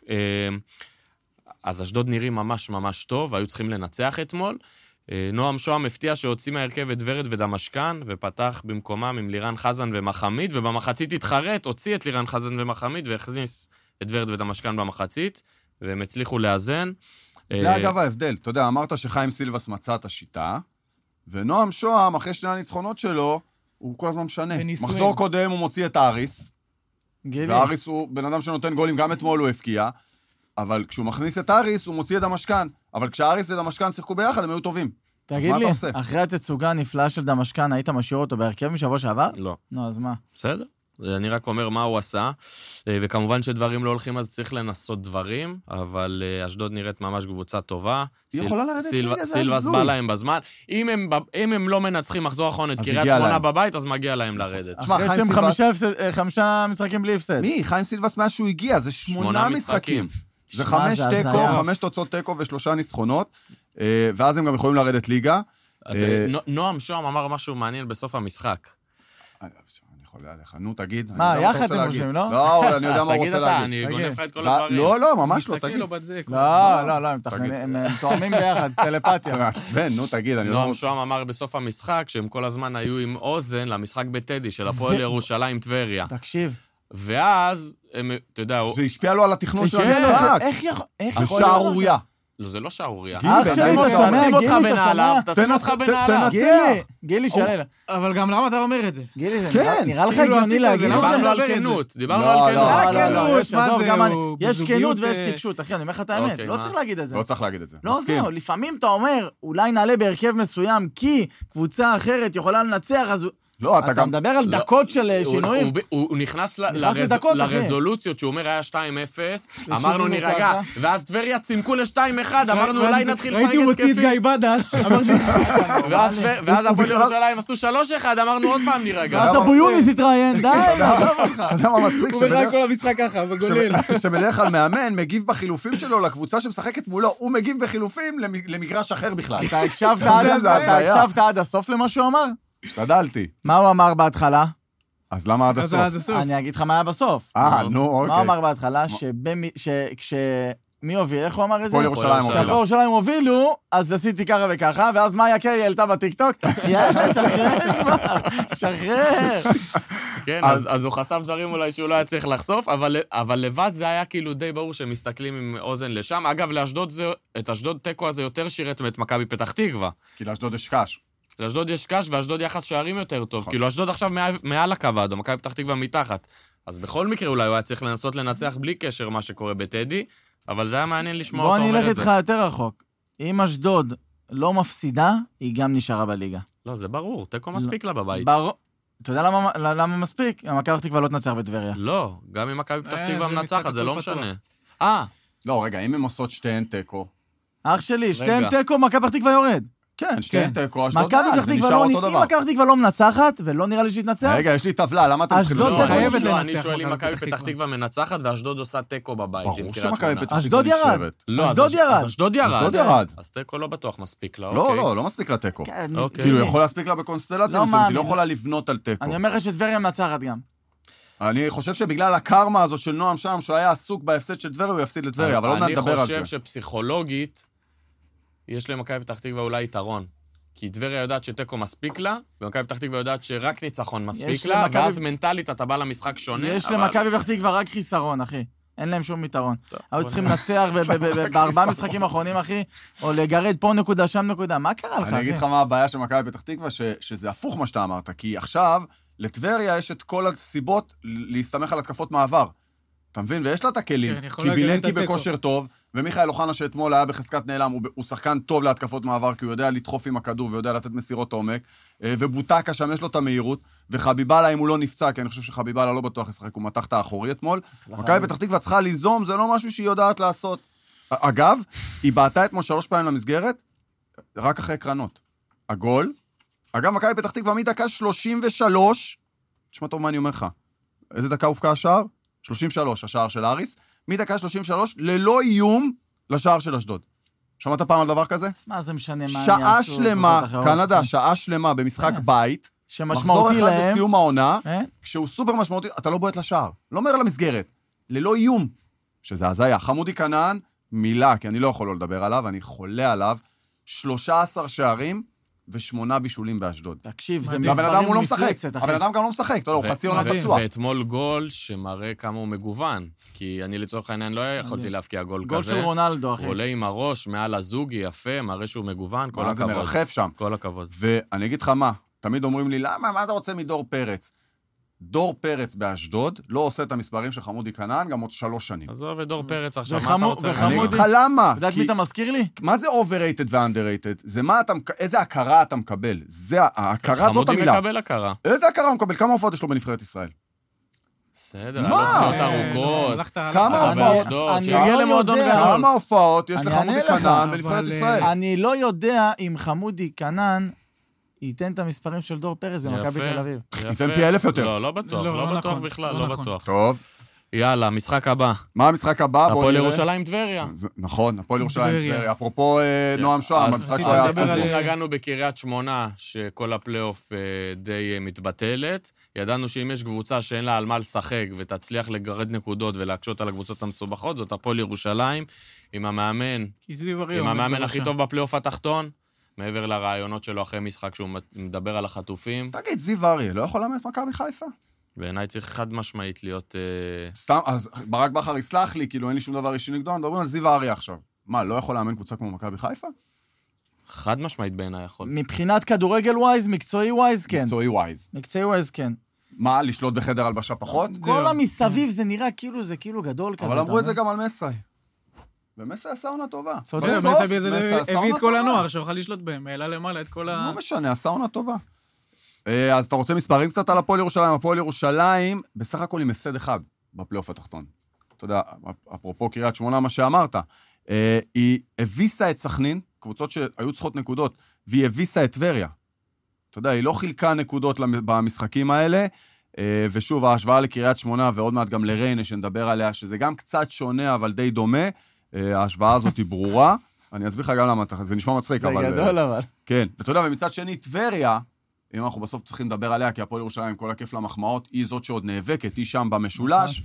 אז אשדוד נראים ממש ממש טוב, והיו צריכים לנצח אתמול. נועם שוהם הפתיע שהוציא מהרכב את ורד ודמשקן, ופתח במקומם עם לירן חזן ומחמית, ובמחצית התחרט, הוציא את לירן חזן ומחמית, והכניס את ורד ודמשקן במחצית, והם הצליחו לאזן.
זה אגב ההבדל, אתה יודע, אמרת שחיים סילבס מצא את השיטה, ונועם שוהם, אחרי 2 הניצחונות שלו, הוא כל הזמן משנה.
בניסויים.
מחזור קודם הוא מוציא את אריס,
גילי.
ואריס הוא בן אדם שנותן גולים, גם אתמול הוא הפקיע, אבל כשהוא מכניס את אריס, הוא מוציא את דמשקן. אבל כשאריס ודמשקן שיחקו ביחד, הם היו טובים.
תגיד לי, אחרי התצוגה הנפלאה של דמשקן, היית משאיר אותו בהרכב משבוע שעבר?
לא.
נו, אז מה?
בסדר. אני רק אומר מה הוא עשה, וכמובן שדברים לא הולכים, אז צריך לנסות דברים, אבל אשדוד נראית ממש קבוצה טובה.
היא יכולה לרדת ליגה, זה
סילבס בא להם בזמן. אם הם לא מנצחים מחזור אחרון את קריית שמונה בבית, אז מגיע להם לרדת.
אחרי שהם 5 משחקים בלי הפסד.
מי? חיים סילבס מאז שהוא הגיע, זה 8 משחקים. זה 5 תיקו, 5 תוצאות תיקו ו3 ניצחונות, ואז הם גם יכולים לרדת ליגה.
נועם שוהם אמר משהו מעניין בסוף המשחק.
חולה עליך. נו, תגיד.
מה, יחד אתם חושבים, לא?
לא, אני יודע מה הוא רוצה להגיד.
אני גונב לך את כל הדברים.
לא, ממש לא, תגיד.
לא, הם תואמים ביחד, טלפתיה.
זה מעצבן, נו, תגיד.
נועם שוהם אמר בסוף המשחק שהם כל הזמן היו עם אוזן למשחק בטדי של הפועל ירושלים טבריה.
תקשיב.
ואז, אתה יודע...
זה השפיע לו על התכנון של המשחק.
איך יכול
השערוריה.
לא, זה לא שערוריה.
אח שלי,
תשים אותך בנעליו, תשים אותך בנעליו.
גילי, שאלה.
אבל גם למה אתה אומר את זה?
גילי, נראה לך הגיוני להגיד.
דיברנו על כנות, דיברנו על כנות.
יש כנות ויש טיפשות, אחי, אני אומר לך את האמת. לא צריך להגיד את זה.
לא צריך להגיד את זה.
לא, זהו, לפעמים אתה אומר, אולי נעלה בהרכב מסוים, כי קבוצה אחרת יכולה לנצח, אז...
לא,
אתה מדבר על דקות של שינויים.
הוא נכנס לרזולוציות, שהוא אומר היה 2-0, אמרנו נירגע, ואז טבריה צימקו ל-2-1, אמרנו אולי נתחיל לפרק
ראיתי הוא מוציא את גיא בדש, אמרתי...
ואז הפועל ירושלים עשו 3-1, אמרנו עוד פעם נירגע.
ואז אבו יוניס התראיין, די, נעזוב אותך.
אתה יודע מה מצחיק?
הוא בדרך כל המשחק ככה, בגוליל.
שבדרך כלל מאמן מגיב בחילופים שלו לקבוצה שמשחקת מולו, הוא מגיב בחילופים למגרש אחר בכלל.
אתה הקשבת עד הסוף למה שהוא אמר?
השתדלתי.
מה הוא אמר בהתחלה?
אז למה עד הסוף?
אני אגיד לך מה היה בסוף.
נו, אוקיי.
מה הוא אמר בהתחלה? מי הוביל? איך הוא אמר את זה?
הפועל ירושלים הובילה.
כשהפועל ירושלים הובילו, אז עשיתי ככה וככה, ואז מאיה קרי העלתה בטיקטוק? יאללה, שחרר.
כן, אז הוא חשף דברים אולי שהוא לא היה צריך לחשוף, אבל לבד זה היה כאילו די ברור שהם מסתכלים עם אוזן לשם. אגב, את אשדוד תיקו הזה יותר שירת את מכבי פתח תקווה.
כי לאשדוד יש קש.
לאשדוד יש קש, ואשדוד יחס שערים יותר טוב. כאילו, אשדוד עכשיו מעל הקו האדום, מכבי פתח תקווה מתחת. אז בכל מקרה אולי הוא היה צריך לנסות לנצח בלי קשר מה שקורה בטדי, אבל זה היה מעניין לשמוע אותו אומר את זה.
בוא אני אלך איתך יותר רחוק. אם אשדוד לא מפסידה, היא גם נשארה בליגה.
לא, זה ברור, תיקו מספיק לה בבית.
אתה יודע למה מספיק? מכבי פתח תקווה לא תנצח בטבריה.
לא, גם אם מכבי פתח תקווה מנצחת, זה לא משנה.
לא, רגע, אם הם עושות שתיהן תיקו.
אח שלי, שתיהן תיקו, מכבי פתח תקווה יורד.
כן, שתיהן תיקו, אשדוד מעל, זה נשאר אותו דבר.
אם מכבי פתח תקווה לא מנצחת, ולא נראה לי שהתנצח...
רגע, יש לי טבלה, למה אתם צריכים לשאול?
אני שואל אם מכבי פתח תקווה מנצחת, ואשדוד עושה תיקו בבית.
ברור שמכבי פתח תקווה
אשדוד ירד.
אז אשדוד
ירד.
אז תיקו לא בטוח מספיק לה,
לא, לא מספיק לה תיקו. כאילו, יכול להספיק לה בקונסטלציה, היא לא יכולה לבנות על תיקו.
אני אומר לך שטבריה מנצחת גם.
אני חושב שבגלל הקרמה הזו של נועם שם, שהוא היה עסוק בהפסד של טבריה, הוא יפסיד לטבריה, אבל לא נדבר על זה.
אני חושב שפסיכולוגית, יש למכבי פתח תקווה אולי יתרון. כי טבריה יודעת שטקו מספיק לה, ומכבי פתח תקווה יודעת שרק ניצחון מספיק לה, ואז מנטלית אתה בא למשחק שונה.
יש למכבי פתח תקווה רק חיסרון, אחי. אין להם שום יתרון. היו צריכים לנצח בארבעה משחקים האחרונים, אחי, או לגרד פה נקודה, שם נקודה. מה קרה לך, אחי?
אני אגיד לך מה הבעיה של מכבי פתח תקווה, שזה הפוך מה שאתה אמרת, כי עכשיו לטבריה יש את כל הסיבות להסתמך על התקפות מעבר. אתה מבין? ויש לה את הכלים, כי בילנקי בכושר טוב, ומיכאל אוחנה שאתמול היה בחזקת נעלם, הוא שחקן טוב להתקפות מעבר, כי הוא יודע לדחוף עם הכדור, ויודע לתת מסירות עומק, ובוטקה שם יש לו את המהירות, וחביבאללה אם הוא לא נפצע, כי אני חושב שחביבאללה לא בטוח לשחק, הוא מתח את האחורי אתמול, מכבי פתח תקווה צריכה ליזום, זה לא משהו שהיא יודעת לעשות. אגב, היא בעטה אתמול 3 פעמים למסגרת, רק אחרי קרנות. הגול, אגב, מכבי פתח תקווה מדקה 33, תשמע טוב מה אני אומר לך, איזה דקה הופקע השער? 33, השער של אריס, מדקה 33, ללא איום לשער של אשדוד. שמעת פעם על דבר כזה?
מה זה משנה מה
שעה שלמה, קנדה, שעה שלמה במשחק בית, מחזור אחד לסיום העונה, כשהוא סופר משמעותי, אתה לא בועט לשער, לא אומר למסגרת, ללא איום, שזה הזיה. חמודי כנען, מילה, כי אני לא יכול לא לדבר עליו, אני חולה עליו, 13 שערים, ו8 בישולים באשדוד.
תקשיב, זה
מספרים מפלצת, אחי. הבן אדם גם לא משחק, הוא חצי עונה פצוע.
ואתמול גול שמראה כמה הוא מגוון, כי אני לצורך העניין לא יכולתי להפקיע גול כזה.
גול של רונלדו, אחי.
הוא עולה עם הראש, מעל הזוגי, יפה, מראה שהוא מגוון, כל הכבוד.
זה מרחף שם.
כל הכבוד.
ואני אגיד לך מה, תמיד אומרים לי, למה, מה אתה רוצה מדור פרץ? דור פרץ באשדוד לא עושה את המספרים של חמודי כנען גם עוד 3 שנים.
עזוב את דור פרץ עכשיו, מה אתה רוצה?
אני אגיד לך למה.
יודעת מי אתה מזכיר לי?
מה זה overrated ו-underrated? זה מה אתה, איזה הכרה אתה מקבל. זה, ההכרה זאת המילה.
חמודי מקבל הכרה.
איזה הכרה הוא מקבל? כמה הופעות יש לו בנבחרת ישראל?
בסדר, הלכות ארוכות.
כמה הופעות? כמה הופעות יש לחמודי כנען בנבחרת ישראל?
אני לא יודע אם חמודי כנען ייתן את המספרים של דור פרץ במכבי תל אביב.
ייתן פי 1000 יותר.
לא בטוח, לא בטוח בכלל, לא בטוח.
טוב.
יאללה, משחק הבא.
מה המשחק הבא?
הפועל ירושלים טבריה.
נכון, הפועל ירושלים טבריה. אפרופו נועם שוהם, המשחק שהוא היה
אז נגענו בקריית שמונה, שכל הפלייאוף די מתבטלת. ידענו שאם יש קבוצה שאין לה על מה לשחק, ותצליח לגרד נקודות ולהקשות על הקבוצות המסובכות, זאת הפועל ירושלים, עם המאמן הכי טוב בפלייאוף התחתון, מעבר לרעיונות שלו אחרי משחק שהוא מדבר על החטופים.
תגיד, זיו אריה, לא יכול לאמן את מכבי חיפה?
בעיניי צריך חד משמעית להיות...
סתם, אז ברק בכר יסלח לי, כאילו אין לי שום דבר אישי נגדו, מדברים על זיו אריה עכשיו. מה, לא יכול לאמן קבוצה כמו מכבי חיפה?
חד משמעית בעיניי יכול.
מבחינת כדורגל ווייז, מקצועי ווייז, כן.
מקצועי ווייז.
מקצועי ווייז, כן.
מה, לשלוט בחדר הלבשה פחות?
כל המסביב זה נראה כאילו, זה כאילו גדול כזה.
אבל אמרו את זה גם על מסי. ומסי עשה עונה טובה.
מסי הביא את כל הנוער שאוכל לשלוט בהם, העלה למעלה את כל ה...
לא משנה, עשה עונה טובה. אז אתה רוצה מספרים קצת על הפועל ירושלים? הפועל ירושלים, בסך הכל עם הפסד אחד בפלייאוף התחתון. אתה יודע, אפרופו קריית שמונה, מה שאמרת, היא הביסה את סכנין, קבוצות שהיו צריכות נקודות, והיא הביסה את טבריה. אתה יודע, היא לא חילקה נקודות במשחקים האלה, ושוב, ההשוואה לקריית שמונה, ועוד מעט גם לריינה, שנדבר עליה, שזה גם קצת שונה, אבל די דומה, ההשוואה הזאת היא ברורה. אני אסביר לך גם למה, זה נשמע מצחיק, אבל...
זה גדול, אבל...
כן, ואתה יודע, ומצד שני, טבריה, אם אנחנו בסוף צריכים לדבר עליה, כי הפועל ירושלים, כל הכיף למחמאות, היא זאת שעוד נאבקת, היא שם במשולש.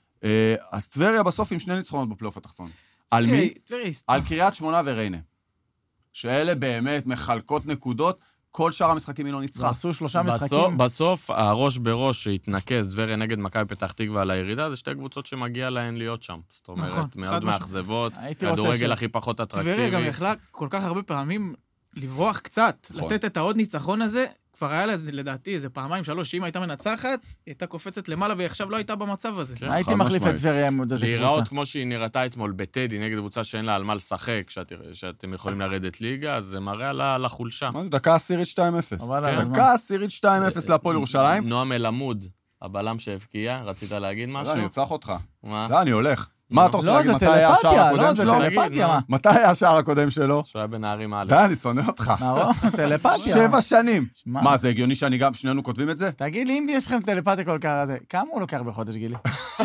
אז טבריה בסוף עם 2 ניצחונות בפלייאוף התחתון. על מי? על קריית שמונה וריינה. שאלה באמת מחלקות נקודות, כל שאר המשחקים היא לא ניצחה.
עשו 3 משחקים.
בסוף, הראש בראש שהתנקז טבריה נגד מכבי פתח תקווה על הירידה, זה 2 קבוצות שמגיע להן להיות שם. זאת אומרת, מאוד מאכזבות, כדורגל הכי פחות אטרקטיבי.
טבריה גם יכלה כל כך הרבה פעמים לברוח קצת, לתת את העוד ניצחון הזה, כבר היה לה, לדעתי, איזה 2-3, שאם הייתה מנצחת, היא הייתה קופצת למעלה, והיא עכשיו לא הייתה במצב הזה.
הייתי מחליף את טבריה עם עוד איזה קבוצה.
להיראות כמו שהיא נראתה אתמול בטדי, נגד קבוצה שאין לה על מה לשחק, שאתם יכולים לרדת ליגה, אז זה מראה על החולשה.
דקה עשירית 2-0. דקה עשירית 2-0 להפועל ירושלים.
נועם אלעמוד, הבלם שהבקיע, רצית להגיד משהו?
אני ארצח אותך.
מה?
אני הולך. מה אתה רוצה להגיד?
מתי היה השער הקודם שלו?
מתי היה השער הקודם שלו?
שהוא היה בנערים א'.
אני שונא אותך.
טלפתיה.
7 שנים. מה, זה הגיוני שאני גם, שנינו כותבים את זה?
תגיד לי, אם יש לכם טלפתיה כל כך הזה, כמה הוא לוקח בחודש, גילי?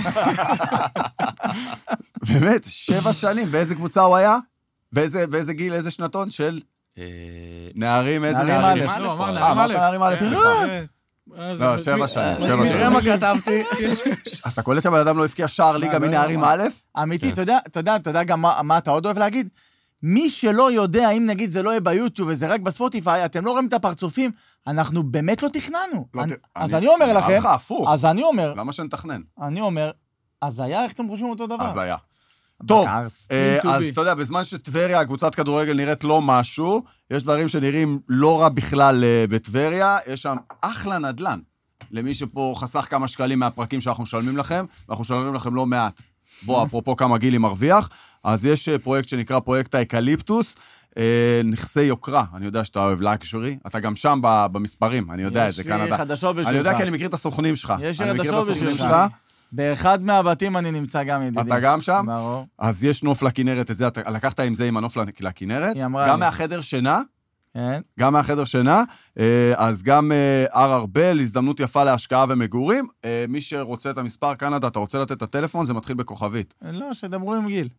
באמת, 7 שנים. באיזה קבוצה הוא היה? באיזה גיל, איזה שנתון של... נערים, איזה נערים? נערים א'. לא, 7 שנים.
תראה מה כתבתי.
אתה קולט שהבן אדם לא הפקיע שער ליגה מנערים א'?
אמיתי, אתה יודע גם מה אתה עוד אוהב להגיד? מי שלא יודע, אם נגיד זה לא יהיה ביוטיוב וזה רק בספוטיפיי, אתם לא רואים את הפרצופים, אנחנו באמת לא תכננו. אז אני אומר לכם, אז אני אומר,
למה שנתכנן?
אני אומר, אז היה, איך אתם חושבים אותו דבר?
אז היה. טוב, אז אתה יודע, בזמן שטבריה, קבוצת כדורגל נראית לא משהו, יש דברים שנראים לא רע בכלל בטבריה, יש שם אחלה נדלן, למי שפה חסך כמה שקלים מהפרקים שאנחנו משלמים לכם, ואנחנו משלמים לכם לא מעט. בוא, אפרופו כמה גילי מרוויח, אז יש פרויקט שנקרא פרויקט האקליפטוס, נכסי יוקרה, אני יודע שאתה אוהב לקשורי, אתה גם שם במספרים, אני יודע את זה, קנדה.
יש לי חדשות בשבילך.
אני יודע כי אני מכיר את הסוכנים שלך.
יש לי חדשות בשבילך. באחד מהבתים אני נמצא גם, ידידי.
אתה גם שם?
ברור.
אז יש נוף לכנרת, את זה, אתה לקחת עם זה עם הנוף לכנרת, גם מהחדר שינה, גם מהחדר שינה, אז גם הר ארבל, הזדמנות יפה להשקעה ומגורים, מי שרוצה את המספר קנדה, אתה רוצה לתת את הטלפון, זה מתחיל בכוכבית.
לא, שדברו עם גיל.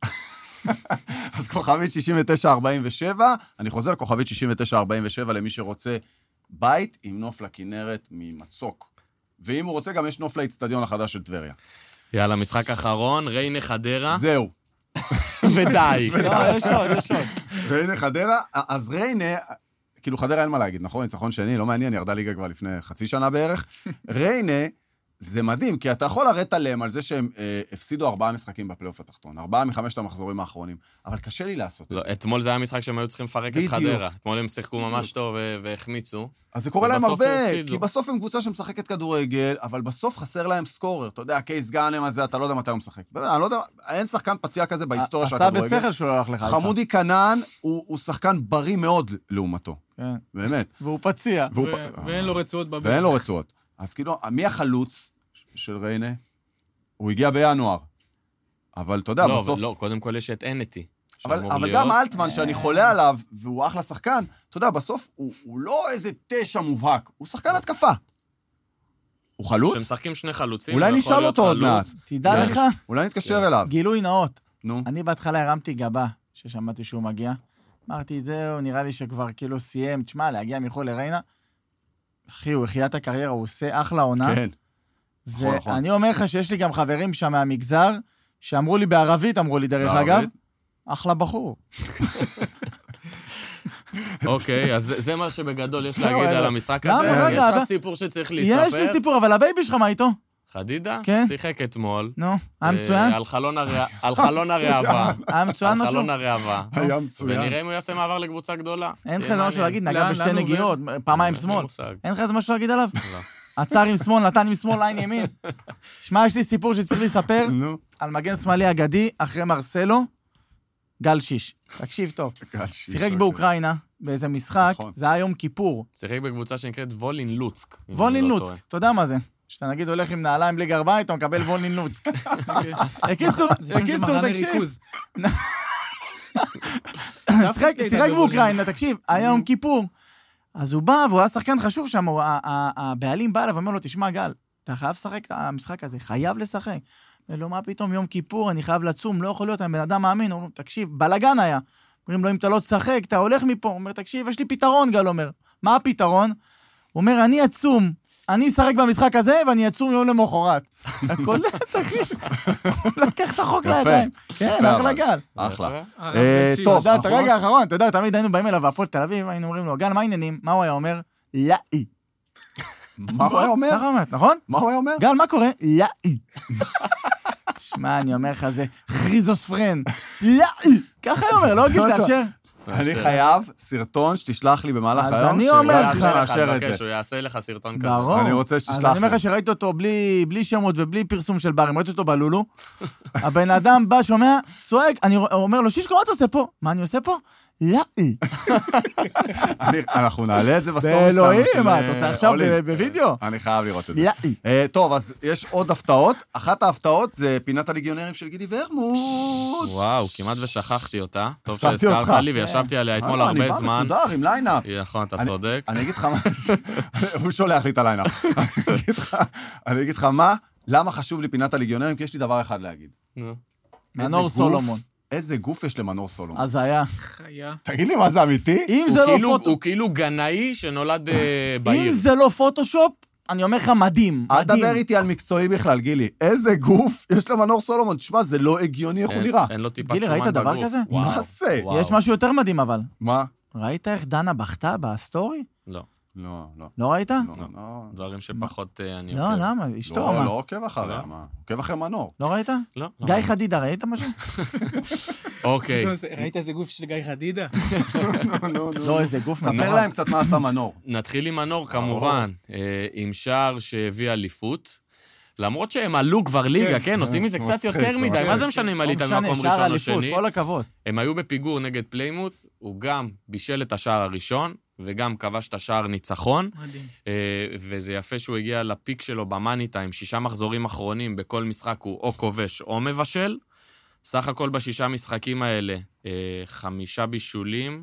אז כוכבית 6947, אני חוזר, כוכבית 6947 למי שרוצה בית עם נוף לכנרת ממצוק. ואם הוא רוצה, גם יש נוף לאצטדיון החדש של טבריה.
יאללה, משחק אחרון, ריינה חדרה.
זהו.
ודי.
לא, יש עוד.
ריינה חדרה, אז ריינה, כאילו חדרה אין מה להגיד, נכון? ניצחון שני, לא מעניין, ירדה ליגה כבר לפני חצי שנה בערך. ריינה, זה מדהים, כי אתה יכול לרדת עליהם על זה שהם הפסידו 4 משחקים בפלייאוף התחתון, 4 מ-5 המחזורים האחרונים, אבל קשה לי לעשות את זה.
אתמול זה היה משחק שהם היו צריכים לפרק את חדרה. אתמול הם שיחקו ממש טוב והחמיצו.
אז זה קורה להם הרבה, כי בסוף הם קבוצה שמשחקת כדורגל, אבל בסוף חסר להם סקורר. אתה יודע, קייס גאנם הזה, אתה לא יודע מתי הוא משחק. אני לא יודע, אין שחקן פציע כזה בהיסטוריה של הכדורגל.
עשה בשכל שהוא הלך לך.
חמודי קנן הוא שחקן בריא מאוד לעומתו. באמת.
והוא פציע.
ואין לו רצועות בבית.
ואין לו רצועות. אז כאילו, מי החלוץ של ריינה? הוא הגיע בינואר. אבל אתה יודע, בסוף...
לא, קודם כל יש את אנטי.
אבל גם אלטמן, שאני חולה עליו, והוא אחלה שחקן, אתה יודע, בסוף הוא לא איזה 9 מובהק, הוא שחקן התקפה. הוא חלוץ?
שמשחקים שני חלוצים.
אולי נשאל אותו עוד מעט.
תדע לך,
אולי נתקשר אליו.
גילוי נאות.
נו.
אני בהתחלה הרמתי גבה, ששמעתי שהוא מגיע. אמרתי, זהו, נראה לי שכבר כאילו סיים, תשמע, להגיע מחול לריינה. אחי, הוא החיה את הקריירה, הוא עושה אחלה עונה.
כן.
ואני אומר לך שיש לי גם חברים שם מהמגזר, שאמרו לי בערבית, אמרו לי דרך אגב, אחלה בחור.
אוקיי, אז זה מה שבגדול יש להגיד על המשחק הזה.
למה?
יש לך סיפור שצריך להסתפר.
יש לי סיפור, אבל הבייבי שלך מה איתו?
חדידה?
כן.
שיחק אתמול.
נו, היה מצוין?
על חלון הראווה.
היה מצוין משהו?
על חלון הראווה.
היה מצוין.
ונראה אם הוא יעשה מעבר לקבוצה גדולה.
אין לך איזה משהו להגיד, נגע בשתי נגיעות, פעמיים שמאל.
מושג.
אין לך איזה משהו להגיד עליו?
לא.
עצר עם שמאל, נתן עם שמאל, ליין ימין. שמע, יש לי סיפור שצריך לספר
נו.
על מגן שמאלי אגדי, אחרי מרסלו, גל שיש. תקשיב טוב. שיחק באוקראינה, באיזה משחק, זה היה יום כיפור.
שיחק בקבוצה שנקראת וולין לוצק.
וולין לוצק, אתה יודע מה זה? שאתה נגיד הולך עם נעליים בלי גרביים, אתה מקבל וולין לוצק. בקיצור, תקשיב. שיחק באוקראינה, תקשיב, היה יום כיפור. אז הוא בא, והוא היה שחקן חשוב שם, הבעלים בא אליו ואומר לו, תשמע גל, אתה חייב לשחק את המשחק הזה, חייב לשחק. ולא, מה פתאום, יום כיפור, אני חייב לצום, לא יכול להיות, אני בן אדם מאמין. הוא אומר, תקשיב, בלגן היה. אומרים לו, אם אתה לא תשחק, אתה הולך מפה. הוא אומר, תקשיב, יש לי פתרון, גל אומר. מה הפתרון? הוא אומר, אני אצום, אני אשחק במשחק הזה, ואני אצום יום למחרת. הקולט, אחי. הוא לקח את החוק לידיים. כן, אחלה גל.
אחלה.
טוב, אתה רגע האחרון, אתה יודע, תמיד היינו באים אליו, והפועל תל אביב, היינו אומרים לו, גל, מה העניינים? מה הוא היה אומר? לאי.
מה הוא היה אומר?
נכון?
מה הוא היה אומר?
גל, מה קורה? לאי. שמע, אני אומר לך, זה חריזוספרן. לאי. ככה הוא אומר, לא גיל, תאשר.
אני חייב סרטון שתשלח לי במהלך היום.
אז אני אומר לך.
הוא יעשה לך סרטון כזה.
ברור.
אני רוצה שתשלח לי.
אז אני אומר לך שראיתי אותו בלי שמות ובלי פרסום של ברים, ראיתי אותו בלולו. הבן אדם בא, שומע, צועק, אני אומר לו, שישקו, מה אתה עושה פה? מה אני עושה פה? לאי.
אנחנו נעלה את זה בסטורי שלנו.
באלוהים, מה, אתה רוצה עכשיו בווידאו?
אני חייב לראות את זה.
לאי.
טוב, אז יש עוד הפתעות. אחת ההפתעות זה פינת הליגיונרים של גידי ורמוט.
וואו, כמעט ושכחתי אותה. טוב
הפתעתי אותך.
שהזכרת לי וישבתי עליה אתמול הרבה זמן.
אני בא מסודר עם ליינאפ.
נכון, אתה צודק.
אני אגיד לך מה, הוא שולח לי את הליינאפ. אני אגיד לך מה, למה חשוב לי פינת הליגיונרים? כי יש לי דבר אחד להגיד.
מנור סולומון.
איזה גוף יש למנור סולומון.
אז היה.
חיה.
תגיד לי מה זה אמיתי?
אם זה לא פוטו...
הוא כאילו גנאי שנולד בעיר.
אם זה לא פוטושופ, אני אומר לך מדהים.
אל תדבר איתי על מקצועי בכלל, גילי. איזה גוף יש למנור סולומון. תשמע, זה לא הגיוני איך הוא נראה.
אין לו טיפת
גילי,
שומן
ראית
בגוף.
דבר כזה?
מה זה?
יש משהו יותר מדהים אבל.
מה?
ראית איך דנה בכתה בסטורי?
לא.
לא, לא.
לא ראית?
לא,
דברים שפחות אני
לא,
עוקב.
למה? אשתו
לא,
מה?
לא עוקב אחריה, מה? עוקב אחרי מנור.
לא ראית?
לא.
גיא חדידה, ראית משהו?
אוקיי.
ראית איזה גוף של גיא חדידה?
לא, איזה גוף
ספר
מטורף.
להם קצת מה עשה מנור.
נתחיל עם מנור כמובן, עם שער שהביא אליפות. למרות שהם עלו כבר ליגה, כן, עושים מזה קצת יותר מדי. מה זה משנה אם עלית במקום ראשון או שני?
כל הכבוד.
הם היו בפיגור נגד פליימוט, הוא גם בישל את השער הראשון, וגם כבש את השער ניצחון.
מדהים.
וזה יפה שהוא הגיע לפיק שלו במאני טיים, 6 מחזורים אחרונים, בכל משחק הוא או כובש או מבשל. סך הכל ב6 משחקים האלה, 5 בישולים,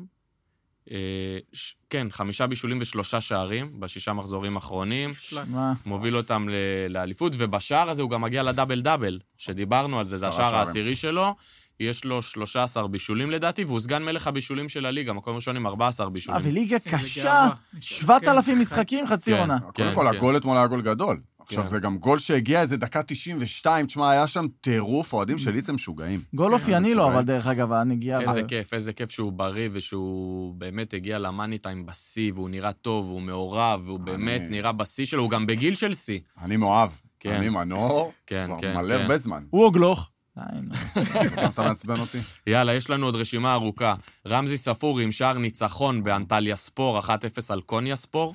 כן, 5 בישולים ו3 שערים, ב6 מחזורים אחרונים.
מה?
מוביל אותם לאליפות, ובשער הזה הוא גם מגיע לדאבל דאבל, שדיברנו על זה, זה השער העשירי שלו. יש לו 13 בישולים לדעתי, והוא סגן מלך הבישולים של הליגה, מקום ראשון עם 14 בישולים.
וליגה קשה, 7,000 משחקים, חצי עונה.
קודם כל, הגול אתמול היה גול גדול. עכשיו, זה גם גול שהגיע איזה דקה 92, תשמע, היה שם טירוף, אוהדים של ליץ הם משוגעים.
גול אופייני לו, אבל דרך אגב, הנגיעה...
איזה כיף שהוא בריא, ושהוא באמת הגיע למאני טיים בשיא, והוא נראה טוב, והוא מעורב, והוא באמת נראה בשיא שלו, הוא גם בגיל של שיא.
אני מאוהב. אני מנור, כבר מלא הרבה זמן.
הוא אוגלוך.
אתה מעצבן אותי.
יאללה, יש לנו עוד רשימה ארוכה. רמזי ספורי עם שער ניצחון באנטליה ספור, 1-0 על קוניה ספור.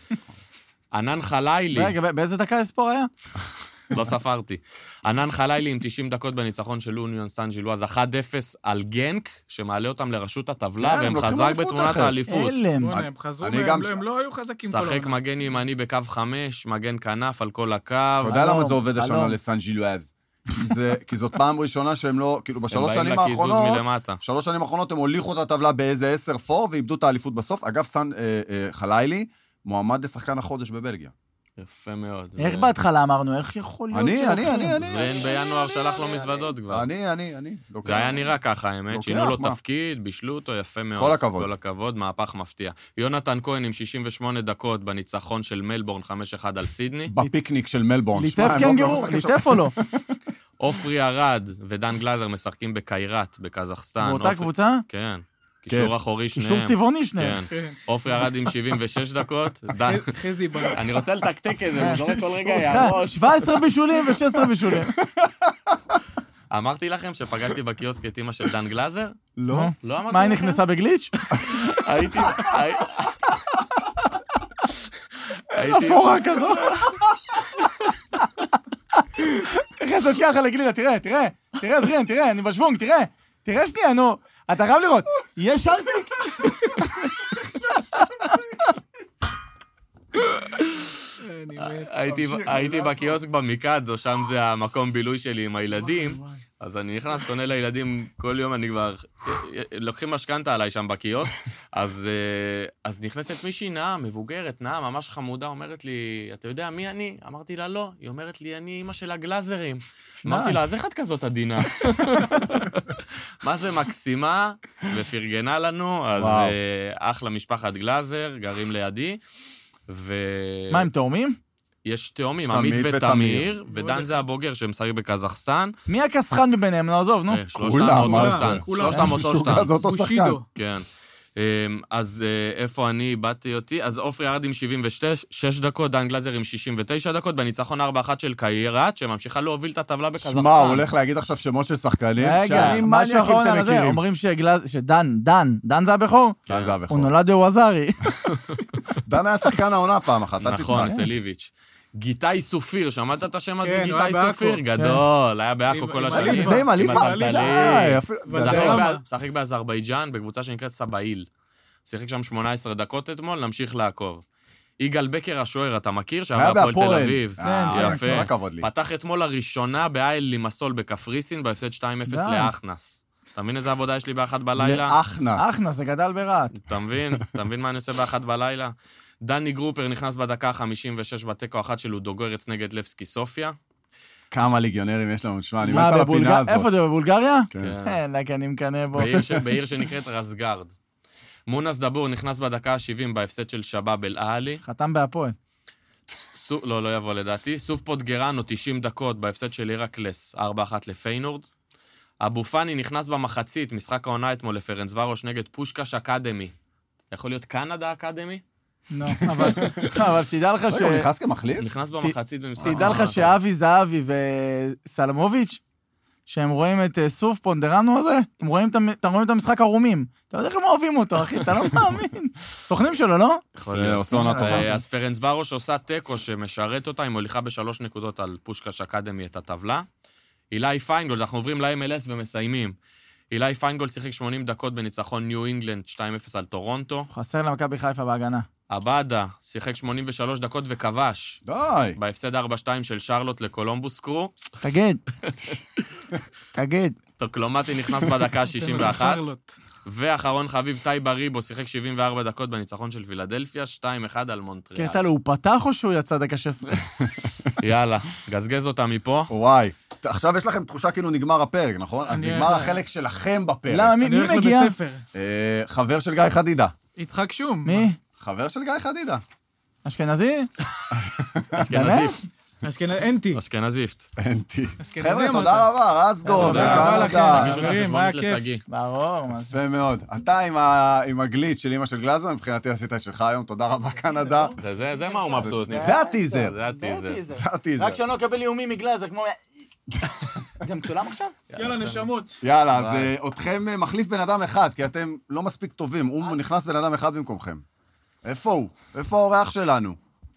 ענן חלילי...
רגע, באיזה דקה הספור היה?
לא ספרתי. ענן חלילי עם 90 דקות בניצחון של אוניון סן ג'ילואז, 1-0 על גנק, שמעלה אותם לראשות הטבלה, והם חזק בתמונת האליפות.
אלם.
הם חזרו, הם לא היו חזקים כל
שחק מגן ימני בקו 5, מגן כנף על כל הקו.
אתה יודע למה זה עובד השנה לסן ג'ילואז? כי זאת פעם ראשונה שהם לא, כאילו בשלוש שנים האחרונות הם הוליכו את הטבלה באיזה 10-4 ואיבדו את האליפות בסוף. אגב, סן חלילי מועמד לשחקן החודש בבלגיה.
יפה מאוד.
איך בהתחלה אמרנו, איך יכול להיות
אני.
זרין בינואר שלח לו מזוודות כבר.
אני.
זה היה נראה ככה, האמת. שינו לו תפקיד, בישלו אותו, יפה מאוד.
כל הכבוד.
כל הכבוד, מהפך מפתיע. יונתן כהן עם 68 דקות בניצחון של מלבורן 5-1 על סידני.
בפיקניק של מלבורן.
ליטף קנגרו, ליטף או לא?
אופרי ארד ודן גלזר משחקים בקיירת, בקזחסטן.
באותה קבוצה?
כן. קישור אחורי שניהם.
קישור צבעוני שניהם.
כן. אופרי ירד עם 76 דקות.
חזי בר.
אני רוצה לתקתק איזה, הוא זורק כל רגע יערוש.
17 בישולים ו-16 בישולים.
אמרתי לכם שפגשתי בקיוסק את אמא של דן גלזר?
לא.
לא אמרתי לכם?
מה, היא נכנסה בגליץ'?
הייתי...
אפורה כזו. נכנסת ככה לגלידה, תראה, זרין, תראה, אני בשוונג, תראה שנייה, נו. אתה חייב לראות, יש ארטיק?
הייתי בקיוסק במיקדו, שם זה המקום בילוי שלי עם הילדים, אז אני נכנס, קונה לילדים כל יום, אני כבר... לוקחים משכנתה עליי שם בקיוסק, אז נכנסת מישהי נאה, מבוגרת, נאה, ממש חמודה, אומרת לי, אתה יודע מי אני? אמרתי לה, לא. היא אומרת לי, אני אמא של הגלזרים. אמרתי לה, אז איך את כזאת עדינה? מה זה מקסימה? ופרגנה לנו, אז אחלה משפחת גלזר, גרים לידי.
מה, הם תאומים?
יש תאומים, עמית ותמיר, ודן זה הבוגר שמשחק בקזחסטן.
מי הקסחן מביניהם? נעזוב, נו.
שלושתם אותו שטנץ.
זה אותו שחקן.
כן. אז איפה אני איבדתי אותי? אז אופרי ירד עם 76 דקות, דן גלזר עם 69 דקות, בניצחון 4-1 של קיירת, שממשיכה להוביל את הטבלה בקזחסטן.
שמע, הוא הולך להגיד עכשיו שמות של שחקנים,
רגע, מה שאחרון על זה, אומרים דן זה הבכור?
דן זה הבכור.
הוא נולד בווזארי.
דן היה שחקן העונה פעם אחת, אל תצמח.
נכון, אצל איביץ'. גיטאי סופיר, שמעת את השם הזה?
כן,
גיטאי סופיר? גדול, היה בעכו כל השנים.
זה עם אליפה?
משחק באזרבייג'אן, בקבוצה שנקראת סבאיל. שיחק שם 18 דקות אתמול, נמשיך לעקוב. יגאל בקר השוער, אתה מכיר? שהיה בהפועל תל אביב. יפה. פתח אתמול לראשונה באייל לימסול בקפריסין, בהפסד 2-0 לאחנס. אתה מבין איזה עבודה יש לי באחת בלילה?
לאחנס, זה גדל ברעת.
אתה מבין מה אני עושה באחת בלילה? דני גרופר נכנס בדקה 56 בתיקו אחת של לודוגורץ נגד לבסקי סופיה.
כמה ליגיונרים יש לנו, נשמע, אני מת על הפינה הזאת.
איפה זה, בבולגריה?
כן.
אני מקנה בו.
בעיר שנקראת רסגרד. מונס דבור נכנס בדקה ה-70 בהפסד של שבאב אל-אהלי.
חתם בהפועל.
לא יבוא לדעתי. סוף פוטגרנו 90 דקות בהפסד של אירקלס 4-1 לפיינורד. אבו פאני נכנס במחצית, משחק העונה אתמול לפרנצוורוש נגד פושקש אקדמי. יכול להיות קנדה אקדמי?
לא, אבל שתדע לך ש...
הוא נכנס כמחליף?
נכנס במחצית במשחק.
תדע לך שאבי זהבי וסלמוביץ', שהם רואים את סוף פונדרנו הזה, הם רואים את המשחק ערומים. אתה יודע איך הם אוהבים אותו, אחי, אתה לא מאמין. סוכנים שלו, לא?
אז פרנצוורוש עושה טקו שמשרת אותה, היא מוליכה ב3 נקודות על פושקש אקדמי את הטבלה. אילי פיינגולד, אנחנו עוברים ל-MLS ומסיימים. אילי פיינגולד שיחק 80 דקות בניצחון ניו אינגלנד 2-0 על טורונטו.
חסר למכבי חיפה בהגנה.
אבדה שיחק 83 דקות וכבש.
די.
בהפסד 4-2 של שרלוט לקולומבוס קרו.
תגיד.
טוקלומטי נכנס בדקה 61. ואחרון חביב טייבה ריבו שיחק 74 דקות בניצחון של פילדלפיה, 2-1 על מונטריאל.
קטע לו, הוא פתח או שהוא יצא דקה 16?
יאללה, גזגז אותה מפה.
וואי. עכשיו יש לכם תחושה כאילו נגמר הפרק, נכון? אז נגמר החלק שלכם בפרק.
למה, מי מגיע?
חבר של גיא חדידה.
יצחק שום.
מי?
חבר של גיא חדידה.
אשכנזי?
אשכנזיפט.
אשכנזיפט.
אנטי. חבר'ה, תודה רבה, רסגו.
תודה לכם, חברים, היה כיף.
ברור.
יפה מאוד. אתה עם הגליץ' של אמא של גלזר, מבחינתי עשית את שלך היום, תודה רבה קנדה.
זה מה הוא מבסוט.
זה הטיזר.
זה
הטיזר.
רק שאני לא אקבל איומים מגלזר, כמו... זה מצולם עכשיו?
יאללה, נשמות.
יאללה, אז אתכם מחליף בן אדם אחד, כי אתם לא מספיק טובים. הוא נכנס בן אדם אחד במקומכם. איפה הוא? איפה האורח שלנו?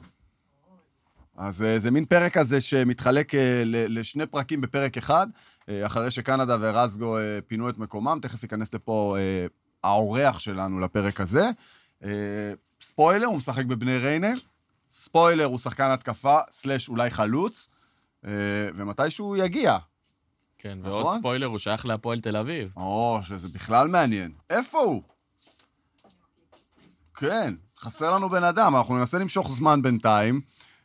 אז זה מין פרק הזה שמתחלק לשני פרקים בפרק אחד, אחרי שקנדה ורסגו פינו את מקומם, תכף ייכנס לפה האורח שלנו לפרק הזה. ספוילר, הוא משחק בבני ריינה, ספוילר, הוא שחקן התקפה, סלש אולי חלוץ, ומתישהו יגיע.
כן, ועוד ספוילר, הוא שייך להפועל תל אביב.
שזה בכלל מעניין. איפה הוא? כן, חסר לנו בן אדם, אנחנו ננסה למשוך זמן בינתיים,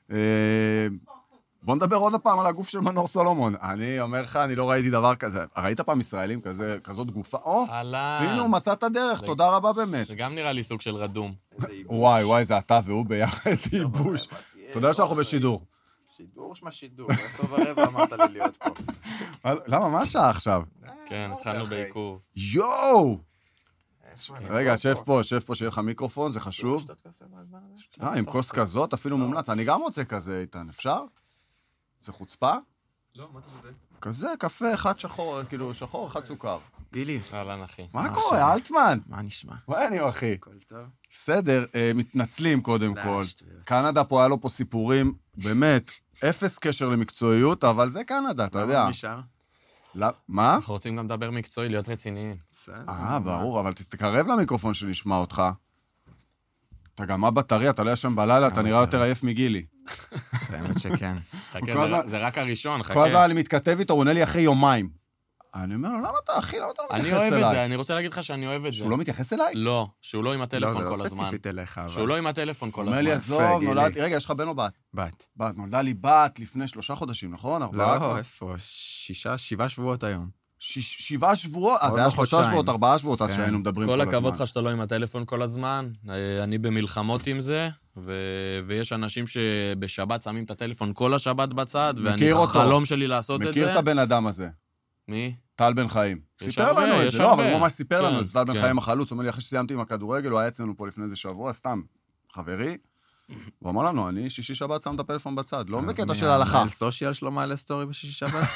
בוא נדבר עוד פעם על הגוף של מנור סולומון. אני אומר לך, אני לא ראיתי דבר כזה. ראית פעם ישראלים כזאת גופה? הנה, הוא מצא את הדרך, תודה רבה באמת.
זה גם נראה לי סוג של רדום.
וואי, זה אתה והוא ביחד, איזה ייבוש. אתה יודע שאנחנו בשידור.
שידור שמה שידור, 10:15 אמרת לי להיות פה.
למה, מה השעה עכשיו?
כן, התחלנו בעיכוב.
יואו! רגע, שב פה, שיהיה לך מיקרופון, זה חשוב. עם כוס כזאת, אפילו מומלץ. אני גם רוצה כזה, איתן, אפשר? זה חוצפה?
לא, מה אתה שותה?
כזה, קפה, אחד שחור, כאילו שחור, אחד סוכר.
גילי.
אהלן, אחי.
מה קורה, אלטמן?
מה נשמע?
מה העניינים, אחי?
הכל טוב.
בסדר, מתנצלים קודם כל. קנדה פה היה לו פה סיפורים, באמת, אפס קשר למקצועיות, אבל זה קנדה, אתה יודע.
למה נשאר?
מה?
אנחנו רוצים גם לדבר מקצועי, להיות רציניים.
ברור, אבל תתקרב למיקרופון שנשמע אותך. אתה גם מה בטריה, אתה לא ישן בלילה, אתה נראה יותר עייף מגילי.
האמת שכן.
חכה, זה רק הראשון, חכה.
כל הזמן אני מתכתב איתו, הוא עונה לי אחרי יומיים. אני אומר לו, למה אתה, אחי, למה אתה לא מתייחס אליי?
אני אוהב את זה, אני רוצה להגיד לך שאני אוהב את זה.
שהוא לא מתייחס אליי?
לא, שהוא לא עם
לא,
הטלפון
זה
כל
לא
הזמן.
ספציפית אליך, אבל...
שהוא לא עם הטלפון כל
אומר לי,
הזמן.
עזוב, נולדתי, רגע, יש לך בן או בת?
בת.
בת, נולדה לי בת לפני 3 חודשים, נכון? 4?
לא, איפה? 7 שבועות היום.
7 שבועות? אז זה היה 3 שבועות, 4 שבועות, אז שהיינו מדברים כל הזמן.
כל הכבוד לך שאתה לא עם הטלפון כל הזמן. אני במלחמות עם זה, ויש אנשים שבשבת שמים את הטלפון כל השבת בצד, ואני חלום שלי לעשות את זה.
מכיר את הבן אדם הזה?
מי?
טל בן חיים. סיפר לנו את זה, לא, אבל הוא ממש סיפר לנו את זה. טל בן חיים החלוץ, הוא אומר לי, אחרי שסיימתי עם הכדורגל, הוא היה אצלנו פה לפני איזה שבוע, סתם, חברי. הוא אמר לנו, אני שישי שבת שם את הפלאפון בצד, לא בקטע של הלכה.
אז סושיאל שלו מעלה סטורי בשישי שבת?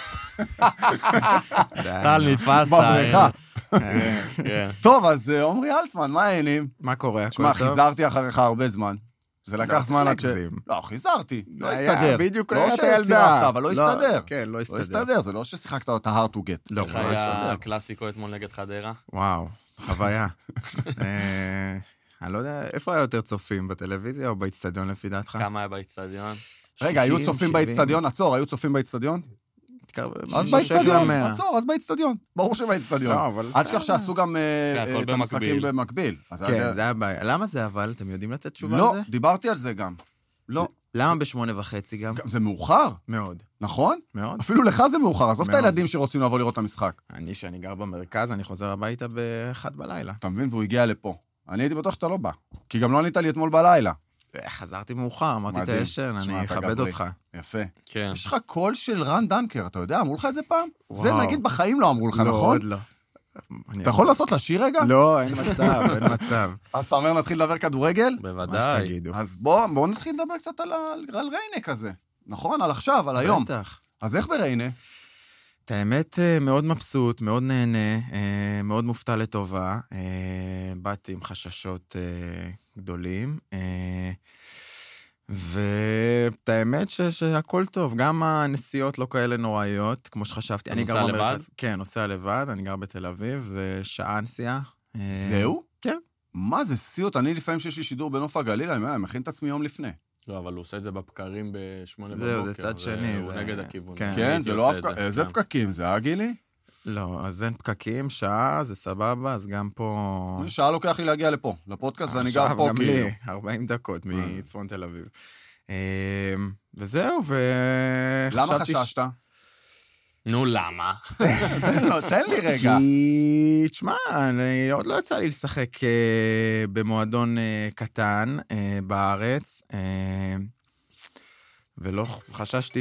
טל נתפס.
בבריכה. טוב, אז עומרי אלטמן, מה העניינים?
מה קורה?
שמע, חיזרתי אחריך הרבה זמן. זה לקח זמן עד ש... לא, חיזרתי, לא הסתדר.
בדיוק
לא
הייתה ילדה.
שסירבת, אבל לא הסתדר.
כן, לא
לא
הסתדר.
הסתדר, זה לא ששיחקת אותה hard to get.
לא,
איך היה הקלאסיקו אתמול נגד חדרה?
וואו, חוויה. אני לא יודע, איפה היה יותר צופים, בטלוויזיה או באצטדיון לפי דעתך?
כמה היה באצטדיון?
רגע, היו צופים באצטדיון? עצור, היו צופים באצטדיון? אז
6
באצטדיון,
ל-100.
עצור, אז באצטדיון. ברור שבאצטדיון.
לא, אבל...
עד שכך שעשו גם
הכל
את המשחקים במקביל.
כן, זה היה בעיה. למה זה אבל? אתם יודעים לתת תשובה
לא,
על זה?
דיברתי על זה גם. לא.
למה ב8:30 גם?
זה מאוחר,
מאוד.
נכון?
מאוד.
אפילו לך זה מאוחר, עזוב את הילדים שרוצים לבוא לראות את המשחק.
שאני גר במרכז, אני חוזר הביתה ב1 בלילה.
אתה מבין? והוא הגיע לפה. אני הייתי בטוח שאתה לא בא. כי גם לא ענית לי אתמול בלילה.
חזרתי מאוחר, אמרתי את הישן, אני אכבד אותך.
יפה.
כן.
יש לך קול של רן דנקר, אתה יודע, אמרו לך את זה פעם? זה
וואו.
נגיד בחיים לא אמרו לך,
לא,
נכון?
עוד לא.
אתה יכול לעשות לשיר רגע?
לא, אין מצב, אין מצב.
אז אתה אומר נתחיל לדבר כדורגל?
מה
בוודאי.
שתגידו.
אז בואו נתחיל לדבר קצת על ריינה כזה. נכון, על עכשיו, על היום.
בטח.
אז איך בריינה?
את האמת, מאוד מבסוט, מאוד נהנה, מאוד מופתע לטובה. באתי עם חששות גדולים. ואת האמת שהכל טוב, גם הנסיעות לא כאלה נוראיות, כמו שחשבתי.
אתה נוסע לבד?
כן, נוסע לבד, אני גר בתל אביב, זה שעה נסיעה.
זהו?
כן.
מה זה סיוט? אני לפעמים שיש לי שידור בנוף הגליל, אני מכין את עצמי יום לפני.
לא, אבל הוא עושה את זה בפקרים ב8 בבוקר.
זהו, זה צד שני.
הוא נגד הכיוון.
כן, זה לא... איזה פקקים זה, גילי?
לא, אז אין פקקים, שעה, זה סבבה, אז גם פה...
שעה לוקח לי להגיע לפה, לפודקאסט, אני גר פה
גם
כאילו.
לי, 40 דקות מצפון תל אביב. וזהו,
למה חששת?
נו, למה?
תן לי רגע.
כי, תשמע, עוד לא יצא לי לשחק במועדון קטן בארץ, ולא חששתי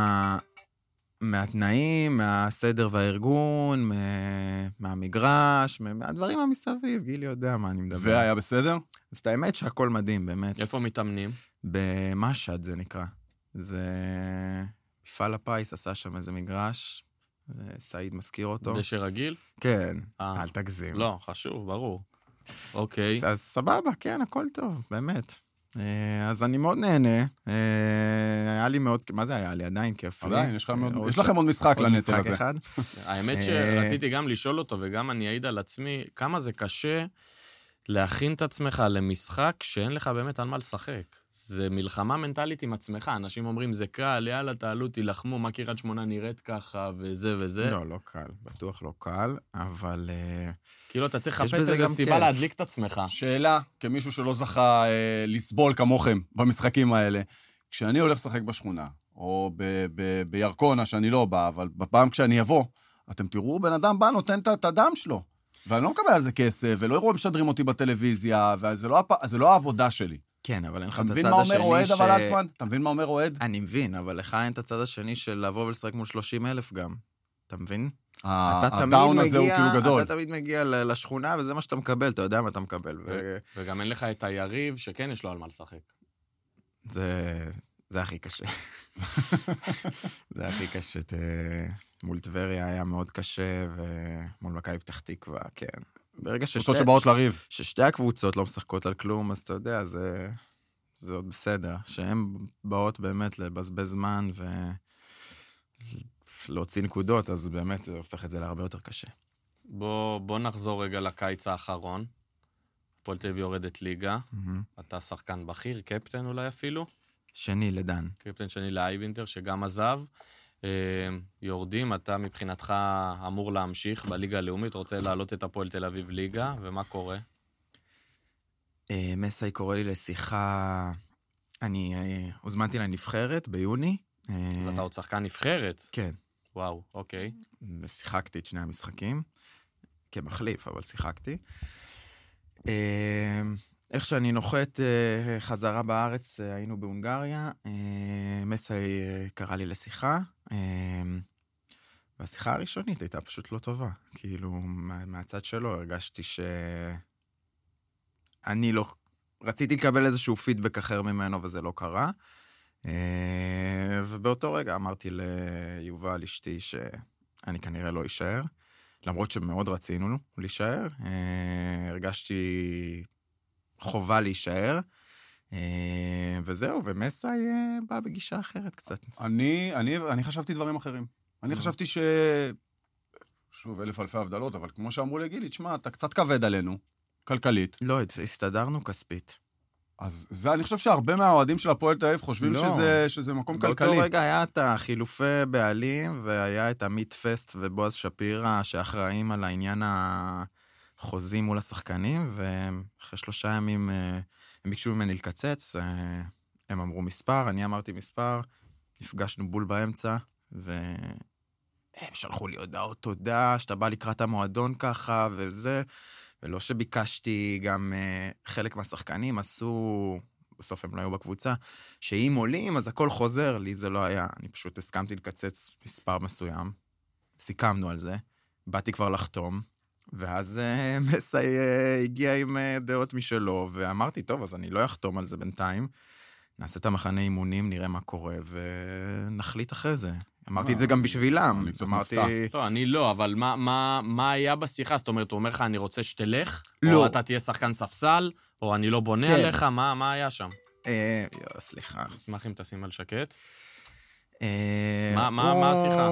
מהתנאים, מהסדר והארגון, מהמגרש, מהדברים המסביב, גילי יודע מה אני מדבר.
והיה בסדר?
אז את האמת שהכל מדהים, באמת.
איפה מתאמנים?
במשד זה נקרא. זה... מפעל הפיס עשה שם איזה מגרש, סעיד מזכיר אותו.
דשא רגיל?
כן, אל תגזים.
לא, חשוב, ברור. אוקיי.
אז סבבה, כן, הכל טוב, באמת. אז אני מאוד נהנה. היה לי מאוד, מה זה היה לי? עדיין כיף לי.
עדיין, יש לכם עוד משחק לנטל הזה.
האמת שרציתי גם לשאול אותו, וגם אני אעיד על עצמי, כמה זה קשה להכין את עצמך למשחק שאין לך באמת על מה לשחק. זה מלחמה מנטלית עם עצמך. אנשים אומרים, זה קל, יאללה, תעלו, תילחמו, מה קריית שמונה נראית ככה, וזה וזה.
לא, לא קל. בטוח לא קל, אבל...
כאילו, אתה צריך לחפש איזו סיבה להדליק את עצמך.
שאלה, כמישהו שלא זכה לסבול כמוכם במשחקים האלה, כשאני הולך לשחק בשכונה, או בירקונה שאני לא בא, אבל בפעם כשאני אבוא, אתם תראו, בן אדם בא, נותן את הדם שלו. ואני לא מקבל על זה כסף, ולא יראו משדרים אותי בטלוויזיה, וזה לא העבודה שלי.
כן, אבל אין לך
אתה
את
מבין
הצד
מה
השני
אומר אוהד, אבל אלטמן? אתה מבין מה אומר אוהד?
אני מבין, אבל לך אין את הצד השני של לבוא ולשחק מול 30,000 גם. אתה מבין?
הדאון הזה הוא כאילו גדול.
אתה תמיד מגיע לשכונה, וזה מה שאתה מקבל, אתה יודע מה אתה מקבל.
וגם אין לך את היריב שכן יש לו על מה לשחק.
זה הכי קשה. זה הכי קשה. מול טבריה היה מאוד קשה, ומול מכבי פתח תקווה, כן. ברגע ששתי הקבוצות לא משחקות על כלום, אז אתה יודע, זה עוד בסדר. שהן באות באמת לבזבז זמן ולהוציא נקודות, אז באמת זה הופך את זה להרבה יותר קשה.
בוא נחזור רגע לקיץ האחרון. הפועל תל אביב יורדת ליגה. אתה שחקן בכיר, קפטן אולי אפילו.
שני לדן.
קפטן שני לאייבינטר, שגם עזב. יורדים, אתה מבחינתך אמור להמשיך בליגה הלאומית, רוצה להעלות את הפועל תל אביב ליגה, ומה קורה?
מסי קורא לי לשיחה, אני הוזמנתי לנבחרת ביוני.
אז אתה עוד שחקן נבחרת?
כן.
וואו, אוקיי.
ושיחקתי את שני המשחקים, כמחליף, אבל שיחקתי. איך שאני נוחת חזרה בארץ, היינו בהונגריה, מסי קרא לי לשיחה, והשיחה הראשונית הייתה פשוט לא טובה. כאילו, מהצד שלו הרגשתי אני לא... רציתי לקבל איזשהו פידבק אחר ממנו, וזה לא קרה. ובאותו רגע אמרתי ליובל אשתי שאני כנראה לא אשאר, למרות שמאוד רצינו להישאר. הרגשתי חובה להישאר, וזהו, ומסי בא בגישה אחרת קצת.
אני חשבתי דברים אחרים. אני חשבתי שוב, 1000 אלפי הבדלות, אבל כמו שאמרו לי, גילי, תשמע, אתה קצת כבד עלינו, כלכלית.
לא, הסתדרנו כספית.
אז זה, אני חושב שהרבה מהאוהדים של הפועל תל אביב חושבים שזה מקום כלכלי.
באותו רגע היה את החילופי בעלים, והיה את עמית פסט ובועז שפירא, שאחראים על העניין החוזים מול השחקנים, ואחרי 3 ימים הם ביקשו ממני לקצץ, הם אמרו מספר, אני אמרתי מספר, נפגשנו בול באמצע, והם שלחו לי הודעות תודה, שאתה בא לקראת המועדון ככה, וזה, ולא שביקשתי, גם חלק מהשחקנים עשו, בסוף הם לא היו בקבוצה, שאם עולים, אז הכל חוזר לי, זה לא היה, אני פשוט הסכמתי לקצץ מספר מסוים, סיכמנו על זה, באתי כבר לחתום, ואז מסי הגיע עם דעות משלו, ואמרתי, טוב, אז אני לא אחתום על זה בינתיים, נעשה את המחנה אימונים, נראה מה קורה, ונחליט אחרי זה. אמרתי את זה גם בשבילם. אמרתי...
לא, אני לא, אבל מה היה בשיחה? זאת אומרת, הוא אומר לך, אני רוצה שתלך?
לא.
או אתה תהיה שחקן ספסל? או אני לא בונה עליך? מה היה שם?
סליחה.
אשמח אם תשים על שקט. מה השיחה?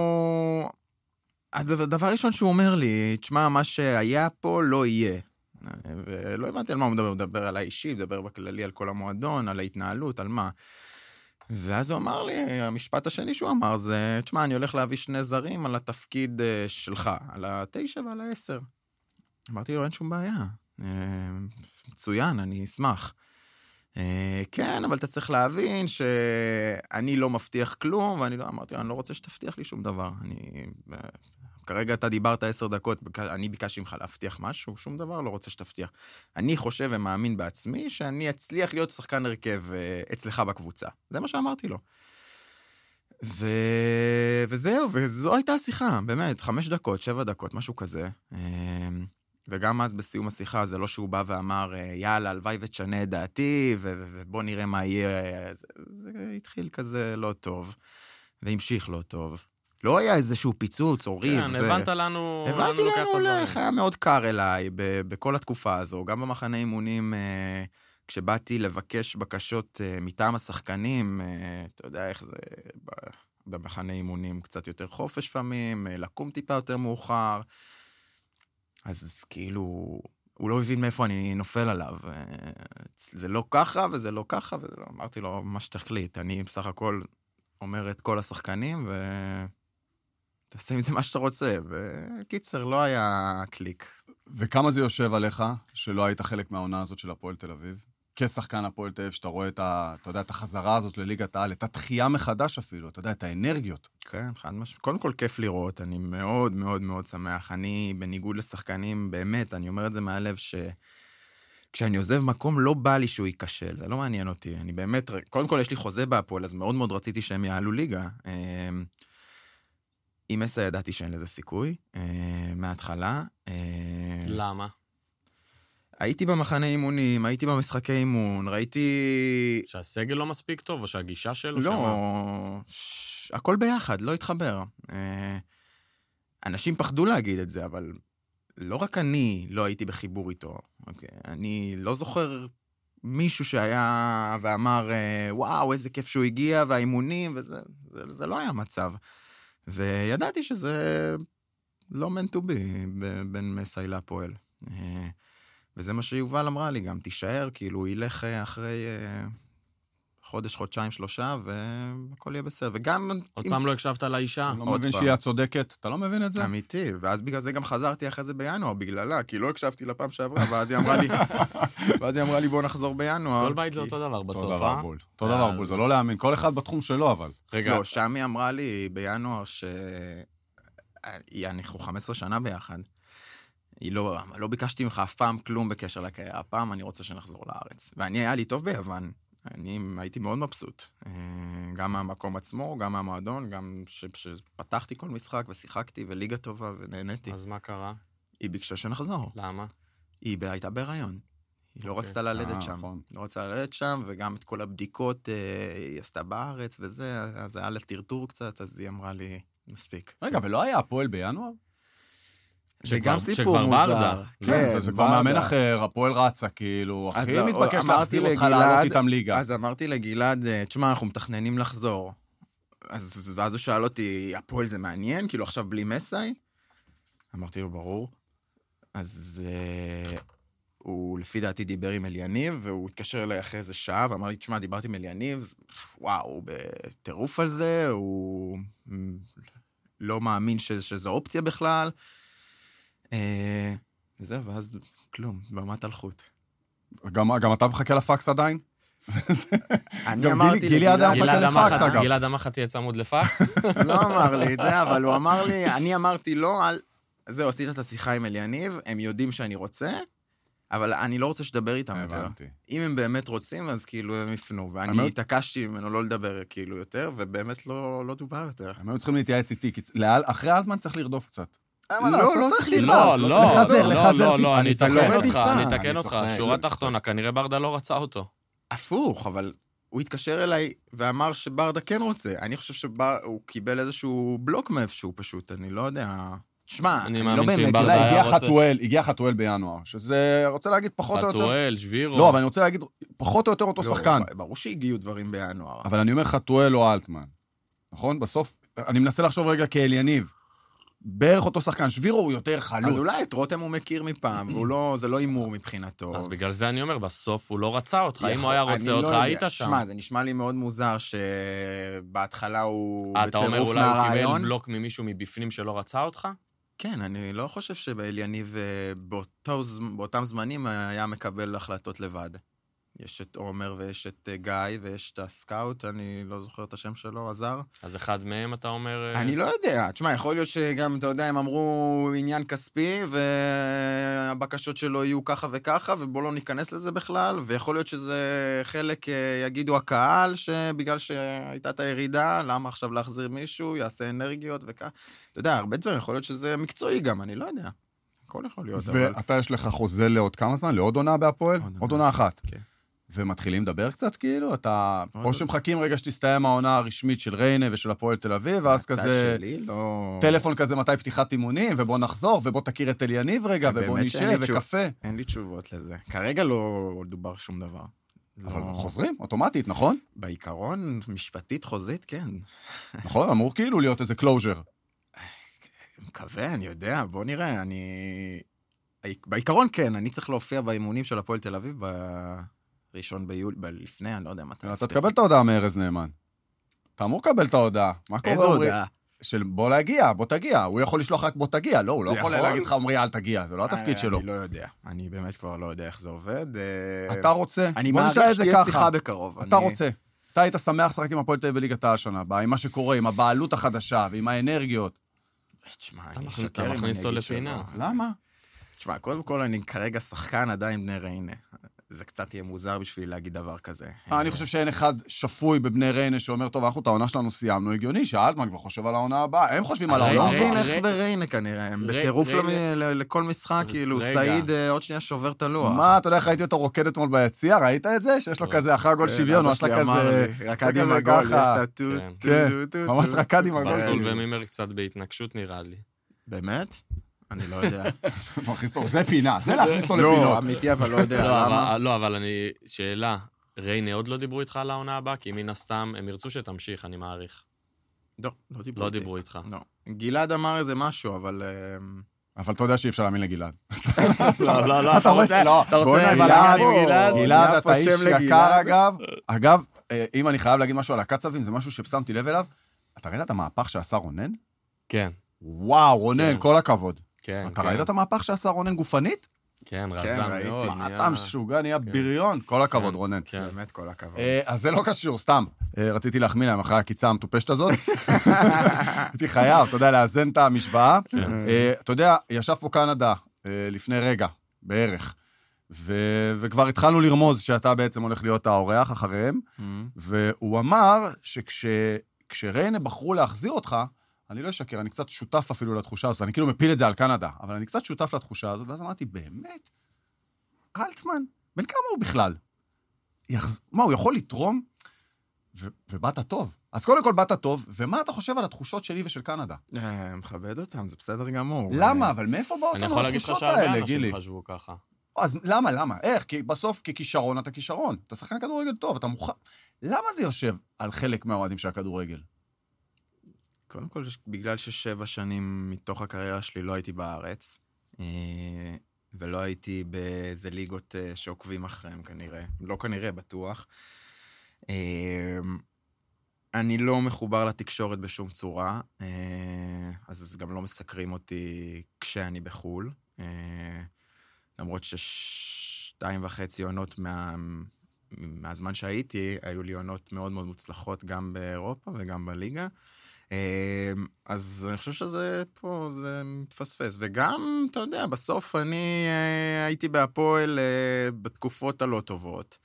הדבר ראשון שהוא אומר לי, תשמע, מה שהיה פה לא יהיה. ולא הבנתי על מה הוא מדבר על האישי, מדבר בכללי על כל המועדון, על ההתנהלות, על מה. ואז הוא אמר לי, המשפט השני שהוא אמר זה, תשמע, אני הולך להביא 2 זרים על התפקיד שלך, על 9 ועל 10. אמרתי לו, אין שום בעיה. מצוין, אני אשמח. כן, אבל אתה צריך להבין שאני לא מבטיח כלום, ואני לא אמרתי, אני לא רוצה שתבטיח לי שום דבר. כרגע אתה דיברת 10 דקות, אני ביקשתי ממך להבטיח משהו, שום דבר לא רוצה שתבטיח. אני חושב ומאמין בעצמי שאני אצליח להיות שחקן הרכב אצלך בקבוצה. זה מה שאמרתי לו. וזהו, וזו הייתה השיחה, באמת, 5 דקות, 7 דקות, משהו כזה. וגם אז בסיום השיחה, זה לא שהוא בא ואמר, יאללה, הלוואי ותשנה את דעתי, ובוא נראה מה יהיה. זה התחיל כזה לא טוב, והמשיך לא טוב. לא היה איזשהו פיצוץ או ריב.
כן, הבנת לנו...
הבנתי לנו איך היה מאוד קר אליי בכל התקופה הזו, גם במחנה אימונים, כשבאתי לבקש בקשות מטעם השחקנים, אתה יודע איך זה במחנה אימונים, קצת יותר חופש פעמים, לקום טיפה יותר מאוחר, אז כאילו, הוא לא הבין מאיפה אני נופל עליו, זה לא ככה וזה לא ככה, אמרתי לו, מה שתחליט, אני בסך הכל אומר את כל השחקנים, תעשה עם זה מה שאתה רוצה, וקיצר, לא היה קליק.
וכמה זה יושב עליך, שלא היית חלק מהעונה הזאת של הפועל תל אביב? כשחקן הפועל תל אביב, שאתה רואה אתה יודע, את החזרה הזאת לליגת העל, את התחייה מחדש אפילו, אתה יודע, את האנרגיות.
כן, קודם כל כיף לראות, אני מאוד מאוד מאוד שמח. אני, בניגוד לשחקנים, באמת, אני אומר את זה מהלב כשאני עוזב מקום, לא בא לי שהוא ייכשל, זה לא מעניין אותי. אני באמת, קודם כל יש לי חוזה בהפועל, אז מאוד מאוד רציתי שהם יעלו ליגה. עם מסע ידעתי שאין לזה סיכוי, מההתחלה.
למה?
הייתי במחנה אימונים, הייתי במשחקי אימון, ראיתי...
שהסגל לא מספיק טוב, או שהגישה שלו?
לא, הכל ביחד, לא התחבר. אנשים פחדו להגיד את זה, אבל לא רק אני לא הייתי בחיבור איתו. אני לא זוכר מישהו שהיה ואמר, וואו, איזה כיף שהוא הגיע, והאימונים, וזה לא היה מצב. וידעתי שזה לא meant to be בין מסי לפועל. וזה מה שיובל אמרה לי גם, תישאר, כאילו הוא ילך אחרי חודש, חודשיים, 3, והכל יהיה בסדר. וגם...
עוד פעם לא הקשבת לאישה?
אתה לא מבין שהיא הצודקת? אתה לא מבין את זה?
אמיתי, ואז בגלל זה גם חזרתי אחרי זה בינואר, בגללה, כי לא הקשבתי לפעם שעברה, ואז היא אמרה לי, בוא נחזור בינואר.
כל בית זה אותו דבר בסוף,
אותו דבר בול, זה לא להאמין, כל אחד בתחום שלו, אבל.
לא, שם היא אמרה לי בינואר אנחנו 15 שנה ביחד. לא ביקשתי ממך אף פעם כלום בקשר לקריירה, הפעם אני רוצה שנחזור לארץ. ואני היה לי טוב ביוון, אני הייתי מאוד מבסוט. גם מהמקום עצמו, גם מהמועדון, גם שפתחתי כל משחק ושיחקתי וליגה טובה ונהניתי.
אז מה קרה?
היא ביקשה שנחזור.
למה?
היא הייתה בהיריון. היא לא רצתה ללדת שם. לא רצתה ללדת שם, וגם את כל הבדיקות היא עשתה בארץ וזה, אז היה לטרטור קצת, אז היא אמרה לי, מספיק.
רגע, ולא היה הפועל בינואר?
זה גם סיפור מוזר.
כן, זה כבר מאמן אחר, הפועל רצה, כאילו, הכי מתבקש להחזיר אותך לעלות איתם ליגה.
אז אמרתי לגלעד, תשמע, אנחנו מתכננים לחזור. ואז הוא שאל אותי, הפועל זה מעניין? כאילו עכשיו בלי מסי? אמרתי לו, ברור. אז הוא לפי דעתי דיבר עם אליניב, והוא התקשר אליי אחרי איזה שעה, ואמר לי, תשמע, דיברתי עם אליניב, וואו, הוא בטירוף על זה, הוא לא מאמין שזו אופציה בכלל. וזהו, ואז כלום, ברמת הלכות.
גם אתה מחכה לפקס עדיין?
אני אמרתי
גלעד אמר לך תהיה צמוד לפקס?
לא אמר לי את זה, אבל הוא אמר לי, אני אמרתי לו, זהו, עשית את השיחה עם אליניב, הם יודעים שאני רוצה, אבל אני לא רוצה שתדבר איתם יותר. אם הם באמת רוצים, אז כאילו הם יפנו, ואני התעקשתי ממנו לא לדבר כאילו יותר, ובאמת לא דובר יותר.
הם היו צריכים להתייעץ איתי, אחרי אלטמן צריך לרדוף קצת.
לא צריך לרדוף.
לא, אני אתקן אותך, שורה תחתונה, כנראה ברדה לא רצה אותו.
הפוך, אבל הוא התקשר אליי ואמר שברדה כן רוצה. אני חושב שהוא קיבל איזשהו בלוק מאיפשהו פשוט, אני לא יודע. תשמע, אני לא באמת...
הגיע חתואל בינואר, שזה, רוצה להגיד פחות או יותר...
חתואל, שבירו...
לא, אבל אני רוצה להגיד, פחות או יותר אותו שחקן.
ברור שהגיעו דברים בינואר.
אבל אני אומר חתואל או אלטמן. נכון? בסוף, אני מנסה לחשוב רגע כאליניב. בערך אותו שחקן, שבירו הוא יותר חלוץ.
אז אולי את רותם הוא מכיר מפעם, זה לא אימור מבחינתו.
אז בגלל זה אני אומר, בסוף הוא לא רצה אותך. אם הוא היה רוצה אותך, היית שם.
שמע, זה נשמע לי מאוד מוזר שבהתחלה הוא
בטירוף מהרעיון. אתה אומר, אולי הוא קיבל בלוק ממישהו מבפנים שלא רצה אותך?
כן, אני לא חושב שבאליניב באותם זמנים היה מקבל החלטות לבד. יש את עומר ויש את גיא ויש את הסקאוט, אני לא זוכר את השם שלו, עזר.
אז אחד מהם אתה אומר...
אני לא יודע, תשמע, יכול להיות שגם, אתה יודע, הם אמרו עניין כספי, והבקשות שלו יהיו ככה וככה, ובוא לא ניכנס לזה בכלל, ויכול להיות שזה חלק, יגידו הקהל, שבגלל שהייתה את הירידה, למה עכשיו להחזיר מישהו, יעשה אנרגיות וכך. אתה יודע, הרבה דברים, יכול להיות שזה מקצועי גם, אני לא יודע. הכל יכול להיות.
ואתה יש לך חוזה לעוד כמה זמן? לעוד עונה בהפועל? עוד עונה אחת.
כן.
ומתחילים לדבר קצת כאילו, אתה... או שמחכים רגע שתסתיים העונה הרשמית של ריינה ושל הפועל תל אביב, ואז כזה... טלפון כזה מתי פתיחת אימונים, ובוא נחזור, ובוא תכיר את אליניב רגע, ובוא נשב וקפה.
אין לי תשובות לזה. כרגע לא דובר שום דבר.
אבל חוזרים, אוטומטית, נכון?
בעיקרון, משפטית, חוזית, כן.
נכון, אמור כאילו להיות איזה קלוז'ר.
מקווה, אני יודע, בוא נראה, בעיקרון כן, אני צריך להופיע באימונים של הפועל תל אביב ראשון ביולי, לפני, אני לא יודע מתי.
אתה תקבל את ההודעה מארז נאמן. אתה אמור לקבל את ההודעה. מה קורה?
איזה הודעה?
של בוא תגיע. הוא יכול לשלוח רק בוא תגיע, לא, הוא לא יכול להגיד לך, עמרי, אל תגיע, זה לא התפקיד שלו.
אני לא יודע, אני באמת כבר לא יודע איך זה עובד.
אתה רוצה,
אני
בוא נשאל את זה
מעריך
ככה.
שיהיה שיחה בקרוב.
אתה רוצה. אתה היית שמח לשחק עם הפועל תל אביב בליגת העל השנה הבאה, עם מה שקורה, עם הבעלות החדשה ועם האנרגיות.
תשמע,
אתה מכניס אותו לפינה.
למה?
תשמע, קודם כל אני כרגע שחקן עדיין בני ריינה. זה קצת יהיה מוזר בשביל להגיד דבר כזה.
אני חושב שאין אחד שפוי בבני ריינה שאומר, טוב, אנחנו את העונה שלנו סיימנו, הגיוני שאלטמן כבר חושב על העונה הבאה, הם חושבים על העונה
לא
הבאה.
מבין איך בריינה כנראה, הם בטירוף לכל משחק, כאילו, סעיד עוד שנייה שובר את הלוח.
מה, אתה יודע איך ראיתי אותו רוקד אתמול ביציע? ראית את זה? שיש לו כזה אחרי הגול שוויון, יש לה כזה...
רקד עם הגול, יש את הטוט,
כן, ממש רקד עם הגול.
בסול ומימר קצת בהתנגשות נראה לי.
באמת? אני לא יודע.
אתה מכניס אותו, זה פינה, זה להכניס אותו לפינות.
לא, אמיתי, אבל לא יודע למה.
לא, אבל שאלה, ריינה עוד לא דיברו איתך על העונה הבאה? כי מן הסתם הם ירצו שתמשיך, אני מעריך. לא דיברו איתך.
לא. גלעד אמר איזה משהו, אבל...
אבל אתה יודע שאי אפשר להאמין לגלעד.
לא, אתה רוצה
גלעד, אתה איש יקר אגב. אגב, אם אני חייב להגיד משהו על הקצבים, זה משהו ששמתי לב אליו. אתה ראית את המהפך שעשה רונן?
כן.
וואו, רונן, כל הכבוד.
כן.
אתה ראית את המהפך שעשה רונן גופנית?
כן, רזן מאוד.
אתה משוגע, נהיה בריון. כל הכבוד, רונן.
באמת כל הכבוד.
אז זה לא קשור, סתם. רציתי להחמיא להם אחרי הקיצה המטופשת הזאת. הייתי חייב, אתה יודע, לאזן את המשוואה. אתה יודע, ישב פה קנדה לפני רגע, בערך, וכבר התחלנו לרמוז שאתה בעצם הולך להיות האורח אחריהם, והוא אמר שכשריינה בחרו להחזיר אותך, אני לא אשקר, אני קצת שותף אפילו לתחושה הזאת, אני כאילו מפיל את זה על קנדה, אבל אני קצת שותף לתחושה הזאת, ואז אמרתי, באמת? אלטמן? בן כמה הוא בכלל? מה, הוא יכול לתרום? ובאת טוב. אז קודם כל באת טוב, ומה אתה חושב על התחושות שלי ושל קנדה?
מכבד אותם, זה בסדר גמור.
למה? אבל מאיפה באות לנו התחושות האלה, גילי?
אני יכול להגיד לך שהרבה אנשים חשבו ככה.
אז למה? איך? כי בסוף, ככישרון אתה כישרון. אתה שחקן כדורגל טוב, אתה מוכן. למה זה יושב על חלק מהאוהדים של הכדורגל?
קודם כל, בגלל ש7 שנים מתוך הקריירה שלי לא הייתי בארץ, ולא הייתי באיזה ליגות שעוקבים אחריהם כנראה. לא כנראה, בטוח. אני לא מחובר לתקשורת בשום צורה, אז גם לא מסקרים אותי כשאני בחול. למרות ש2.5 עונות מהזמן שהייתי, היו לי עונות מאוד מאוד מוצלחות גם באירופה וגם בליגה. אז אני חושב שזה פה, זה מתפספס. וגם, אתה יודע, בסוף אני הייתי בהפועל בתקופות הלא טובות.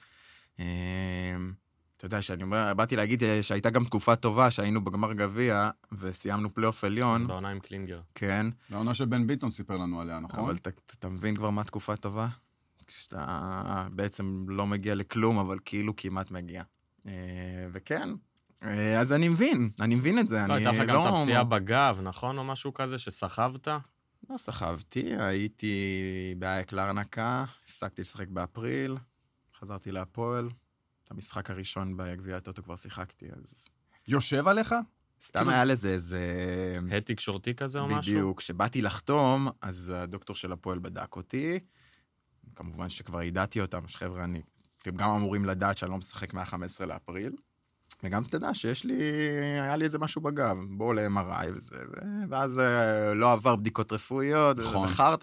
אתה יודע, שאני אומר, באתי להגיד שהייתה גם תקופה טובה, שהיינו בגמר גביע, וסיימנו פלייאוף עליון.
בעונה עם קלינגר.
כן.
בעונה שבן ביטון סיפר לנו עליה, נכון?
אבל אתה מבין כבר מה תקופה טובה? כשאתה בעצם לא מגיע לכלום, אבל כאילו כמעט מגיע. וכן, אז אני מבין את זה.
לא, הייתה לך גם את הפציעה בגב, נכון? או משהו כזה שסחבת?
לא סחבתי, הייתי באייק לארנקה, הפסקתי לשחק באפריל, חזרתי להפועל. המשחק הראשון בגביע הטוטו כבר שיחקתי, אז...
יושב עליך?
סתם היה לזה איזה...
הד תקשורתי כזה או משהו?
בדיוק, כשבאתי לחתום, אז הדוקטור של הפועל בדק אותי, כמובן שכבר ידעתי אותם, שחבר'ה, אתם גם אמורים לדעת שאני לא משחק מה-15 לאפריל, וגם תדע היה לי איזה משהו בגב, בואו ל-MRI וזה, ואז לא עבר בדיקות רפואיות, וחרת.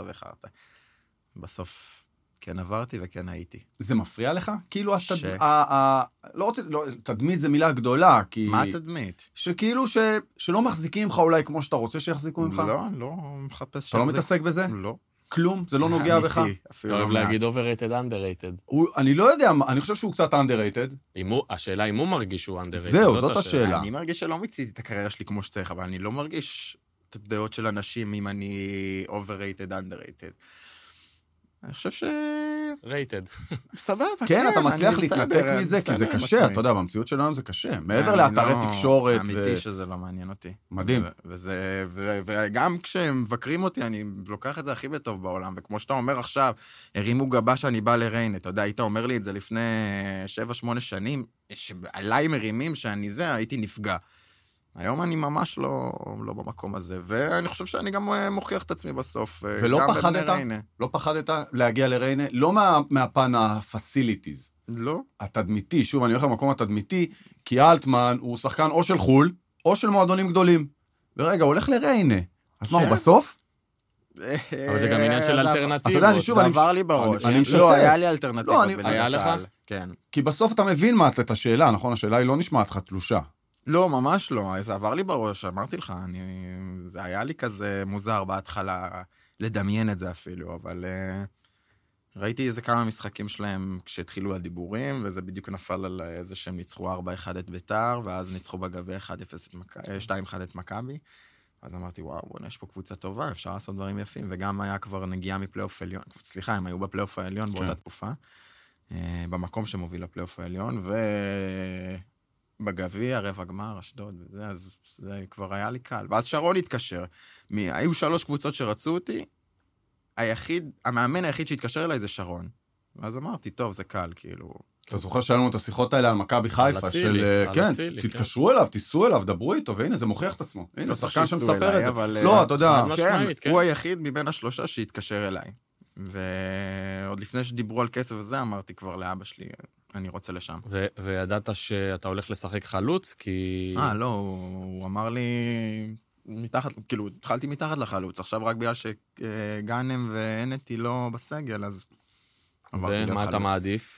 בסוף... כן עברתי וכן הייתי.
זה מפריע לך? כאילו, לא רוצה, תדמית זה מילה גדולה, כי...
מה תדמית?
שכאילו שלא מחזיקים לך אולי כמו שאתה רוצה שיחזיקו ממך?
לא מחפש
אתה לא מתעסק בזה?
לא.
כלום? זה לא נוגע בך?
אתה אוהב להגיד overrated, underrated.
אני לא יודע, אני חושב שהוא קצת underrated.
השאלה אם הוא מרגיש שהוא underrated.
זהו, זאת השאלה.
אני מרגיש שלא מיציתי את הקריירה שלי כמו שצריך, אבל אני לא מרגיש את הדעות של אנשים אם אני overrated, underrated. אני חושב ש...
רייטד.
סבבה,
כן, אתה מצליח להתנתק מזה, כי זה קשה, אתה יודע, במציאות שלנו זה קשה. מעבר לאתרי תקשורת.
אמיתי שזה לא מעניין אותי.
מדהים.
וגם כשהם מבקרים אותי, אני לוקח את זה הכי בטוב בעולם, וכמו שאתה אומר עכשיו, הרימו גבה שאני בא לריינה, אתה יודע, היית אומר לי את זה לפני 7-8 שנים, שעליי מרימים שאני הייתי נפגע. היום אני ממש לא במקום הזה, ואני חושב שאני גם מוכיח את עצמי בסוף.
לא פחדת להגיע לריינה? לא מהפן הפסיליטיז.
לא.
התדמיתי, שוב, אני הולך למקום התדמיתי, כי אלטמן הוא שחקן או של חול, או של מועדונים גדולים. ורגע, הולך לריינה. אז מה, הוא בסוף?
אבל זה גם עניין של אלטרנטיבות.
זה
עבר לי בראש.
אני משתף.
לא, היה לי אלטרנטיבות.
היה לך?
כן.
כי בסוף אתה מבין מה את השאלה, נכון? השאלה היא לא נשמעת לך תלושה.
לא, ממש לא. זה עבר לי בראש, אמרתי לך. זה היה לי כזה מוזר בהתחלה לדמיין את זה אפילו, אבל ראיתי איזה כמה משחקים שלהם כשהתחילו הדיבורים, וזה בדיוק נפל על איזה שהם ניצחו 4-1 את ביתר, ואז ניצחו בגביע 2-1 את מכבי. אז אמרתי, וואו, יש פה קבוצה טובה, אפשר לעשות דברים יפים, וגם היה כבר נגיעה מפלייאוף העליון, סליחה, הם היו בפלייאוף העליון באותה תקופה, במקום שמוביל לפלייאוף העליון, ובגביע, רבע גמר, אשדוד, וזה, אז זה כבר היה לי קל. ואז שרון התקשר, היו 3 קבוצות שרצו אותי, המאמן היחיד שהתקשר אליי זה שרון. ואז אמרתי, טוב, זה קל, כאילו...
אתה זוכר שהיה לנו את השיחות האלה על מכבי חיפה, של, כן, תתקשרו אליו, תיסעו אליו, דברו איתו, והנה, זה מוכיח את עצמו. הנה, שחקן שמספר את זה. לא, אתה יודע.
כן, הוא היחיד מבין 3 שהתקשר אליי. ועוד לפני שדיברו על כסף וזה, אמרתי כבר לאבא שלי, אני רוצה לשם.
וידעת שאתה הולך לשחק חלוץ, כי...
לא, הוא אמר לי... כאילו, התחלתי מתחת לחלוץ, עכשיו רק בגלל שגאנם ואנטי לא בסגל, אז...
ומה אתה מעדיף?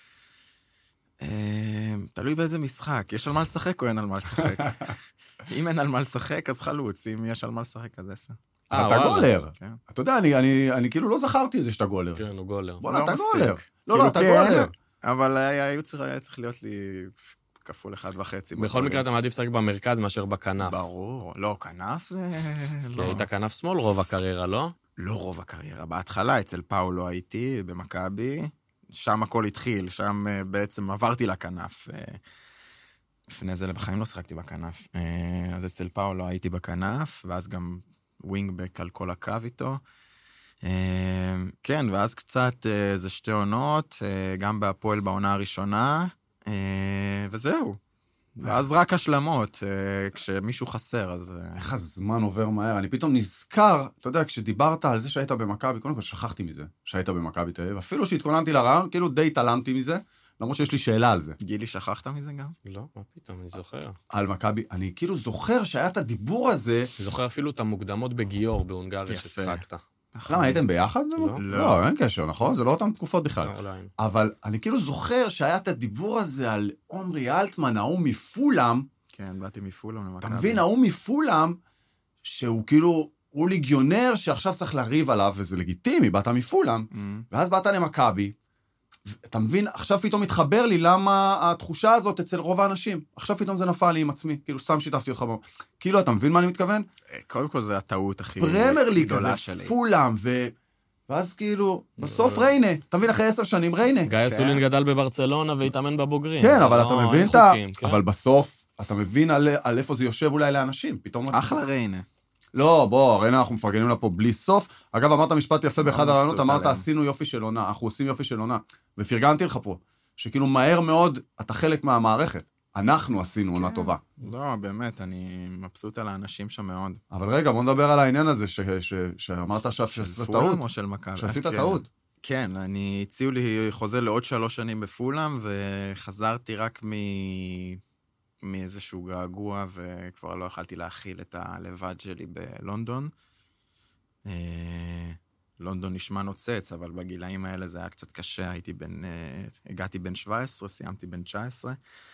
תלוי באיזה משחק, יש על מה לשחק או אין על מה לשחק? אם אין על מה לשחק, אז חלוץ, אם יש על מה לשחק, אז 10.
אתה גולר. אתה יודע, אני כאילו לא זכרתי איזה שאתה גולר.
כן, הוא גולר.
בוא, אתה גולר. לא, אתה גולר.
אבל היה צריך להיות לי כפול 1.5.
בכל מקרה אתה מעדיף לשחק במרכז מאשר בכנף.
ברור. לא, כנף זה...
כי היית כנף שמאל רוב הקריירה, לא?
לא רוב הקריירה. בהתחלה אצל פאולו הייתי, במכבי, שם הכל התחיל, שם בעצם עברתי לכנף. לפני זה בחיים לא שחקתי בכנף. אז אצל פאולו הייתי בכנף, ואז גם ווינגבק על כל הקו איתו. כן, ואז קצת זה 2 עונות, גם בהפועל בעונה הראשונה, וזהו. ואז רק השלמות, כשמישהו חסר, אז...
איך הזמן עובר מהר, אני פתאום נזכר, אתה יודע, כשדיברת על זה שהיית במכבי, קודם כל שכחתי מזה, שהיית במכבי תל אביב, אפילו שהתכוננתי לרעיון, כאילו די התעלמתי מזה, למרות שיש לי שאלה על זה.
גילי, שכחת מזה גם?
לא, מה פתאום, אני זוכר.
על מכבי, אני כאילו זוכר שהיה את הדיבור הזה...
אני זוכר אפילו את המוקדמות בגיור בהונגריה ששיחקת.
למה, הייתם ביחד? לא, אין קשר, נכון? זה לא אותם תקופות בכלל.
לא,
אבל אני כאילו זוכר שהיה את הדיבור הזה על עומרי אלטמן, ההוא מפולאם.
כן, באתי מפולאם למכבי.
אתה מבין, ההוא מפולאם, שהוא כאילו, הוא ליגיונר שעכשיו צריך לריב עליו, וזה לגיטימי, באת מפולאם, ואז באת למכבי, אתה מבין, עכשיו פתאום מתחבר לי למה התחושה הזאת אצל רוב האנשים. עכשיו פתאום זה נפל לי עם עצמי, כאילו סתם שיתפתי אותך בו. כאילו, אתה מבין מה אני מתכוון?
קודם כל זה הטעות הכי
פרמייר ליג כזה, פולאם, ואז כאילו, בסוף ריינה, אתה מבין, אחרי 10 שנים ריינה.
גיא סולין גדל בברצלונה והתאמן בבוגרים.
כן, אבל אתה מבין אבל בסוף, אתה מבין על איפה זה יושב אולי לאנשים, פתאום...
אחלה ריינה.
לא, בוא, ריינה אנחנו מפרגנים לה פה בלי סוף. אגב, אמרת משפט יפה באחד הרעיונות, אמרת, עשינו יופי של עונה, אנחנו עושים יופי של עונה. ופרגנתי לך פה, שכאילו מהר מאוד אתה חלק מהמערכת. אנחנו עשינו עונה טובה.
לא, באמת, אני מבסוט על האנשים שם מאוד.
אבל רגע, בוא נדבר על העניין הזה, שאמרת עכשיו שעשית טעות.
או של מכבי?
שעשית טעות.
כן, הציעו לי חוזה לעוד 3 שנים בפולאם, וחזרתי רק מאיזשהו געגוע, וכבר לא יכלתי להכיל את הלבד שלי בלונדון. לונדון נשמע נוצץ, אבל בגילאים האלה זה היה קצת קשה, הגעתי בן 17, סיימתי בן 19.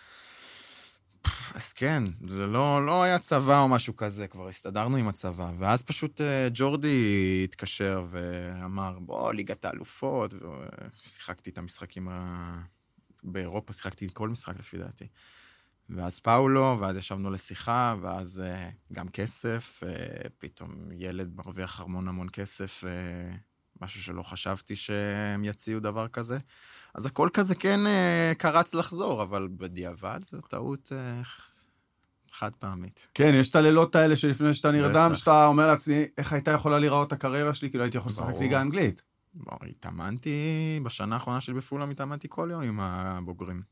אז כן, זה לא היה צבא או משהו כזה, כבר הסתדרנו עם הצבא, ואז פשוט ג'ורדי התקשר ואמר, בוא, ליגת האלופות, ושיחקתי את המשחקים באירופה, שיחקתי כל משחק לפי דעתי. ואז פאולו, ואז ישבנו לשיחה, ואז גם כסף, פתאום ילד מרוויח המון כסף, משהו שלא חשבתי שהם יציעו דבר כזה. אז הכל כזה כן קרץ לחזור, אבל בדיעבד זו טעות חד פעמית.
כן, יש את הלילות האלה שלפני שאתה נרדם, שאתה אומר לעצמי, איך הייתה יכולה לראות הקריירה שלי, כאילו הייתי יכול לשחק ליגה אנגלית.
התאמנתי, בשנה האחרונה שלי בפולאם, התאמנתי כל יום עם הבוגרים.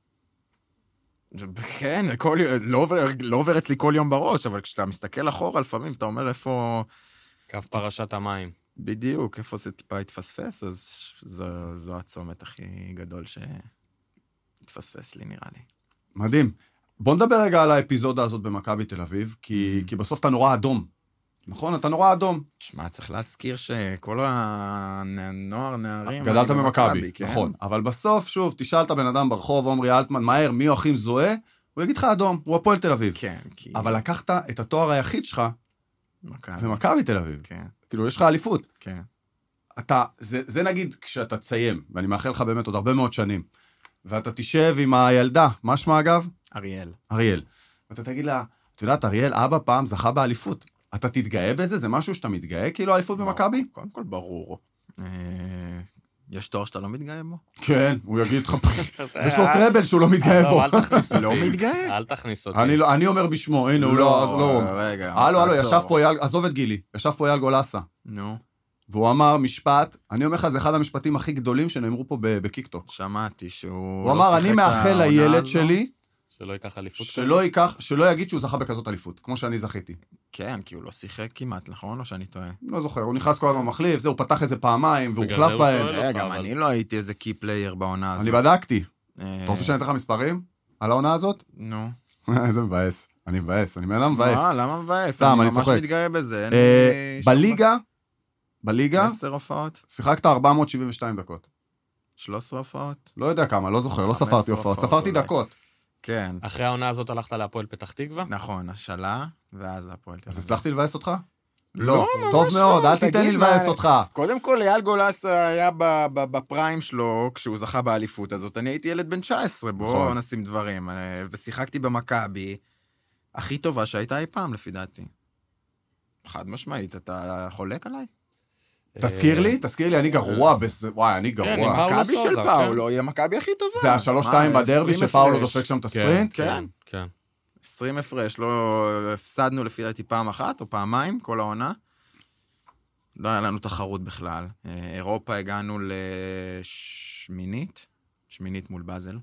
כן, לא עובר אצלי כל יום בראש, אבל כשאתה מסתכל אחורה, לפעמים אתה אומר איפה...
קו פרשת המים.
בדיוק, איפה זה טיפה התפספס, אז זו הצומת הכי גדול שהתפספס לי, נראה לי.
מדהים. בוא נדבר רגע על האפיזודה הזאת במכבי תל אביב, כי בסוף אתה נורא אדום. נכון? אתה נורא אדום.
תשמע, צריך להזכיר שכל הנוער, נערים...
גדלת במכבי, נכון. אבל בסוף, שוב, תשאל את הבן אדם ברחוב, עומרי אלטמן, מהר, מי הכי מזוהה? הוא יגיד לך אדום, הוא הפועל תל אביב.
כן, כי...
אבל לקחת את התואר היחיד שלך, ומכבי תל אביב.
כן.
כאילו, יש לך אליפות.
כן.
זה נגיד כשאתה תסיים, ואני מאחל לך באמת עוד הרבה מאוד שנים, ואתה תשב עם הילדה, מה שמה אגב? אריאל. ואתה תגיד לה, את יודעת, אריאל, אבא פעם זכה באליפות. אתה תתגאה בזה? זה משהו שאתה מתגאה, כאילו אליפות במכבי?
קודם כל ברור. יש תואר שאתה לא מתגאה בו?
כן, הוא יגיד לך, יש לו טראבל שהוא לא מתגאה בו.
לא מתגאה?
אל תכניס אותי.
אני אומר בשמו, הנה, הוא לא...
רגע.
הלו, ישב פה אייל, עזוב את גילי, ישב פה אייל גולסה.
נו.
והוא אמר משפט, אני אומר לך, זה אחד המשפטים הכי גדולים שנאמרו פה בקיקטוק.
שמעתי שהוא...
הוא אמר, אני מאחל לילד שלי,
שלא ייקח אליפות.
שלא יגיד שהוא זכה בכזאת אליפות, כמו שאני זכיתי.
כן, כי הוא לא שיחק כמעט, נכון? או שאני טועה?
לא זוכר, הוא נכנס כל הזמן מחליף, הוא פתח איזה פעמיים, והוא חלף בהם.
גם אני לא הייתי איזה קי פלייר בעונה הזאת.
אני בדקתי. אתה רוצה שאני אתן לך מספרים על העונה הזאת?
נו.
איזה מבאס. אני מבאס, אני מנהל מבאס.
למה מבאס?
סתם, אני
ממש
צוחק.
מתגאה בזה.
בליגה,
10 הופעות?
שיחקת 472 דקות.
13 הופעות?
לא יודע כמה, לא זוכר, לא ספרתי הופעות, ספרתי דקות.
כן.
אחרי העונה הזאת הלכת להפועל פתח תקווה?
נכון, השאלה, ואז הפועל תל אביב.
אז הצלחתי לבאס אותך? לא, טוב מאוד, אל תיתן לי לבאס אותך.
קודם כל, אייל גולס היה בפריים שלו, כשהוא זכה באליפות הזאת. אני הייתי ילד בן 19, בואו נשים דברים. ושיחקתי במכבי, הכי טובה שהייתה אי פעם, לפי דעתי. חד משמעית, אתה חולק עליי?
תזכיר לי, אני גרוע בזה, וואי, אני גרוע.
מכבי של פאולו היא המכבי הכי טובה.
זה ה3-2 בדרבי שפאולו דופק שם את הספרינט?
כן. 20 הפרש, לא הפסדנו לפי דעתי פעם אחת או פעמיים, כל העונה. לא היה לנו תחרות בכלל. אירופה הגענו שמינית מול באזל.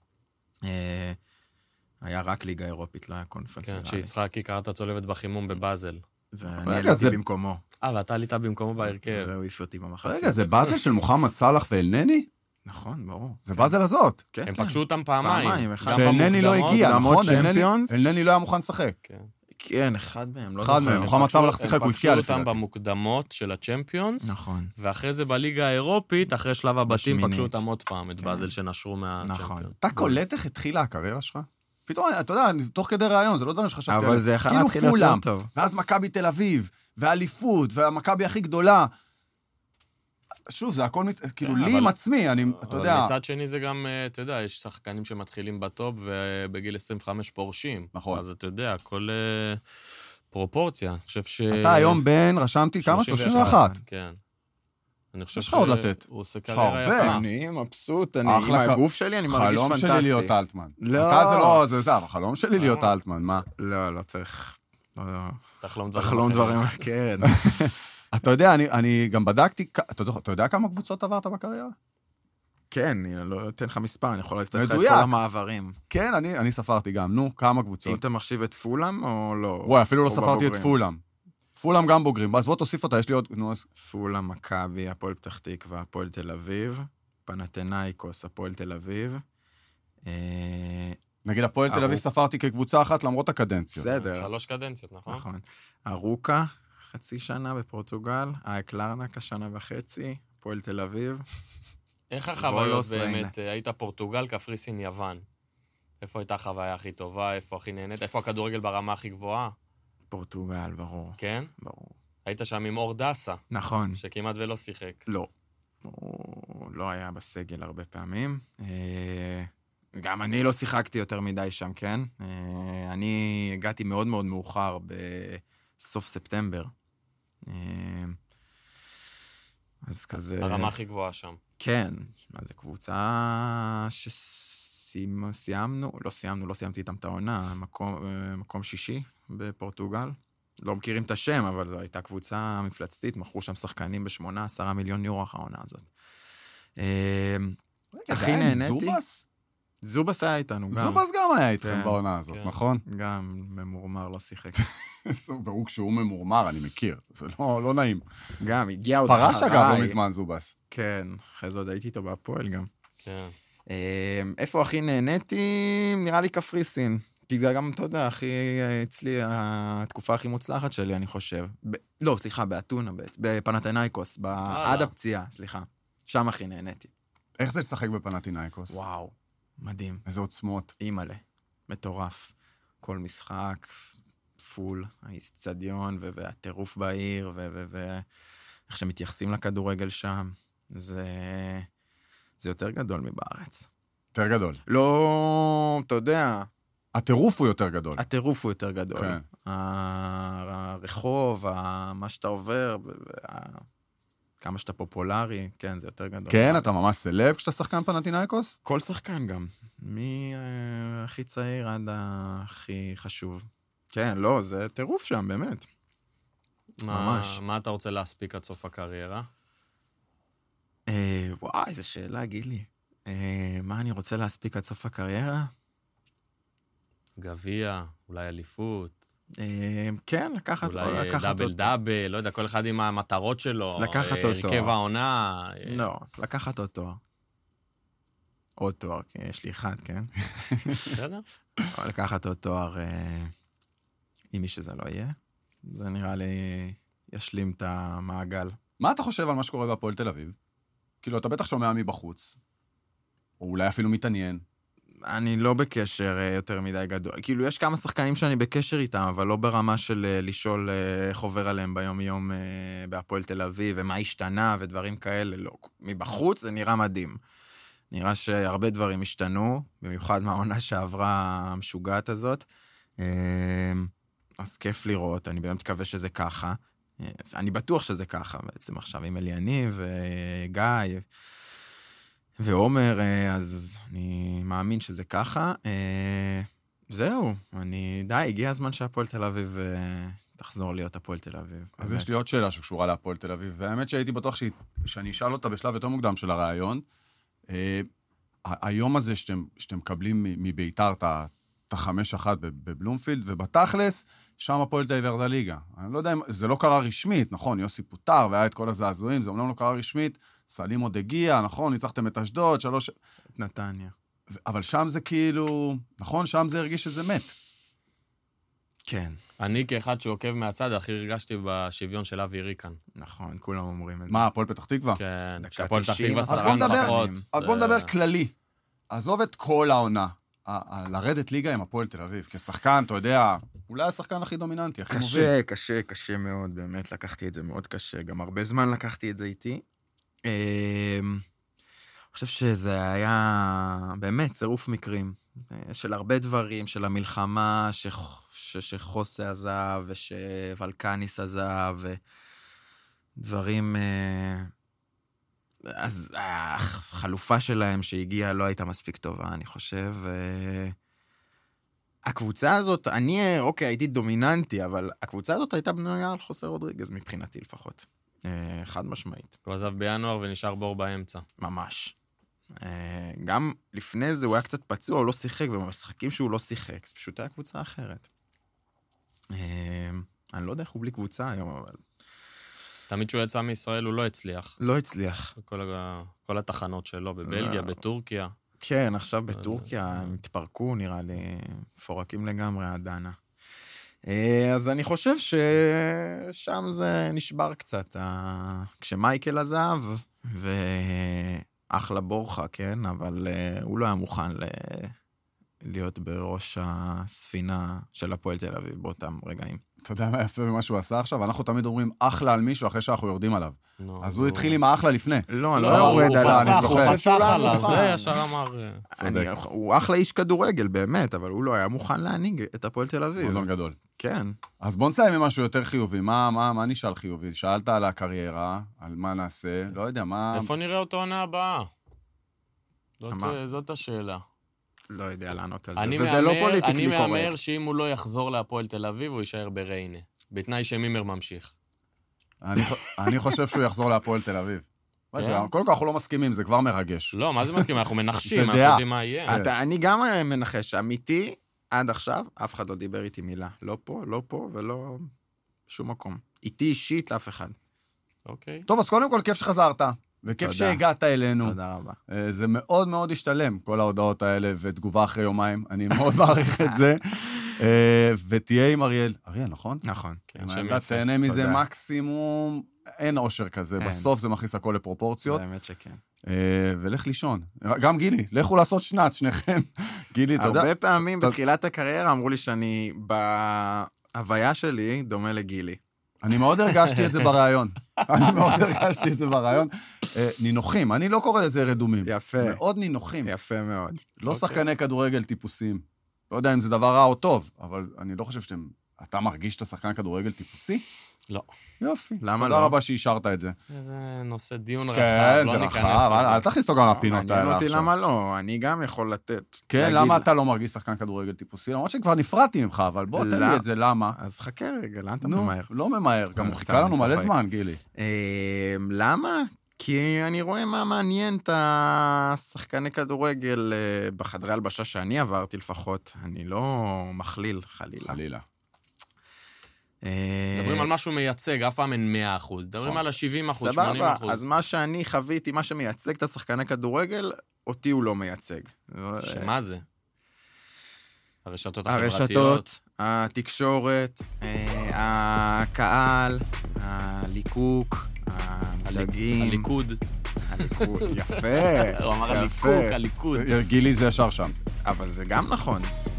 היה רק ליגה אירופית, לא היה קונפרנס.
כן, שיצחקי קראת צולבת בחימום בבאזל.
ואני עליתי במקומו.
ואתה עלית במקומו בהרכב.
והוא העיף אותי במחצית.
רגע, זה באזל של מוחמד סלאח ואלנני?
נכון, ברור.
זה באזל הזאת.
הם פגשו אותם פעמיים.
שאלנני לא הגיע, נכון?
צ'מפיונס.
אלנני לא היה מוכן לשחק.
כן, אחד מהם, לא
אחד מהם, מוחמד סלאח שיחק, הוא הפקיע
לפי.
לפי.
הם פגשו אותם במוקדמות של הצ'מפיונס.
נכון.
ואחרי זה בליגה האירופית, אחרי שלב הבתים, פגשו אותם עוד פעם, את באזל שנשרו מהצ'מפיונס.
אתה קולט איך התחילה הקריירה שלך? פתאום, אתה יודע, תוך כדי רעיון, זה לא דברים שחשבתי עליהם.
אבל זה יכול להתחיל יותר טוב.
ואז מכבי תל אביב, והאליפות, והמכבי הכי גדולה. שוב, זה הכל, כאילו, לי עם עצמי, אתה יודע...
אבל מצד שני זה גם, אתה יודע, יש שחקנים שמתחילים בטופ, ובגיל 25 פורשים.
נכון.
אז אתה יודע, הכל פרופורציה. אני חושב
אתה היום בן, רשמתי כמה? 31.
כן. אני חושב
יש לך עוד לתת.
הוא עושה קריירה יפה.
אני מבסוט, עם הגוף שלי אני מרגיש פנטסטי.
חלום שלי להיות אלטמן.
לא.
אתה זה לא, זה, אבל חלום שלי להיות אלטמן, מה?
לא צריך...
תחלום דברים.
כן.
אתה יודע, אני גם בדקתי, אתה יודע כמה קבוצות עברת בקריירה?
כן, אני לא אתן לך מספר, אני יכול לתת לך את כל המעברים.
כן, אני ספרתי גם, נו, כמה קבוצות.
אם אתה מחשיב את פולאם או לא?
וואי, אפילו לא ספרתי את פולאם. פולאם גם בוגרים, אז בוא תוסיף אותה, יש לי עוד...
פולאם, מכבי, הפועל פתח תקווה, הפועל תל אביב, פנתנאיקוס, הפועל תל אביב.
נגיד, הפועל תל אביב ספרתי כקבוצה אחת למרות הקדנציות.
בסדר.
3 קדנציות, נכון?
נכון. ארוקה, חצי שנה בפורטוגל, אייק לרנק, השנה וחצי, הפועל תל אביב.
איך החוויות באמת? היית פורטוגל, קפריסין, יוון. איפה הייתה החוויה הכי טובה? איפה הכי נהנית? איפה הכדורגל ברמה הכי גבוהה?
פורטוגל, ברור.
כן?
ברור.
היית שם עם אור דסה.
נכון.
שכמעט ולא שיחק.
לא. הוא לא היה בסגל הרבה פעמים. גם אני לא שיחקתי יותר מדי שם, כן? אני הגעתי מאוד מאוד מאוחר בסוף ספטמבר. אז כזה...
הרמה הכי גבוהה שם.
כן. זו קבוצה שסיימנו, לא סיימתי איתם את העונה, מקום שישי בפורטוגל. לא מכירים את השם, אבל זו הייתה קבוצה מפלצתית, מכרו שם שחקנים ב8-10 מיליון יורו אחרי העונה הזאת. הכי נהניתי. זובס היה איתנו גם.
זובס גם היה איתכם בעונה הזאת, נכון?
גם ממורמר לא שיחק.
והוא כשהוא ממורמר, אני מכיר. זה לא נעים.
גם, הגיע עוד אחריי.
פרש אגב לא מזמן זובס.
כן, אחרי זה עוד הייתי איתו בהפועל גם.
כן.
איפה הכי נהניתי? נראה לי קפריסין. כי זה גם, אתה יודע, אצלי, התקופה הכי מוצלחת שלי, אני חושב. לא, סליחה, באתונה, בפנתנייקוס, עד הפציעה, סליחה. שם הכי נהניתי.
איך זה לשחק בפנתנייקוס?
וואו, מדהים.
איזה עוצמות.
אימאלה, מטורף. כל משחק, פול, האיצטדיון, והטירוף בעיר, ואיך שמתייחסים לכדורגל שם, זה יותר גדול מבארץ.
יותר גדול.
לא, אתה יודע...
הטירוף הוא יותר גדול.
הטירוף הוא יותר גדול.
כן.
הרחוב, מה שאתה עובר, כמה שאתה פופולרי, כן, זה יותר גדול.
כן, אתה ממש סלב כשאתה שחקן פנתנייקוס?
כל שחקן גם. מהכי צעיר עד הכי חשוב. כן, לא, זה טירוף שם, באמת. ממש.
מה אתה רוצה להספיק עד סוף הקריירה?
וואי, איזו שאלה, גילי. מה אני רוצה להספיק עד סוף הקריירה?
גביע, אולי אליפות.
כן, לקחת אותו.
אולי דאבל, לא יודע, כל אחד עם המטרות שלו.
לקחת אותו.
הרכב העונה.
לא, לקחת עוד תואר. עוד תואר, כי יש לי אחד, כן?
בסדר.
לקחת עוד תואר, עם מי שזה לא יהיה. זה נראה לי ישלים את המעגל.
מה אתה חושב על מה שקורה בהפועל תל אביב? כאילו, אתה בטח שומע מבחוץ. או אולי אפילו מתעניין.
אני לא בקשר יותר מדי גדול. כאילו, יש כמה שחקנים שאני בקשר איתם, אבל לא ברמה של לשאול איך עובר עליהם ביום-יום בהפועל תל אביב, ומה השתנה ודברים כאלה. לא. מבחוץ זה נראה מדהים. נראה שהרבה דברים השתנו, במיוחד מהעונה שעברה המשוגעת הזאת. אז כיף לראות, אני באמת מקווה שזה ככה. אני בטוח שזה ככה, בעצם עכשיו עם אליאני וגיא ועומר, אז אני מאמין שזה ככה. זהו, הגיע הזמן שהפועל תל אביב תחזור להיות הפועל תל אביב.
אז יש לי עוד שאלה שקשורה להפועל תל אביב, והאמת שהייתי בטוח שאני אשאל אותה בשלב יותר מוקדם של הרעיון. היום הזה שאתם מקבלים מביתר את ה-5-1 בבלומפילד, ובתכלס, שם הפועל תל אביב ירדה ליגה. אני לא יודע אם, זה לא קרה רשמית, נכון, יוסי פוטר, והיה את כל הזעזועים, זה אומנם לא קרה רשמית, סלים עוד הגיע, נכון, ניצחתם את אשדוד, 3...
נתניה.
אבל שם זה כאילו, נכון, שם זה הרגיש שזה מת.
כן.
אני כאחד שעוקב מהצד, הכי הרגשתי בשוויון של אבי ריקן.
נכון, כולם אומרים את זה.
מה, הפועל פתח תקווה?
כן, שהפועל פתח תקווה
אז
שחקן פחות.
אז בוא נדבר כללי. עזוב את כל העונה. לרדת ליגה עם הפועל תל אביב. כשחקן, אתה יודע, אולי השחקן הכי דומיננטי, הכי מוביל.
קשה מאוד, באמת לקחתי את זה מאוד קשה. גם הרבה זמן לקחתי את זה איתי. אני חושב שזה היה באמת צירוף מקרים. של הרבה דברים, של המלחמה, שחוסה עזב, שוולקניס עזב, ודברים... אז החלופה שלהם שהגיעה לא הייתה מספיק טובה, אני חושב. הקבוצה הזאת, הייתי דומיננטי, אבל הקבוצה הזאת הייתה בנויה על חוסה רודריגז, מבחינתי לפחות. חד משמעית.
הוא עזב בינואר ונשאר בור באמצע.
ממש. גם לפני זה הוא היה קצת פצוע, הוא לא שיחק, ובמשחקים שהוא לא שיחק, זה פשוט היה קבוצה אחרת. אני לא יודע איך הוא בלי קבוצה היום, אבל...
תמיד שהוא יצא מישראל הוא לא הצליח.
לא הצליח.
כל התחנות שלו, בבלגיה, בטורקיה.
כן, עכשיו בטורקיה הם התפרקו, נראה לי, פורקים לגמרי, הדנה. אז אני חושב ששם זה נשבר קצת. כשמייקל עזב, אחלה בורחה, כן? אבל הוא לא היה מוכן להיות בראש הספינה של הפועל תל אביב באותם רגעים.
אתה יודע מה יפה במה שהוא עשה עכשיו? אנחנו תמיד אומרים אחלה על מישהו אחרי שאנחנו יורדים עליו. אז הוא התחיל עם האחלה לפני.
לא, אני לא יורד עליו, אני זוכר.
הוא פסח עליו, זה ישר אמר...
הוא אחלה איש כדורגל, באמת, אבל הוא לא היה מוכן להנהיג את הפועל תל אביב.
מועדון גדול.
כן.
אז בוא נסיים עם משהו יותר חיובי. מה נשאל חיובי? שאלת על הקריירה, על מה נעשה, לא יודע, מה...
איפה נראה אותו עונה הבאה? זאת השאלה.
לא יודע לענות על זה, וזה לא פוליטיקלי קורקט.
אני מאמר שאם הוא לא יחזור להפועל תל אביב, הוא יישאר בריינה. בתנאי שמימר ממשיך.
אני חושב שהוא יחזור להפועל תל אביב. קודם כל אנחנו לא מסכימים, זה כבר מרגש.
לא, מה זה מסכימים? אנחנו מנחשים, אנחנו יודעים מה יהיה.
אני גם מנחש, אמיתי, עד עכשיו, אף אחד לא דיבר איתי מילה. לא פה ולא שום מקום. איתי אישית לאף אחד.
אוקיי.
טוב, אז קודם כל כיף שחזרת. וכיף שהגעת אלינו.
תודה רבה.
זה מאוד מאוד השתלם, כל ההודעות האלה, ותגובה אחרי יומיים. אני מאוד מעריך את זה. ותהיה עם אריאל. אריאל, נכון?
נכון.
אתה תהנה מזה מקסימום, אין אושר כזה. בסוף זה מכניס הכל לפרופורציות.
באמת שכן.
ולך לישון. גם גילי, לכו לעשות שנת, שניכם. גילי, תודה.
הרבה פעמים בתחילת הקריירה אמרו לי שאני, בהוויה שלי, דומה לגילי.
אני מאוד הרגשתי את זה ברעיון. נינוחים, אני לא קורא לזה רדומים.
יפה.
מאוד נינוחים.
יפה מאוד.
לא שחקני כדורגל טיפוסיים. לא יודע אם זה דבר רע או טוב, אבל אני לא חושב שאתם... אתה מרגיש שאתה שחקן כדורגל טיפוסי?
לא.
יופי.
למה
תודה
לא?
רבה שהשארת את זה.
זה נושא דיון רחב,
כן,
לא
זה
ניכנס
רחב,
לזה.
אל תכניס אותו גם לפינות האלה
מעניין אותי
עכשיו.
למה לא, אני גם יכול לתת.
כן, למה אתה לא מרגיש שחקן כדורגל טיפוסי? למרות שכבר נפרדתי ממך, אבל בוא תן לי את זה, למה?
אז חכה רגע, לאן אתה
נו,
ממהר?
לא ממהר, גם הוא חיכה לנו מלא זמן, גילי.
למה? כי אני רואה מה מעניין את השחקני כדורגל בחדרי הלבשה שאני עברתי לפחות. אני לא מכליל, חלילה.
חלילה.
מדברים על משהו מייצג, אף פעם אין 100%. מדברים על ה-70%, 80%.
סבבה, אז מה שאני חוויתי, מה שמייצג את השחקני כדורגל, אותי הוא לא מייצג.
שמה זה? הרשתות החברתיות.
הרשתות, התקשורת, הקהל, הליקוק, המותגים.
הליכוד.
יפה.
הוא אמר הליכוד.
גילי זה ישר שם.
אבל זה גם נכון.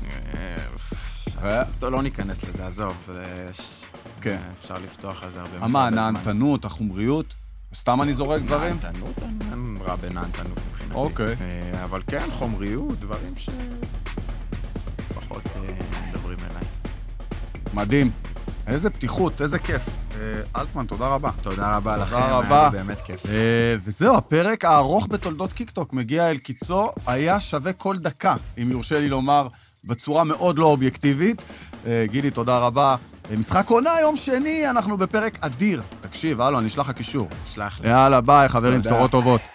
לא ניכנס לזה, עזוב. כן. אפשר לפתוח על זה הרבה זמן.
מה, הנענתנות, החומריות? סתם אני זורק דברים?
נענתנות, אין רע בנענתנות מבחינתי.
אוקיי.
אבל כן, חומריות, דברים שפחות מדברים אליי.
מדהים. איזה פתיחות, איזה כיף. אלטמן, תודה רבה.
תודה רבה לכם,
היה
לי באמת כיף.
וזהו, הפרק הארוך בתולדות קיקטוק מגיע אל קיצו, היה שווה כל דקה, אם יורשה לי לומר, בצורה מאוד לא אובייקטיבית. גילי, תודה רבה. משחק עונה יום שני, אנחנו בפרק אדיר. תקשיב, הלו, אני אשלח לך קישור.
שלח לי.
יאללה, ביי, חברים, בשורות טובות.